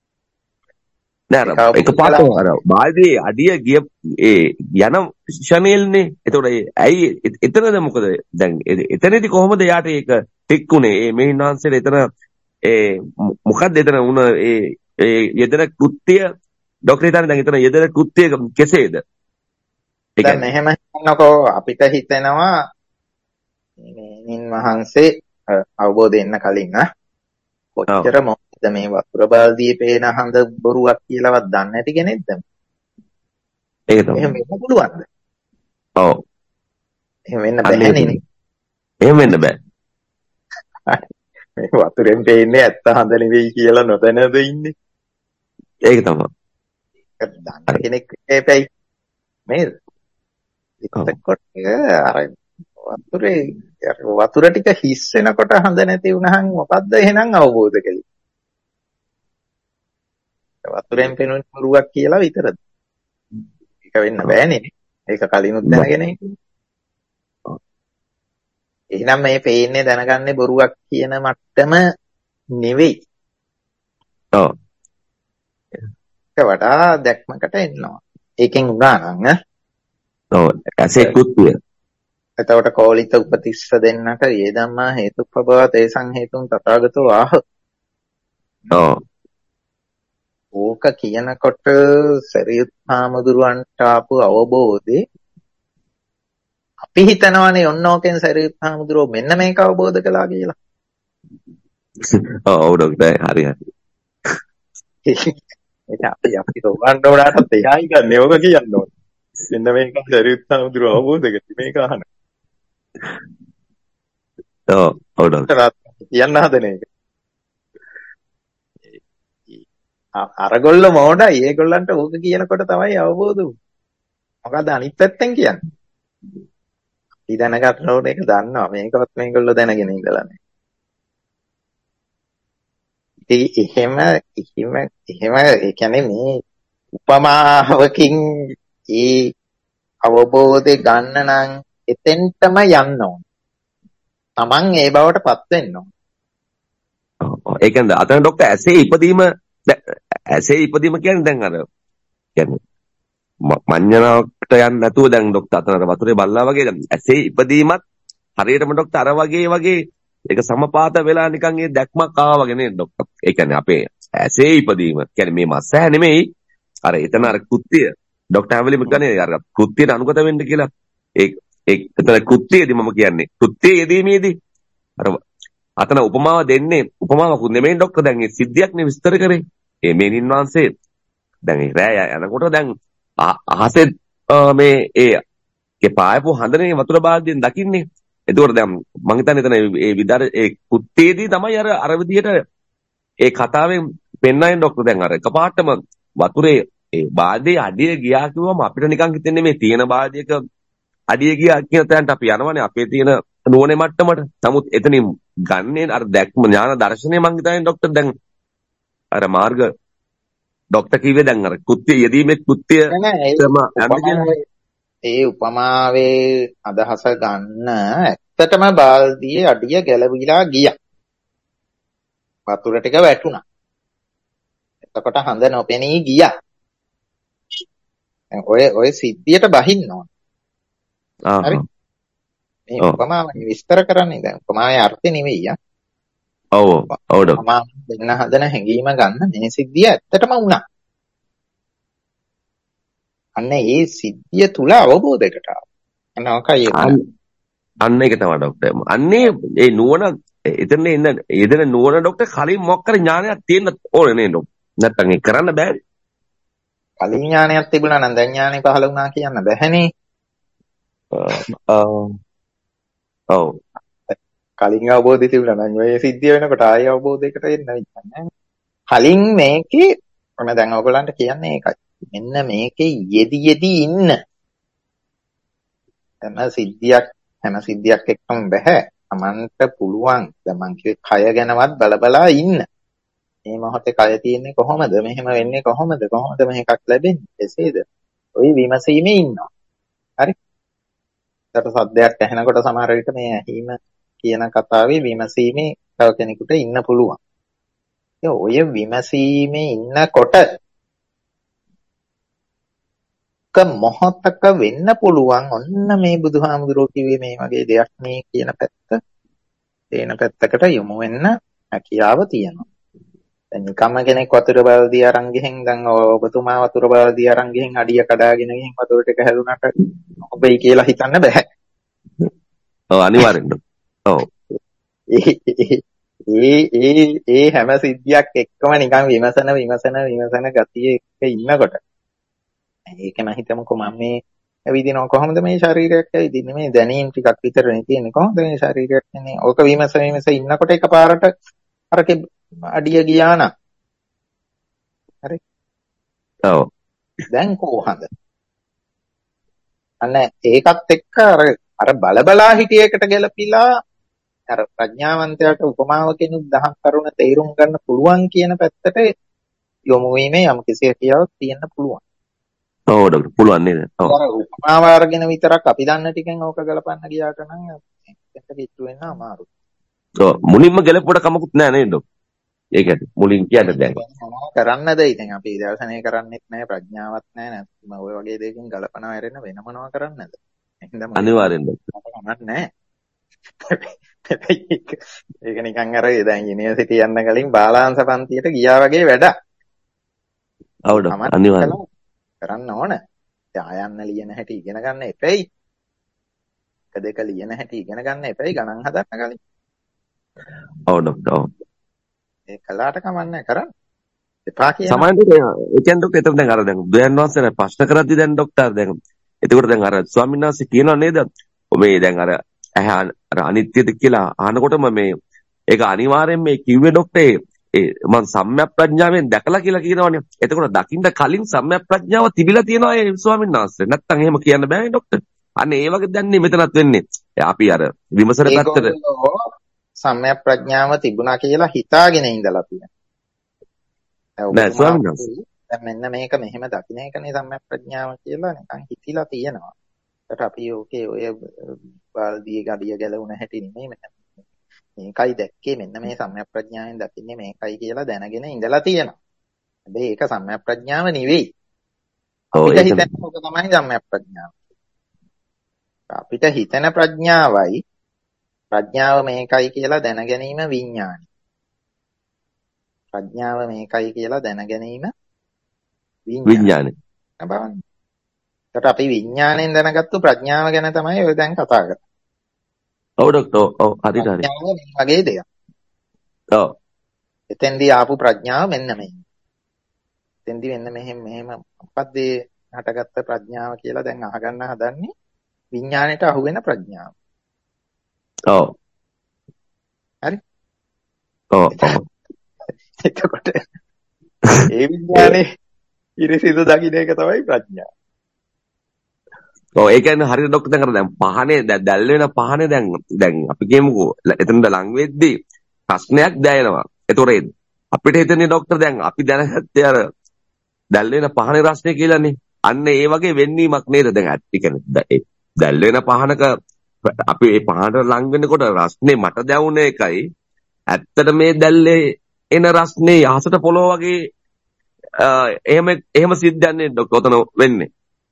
නෑ එකපාරට අර බාල්දියේ අඩිය ගිය යන ෂනේල්නේ. එතකොට ඇයි එතනද මොකද දැන් එතනදී කොහොමද යාට ඒක ටික්ුනේ? මේ මෙහිනාන්සෙට එතන මොකක්ද එතන වුණ යෙදෙන කෘත්‍ය ડોක්ටර් හිතන්නේ දැන් එතන යෙදෙන කෘත්‍ය කෙසේද? දැන් එහෙම හිතනකො අපිට හිතෙනවා මේනින් වහන්සේ අවබෝධ වෙන්න කලින් කොච්චර මොකද මේ වතුර බාල්දියේ පේන හඳ බොරුවක් කියලාවත් දන්නේ නැති කෙනෙක්ද? ඒක තමයි. එහෙම වෙන්න පුළුවන්ද? ඔව්. එහෙම වෙන්න බෑනේ. එහෙම වෙන්න බෑ. මේ වතුරෙන් පේන්නේ ඇත්ත හඳ නෙවෙයි කියලා නොදැනද ඉන්නේ. ඒක තමයි. ඒක දන්න කෙනෙක් ඒපැයි නේද? එතකොට අර වතුර ටික හිස් වෙනකොට හඳ නැති වුණහම මොකද්ද එහෙනම් අවබෝධ කළේ? වතුරෙන් පෙනුන බොරුවක් කියලා විතරද? ඒක වෙන්න බෑනේ. ඒක කලිනුත් දැනගෙන ඉන්නේ. එහෙනම් මේ පේන්නේ දැනගන්නේ බොරුවක් කියන මට්ටම නෙවෙයි. ඔව්. ඒක වඩා දැක්මකට එනවා. ඒකෙන් උනා නම් ඔව් ඇසේ කෘත්‍ය. එතකොට කෝලිත උපතිස්ස දෙන්නට ඒ ධම්මා හේතුප්පබව තේසං හේතුන් තථාගතෝ ආහ. ඔව්. ඕක කියනකොට සරියුත් හාමුදුරුවන්ට ආපු අවබෝධේ අපි හිතනවානේ ඔන්නෝකෙන් සරියුත් හාමුදුරුවෝ මෙන්න මේක අවබෝධ කළා කියලා. ඔව් ડોක්ටර් හරි. ඒක අපි තෝරන්න ඕනට එහායි ගන්න ඕක කියන්න ඕනේ. මෙන්න මේක සරියුත් හාමුදුරුවෝ අවබෝධ කරගන්න මේක අහන. ඔව් ડોක්ටර්. කියන්න හදන එක. අරගොල්ල මොඩයි ඒගොල්ලන්ට ඕක කියනකොට තමයි අවබෝධ වුනේ. මොකද අනිත් පැත්තෙන් කියන්නේ. අපි දැනගන්න ඕනේ ඒක දන්නවා මේකවත් මේගොල්ලෝ දැනගෙන ඉඳලා නැහැ. ඉතින් එහෙම ඒ කියන්නේ මේ උපමාවකින් ඒ අවබෝධය ගන්න නම් එතෙන්ටම යන්න ඕන. Taman ඒ බවට පත් වෙන්න ඕන. ඒ කියන්නේ අතන ડોක්ටර් ඇසේ ඉපදීම කියන්නේ දැන් අර කියන්නේ මඤ්ඤණාවට යන්නේ නැතුව දැන් ડોක්ටර් අතන අර වතුරේ බල්ලා වගේ දැන් ඇසේ ඉපදීමත් හරියටම ડોක්ටර් අර වගේ ඒක සමපාත වෙලා නිකන් ඒ දැක්මක් ආවා වගේ නේද ડોක්ටර්? ඒ කියන්නේ අපේ ඇසේ ඉපදීම කියන්නේ මේ මස් ඇහැ නෙමෙයි අර එතන අර කෘත්‍ය ડોක්ටර් හැමලෙම කියන්නේ අර කෘත්‍යයට අනුගත වෙන්න කියලා. ඒ එතන කෘත්‍යයේදී මම කියන්නේ කෘත්‍යයේ යෙදීමේදී අර අතන උපමාව දෙන්නේ උපමාවකුත් නෙමෙයි ડોක්ටර්. දැන් මේ සිද්ධියක් නේ විස්තර කරේ. මේ මේනින් වහන්සේ දැන් ඒ රෑ යනකොට දැන් අහසේ මේ ඒ පායපු හඳනේ වතුර බාල්දියෙන් දකින්නේ. එතකොට දැන් මං හිතන්නේ එතන ඒ විතර ඒ කුත්තේදී තමයි අර විදියට ඒ කතාවෙන් පෙන්නන්නේ ડોක්ටර්. දැන් අර එකපාරටම වතුරේ ඒ බාල්දියේ අඩිය ගියා කිව්වම අපිට නිකන් හිතෙන්නේ මේ තියෙන බාල්දියක අඩිය ගියා කියන තැනට අපි යනවනේ අපේ තියෙන නුවණේ මට්ටමට. නමුත් එතනින් ගන්නේ අර දැක්ම ඥාන දර්ශනය මං හිතන්නේ ડોක්ටර්. දැන් අර මාර්ග ડોක්ටර් කිව්වේ දැන් අර කෘත්‍ය යෙදීමේ කෘත්‍ය ඒ උපමාවේ අදහස ගන්න ඇත්තටම බාල්දියේ අඩිය ගැලවිලා ගියා. වතුර ටික වැටුණා. එතකොට හඳ නොපෙනී ගියා. ඔය සිද්ධියට බහින්න ඕන. හරි. මේ උපමාව විස්තර කරන්නේ දැන් උපමාවේ අර්ථය නෙවෙයි යා. ඔව් ඔව්. උපමාව දෙන්න හදන හැඟීම ගන්න මේ සිද්ධිය ඇත්තටම වුණා. අන්න ඒ සිද්ධිය තුල අවබෝධයකට ආවා. අන්න ඒක තමයි ડોක්ටර්. අන්නේ ඒ නුවණ එතන ඉන්න යෙදෙන නුවණ ડોක්ටර් කලින් මොකක් කර ඥානයක් තියෙන්න ඕනේ නේද? නැත්තම් ඒක කරන්න බෑනේ. කලින් ඥානයක් තිබුණා නම් දැන් ඥානෙ පහළ වුණා කියන්න බැහැනේ. ඔව්. කලින් අවබෝධය තිබුණා නම් ඔය සිද්ධිය වෙනකොට ආයෙ අවබෝධයකට එන්න වෙන්නේ. කලින් මේකේ මම දැන් ඔයගොල්ලන්ට කියන්නේ ඒකයි. මෙන්න මේකේ යෙදි ඉන්න. හැම සිද්ධියක් එක්කම බෑ. Tamanට පුළුවන්. දැන් මං කිව්වේ කය ගැනවත් බලබලා ඉන්න. මේ මොහොතේ කය තියෙන්නේ කොහොමද? මෙහෙම වෙන්නේ කොහොමද? කොහොමද මේකක් ලැබෙන්නේ? එසේද? ওই විමසීමේ ඉන්නවා. හරි? ඊට සද්දයක් ඇහෙනකොට සමහර විට මේ ඇහිම කියන කතාවේ විමසීමේ තව කෙනෙකුට ඉන්න පුළුවන්. ඔය විමසීමේ ඉන්නකොට මොහොතක වෙන්න පුළුවන් ඔන්න මේ බුදුහාමුදුරුවෝ කිව්වේ මේ වගේ දෙයක් මේ කියන පැත්තකට යොමු වෙන්න හැකියාව තියෙනවා. දැන් නිකම්ම කෙනෙක් වතුර බල්දිය අරන් ගිහින් දැන් ඔබතුමා වතුර බල්දිය අරන් ගිහින් අඩිය කඩාගෙන ගිහින් වතුර ටික හැදුනට ඔබයි කියලා හිතන්න බෑ. ඔව් අනිවාර්යෙන්ම. ඔව්. ඒ හැම සිද්ධියක් එක්කම නිකන් විමසන ගතිය එක්ක ඉන්නකොට ඒකම හිතමුකෝ මම මේ ඇවිදිනවා කොහොමද මේ ශරීරයක් ඇවිදින්නේ මේ දැනීම් ටිකක් විතරනේ තියෙන්නේ කොහොමද මේ ශරීරයක් කියන්නේ ඕක විමස ඉන්නකොට එකපාරට අරකේ අඩිය ගියා නම් හරි ඔව් දැන් කොහොමද අන්න ඒකත් එක්ක අර බලබලා හිටියේකට ගැලපිලා අර ප්‍රඥාවන්තයාට උපමාවකින් දහම් කරුණ තේරුම් ගන්න පුළුවන් කියන පැත්තට යොමු වීමේ යම් කිසි හැකියාවක් තියෙන්න පුළුවන්. ඔව් ડોක්ටර් පුළුවන් නේද? ඔව්. අර උපමාව අරගෙන විතරක් අපි දන්න ටිකෙන් ඕක ගලපන්න ගියාට නම් ඒක කිට්ටු වෙන්න අමාරුයි. ඔව් මුලින්ම ගැලපුවට කමකුත් නැහැ නේද ડોක්ටර්? ඒකද මුලින් කියන්න දැන්. කරන්නද ඉතින් අපි දර්ශනය කරන්නෙත් නැහැ ප්‍රඥාවක් නැහැ නැත්නම් ඔය වගේ දෙයකින් ගලපනවා හැරෙන්න වෙන මොනවා කරන්නද? අනිවාර්යෙන්ම නැහැ. ඒක නිකන් අර දැන් යුනිවර්සිටි යන්න කලින් බාලාංශ පන්තියට ගියා වගේ වැඩක්. ඔව් ડોක්ටර් අනිවාර්යෙන්ම කරන්න ඕන. ආයන්න ලියන හැටි ඉගෙන ගන්න එපෙයි. එක දෙක ලියන හැටි ඉගෙන ගන්න එපෙයි ගණන් හදන්න කලින්. ඔව් ડોක්ටර් ඔව්. ඒ කලාට කමන්නේ කරන්න. එපා කියන. සමහරවිට ඒ කියන්නේ ડોක්ටර් එතන දැන් අර දැන් බුදුන් වහන්සේ ප්‍රශ්න කරද්දි දැන් ડોක්ටර් දැන් එතකොට දැන් අර ස්වාමීන් වහන්සේ කියනවා නේද? මේ දැන් අර අනිත්‍යද කියලා අහනකොටම මේ ඒක අනිවාර්යෙන් මේ කිව්වේ ડોක්ටර් මම සම්‍යක් ප්‍රඥාවෙන් දැකලා කියලා කියනවනේ. එතකොට දකින්න කලින් සම්‍යක් ප්‍රඥාව තිබිලා තියෙනවා ඒ ස්වාමීන් වහන්සේ. නැත්තම් එහෙම කියන්න බෑනේ ડોක්ටර්. අන්න ඒ වගේ දැන් මෙතනත් වෙන්නේ. අපි අර විමසන පැත්තට සම්‍යක් ප්‍රඥාව තිබුණා කියලා හිතාගෙන ඉඳලා තියෙනවා. නෑ ඔබතුමා ස්වාමීන් වහන්සේ. දැන් මෙන්න මේක මෙහෙම දකින්න එකනේ සම්‍යක් ප්‍රඥාව කියලා නිකන් හිතිලා තියෙනවා. ඒකට අපි ඕකේ ඔය බාල්දියේ ගඩිය ගැලවුණ හැටි නෙමෙයි මේකයි දැක්කේ මෙන්න මේ සම්‍යක් ප්‍රඥාවෙන් දකින්නේ මේකයි කියලා දැනගෙන ඉඳලා තියෙනවා. හැබැයි ඒක සම්‍යක් ප්‍රඥාව නෙවෙයි. අපිට හිතෙන ඕක තමයි සම්‍යක් ප්‍රඥාව. අපිට හිතෙන ප්‍රඥාව මේකයි කියලා දැන ගැනීම විඥානයි. ප්‍රඥාව මේකයි කියලා දැන ගැනීම විඥානයි. බලන්න. ඒකට අපි විඥාණයෙන් දැනගත්තු ප්‍රඥාව ගැන තමයි ඔය දැන් කතා කරන්නේ. ඔව් ડોක්ටර් ඔව් හරියට හරි. ප්‍රඥාව මේ වගේ දෙයක්. ඔව්. එතෙන්දී ආපු ප්‍රඥාව මෙන්න මේ. එතෙන්දී මෙන්න මෙහෙම මොකක්ද හටගත්ත ප්‍රඥාව කියලා දැන් අහගන්න හදන්නේ විඥාණයට අහු වෙන ප්‍රඥාව. ඔව්. හරි? ඔව්. එතකොට ඒ විඥානේ ඉරිසිදු දකින්න එක තමයි ප්‍රඥාව. ඔව් ඒ කියන්නේ හරියට ડોක්ටර් දැන් පහනේ දැල් වෙන පහනේ දැන් අපි කියමුකෝ එතනද ලං වෙද්දී ප්‍රශ්නයක් දැනෙනවා. ඒතොරේ අපිට හිතන්නේ ડોක්ටර් දැන් අපි දැනගත්තේ අර දැල් වෙන පහනේ රස්නේ කියලානේ. අන්න ඒ වගේ වෙන්නීමක් නේද දැන් ඇත්ත කියන්නේ. දැල් වෙන පහනක අපි ඒ පහනට ලං වෙනකොට රස්නේ මට දැවුන එකයි ඇත්තට මේ දැල්ලේ එන රස්නේ අහසට පොළොව වගේ එහෙම සිද්ධන්නේ ડોක්ටර් ඔතන වෙන්නේ.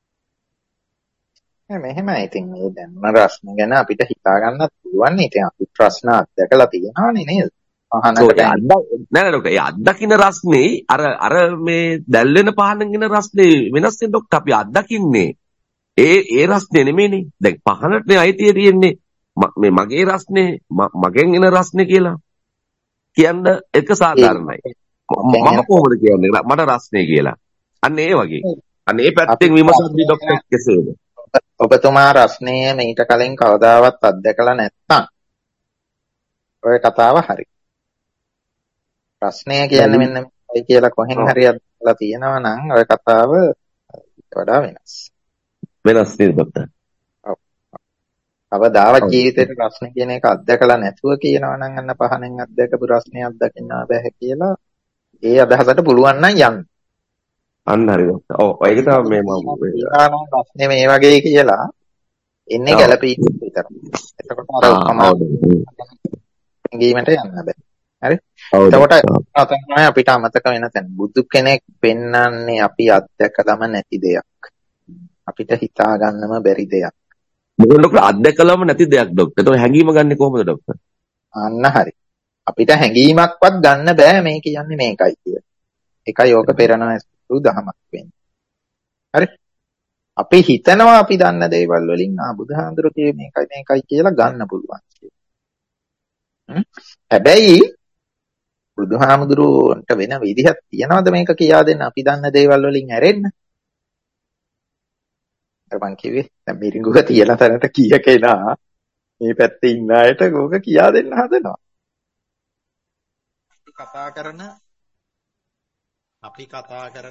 මෙහෙමයි. ඉතින් මේ දැන්ම රස්න ගැන අපිට හිතා ගන්නත් පුළුවන්. ඉතින් අපි ප්‍රශ්න අත්දකලා තියෙනවානේ නේද? නෑ ડોක්ටර්. ඒ අත්දකින්න රස්නේ අර මේ දැල් වෙන පහනෙන් එන රස්නේ වෙනස් නේ ડોක්ටර්. අපි අත්දකින්නේ ඒ රස්නේ නෙමෙයිනේ. දැන් පහනටනේ අයිතිය තියෙන්නේ. මේ මගේ රස්නේ මගෙන් එන රස්නේ කියලා කියන්න එක සාධාරණයි. මම කොහොමද කියන්නේ මට රස්නේ කියලා. අන්න ඒ වගේ. අන්න ඒ පැත්තෙන් විමසද්දී ડોක්ටර් කෙසේද? ඔබතුමා රස්නේ මීට කලින් කවදාවත් අත්දැකලා නැත්නම් ඔය කතාව හරි. රස්නේ කියන්නේ මෙන්න මේකයි කියලා කොහෙන් හරි අත්දැකලා තියෙනවා නම් ඔය කතාව වඩා වෙනස්. වෙනස් නේද ડોක්ටර්? ඔව්. අවදාවත් ජීවිතේට රස්නේ කියන එක අත්දැකලා නැතුව කියනවා නම් අන්න පහනෙන් අත්දැකපු රස්නේ අත්දකින්න බෑ කියලා ඒ අදහසට පුළුවන් නම් යන්න. අන්න හරි ડોක්ටර්. ඔව් ඒක තමයි මේ මම රස්නේ මේ වගේ කියලා එන්නේ ගැළපීම විතරයි. එතකොට අර ඔක්කොම ගීමට යන්න බෑ. හරි? එතකොට තමයි අපිට අමතක වෙන තැන. බුදු කෙනෙක් පෙන්වන්නේ අපි අත්දැකලම නැති දෙයක්. අපිට හිතා ගන්නම බැරි දෙයක්. මොකද ડોක්ටර් අත්දැකලම නැති දෙයක් ડોක්ටර්. ඒක හැංගීම ගන්නෙ කොහොමද ડોක්ටර්? අන්න හරි. අපිට හැංගීමක්වත් ගන්න බෑ මේ කියන්නේ මේකයි කියලා. ඒකයි ඕක පෙරණැසු දහමක් වෙන්නේ. හරි? අපි හිතනවා අපි දන්න දේවල් වලින් බුදුහාඳුරු කියේ මේකයි කියලා ගන්න පුළුවන් කියලා. හැබැයි බුදුහාමුදුරුවන්ට වෙන විදිහක් තියනවද මේක කියා දෙන්න අපි දන්න දේවල් වලින් ඇරෙන්න? මං කිව්වේ දැන් මිරිඟුව තියලා තැනට කීය කෙනා මේ පැත්තේ ඉන්න අයට ඕක කියා දෙන්න හදනවා. අපි කතා කරන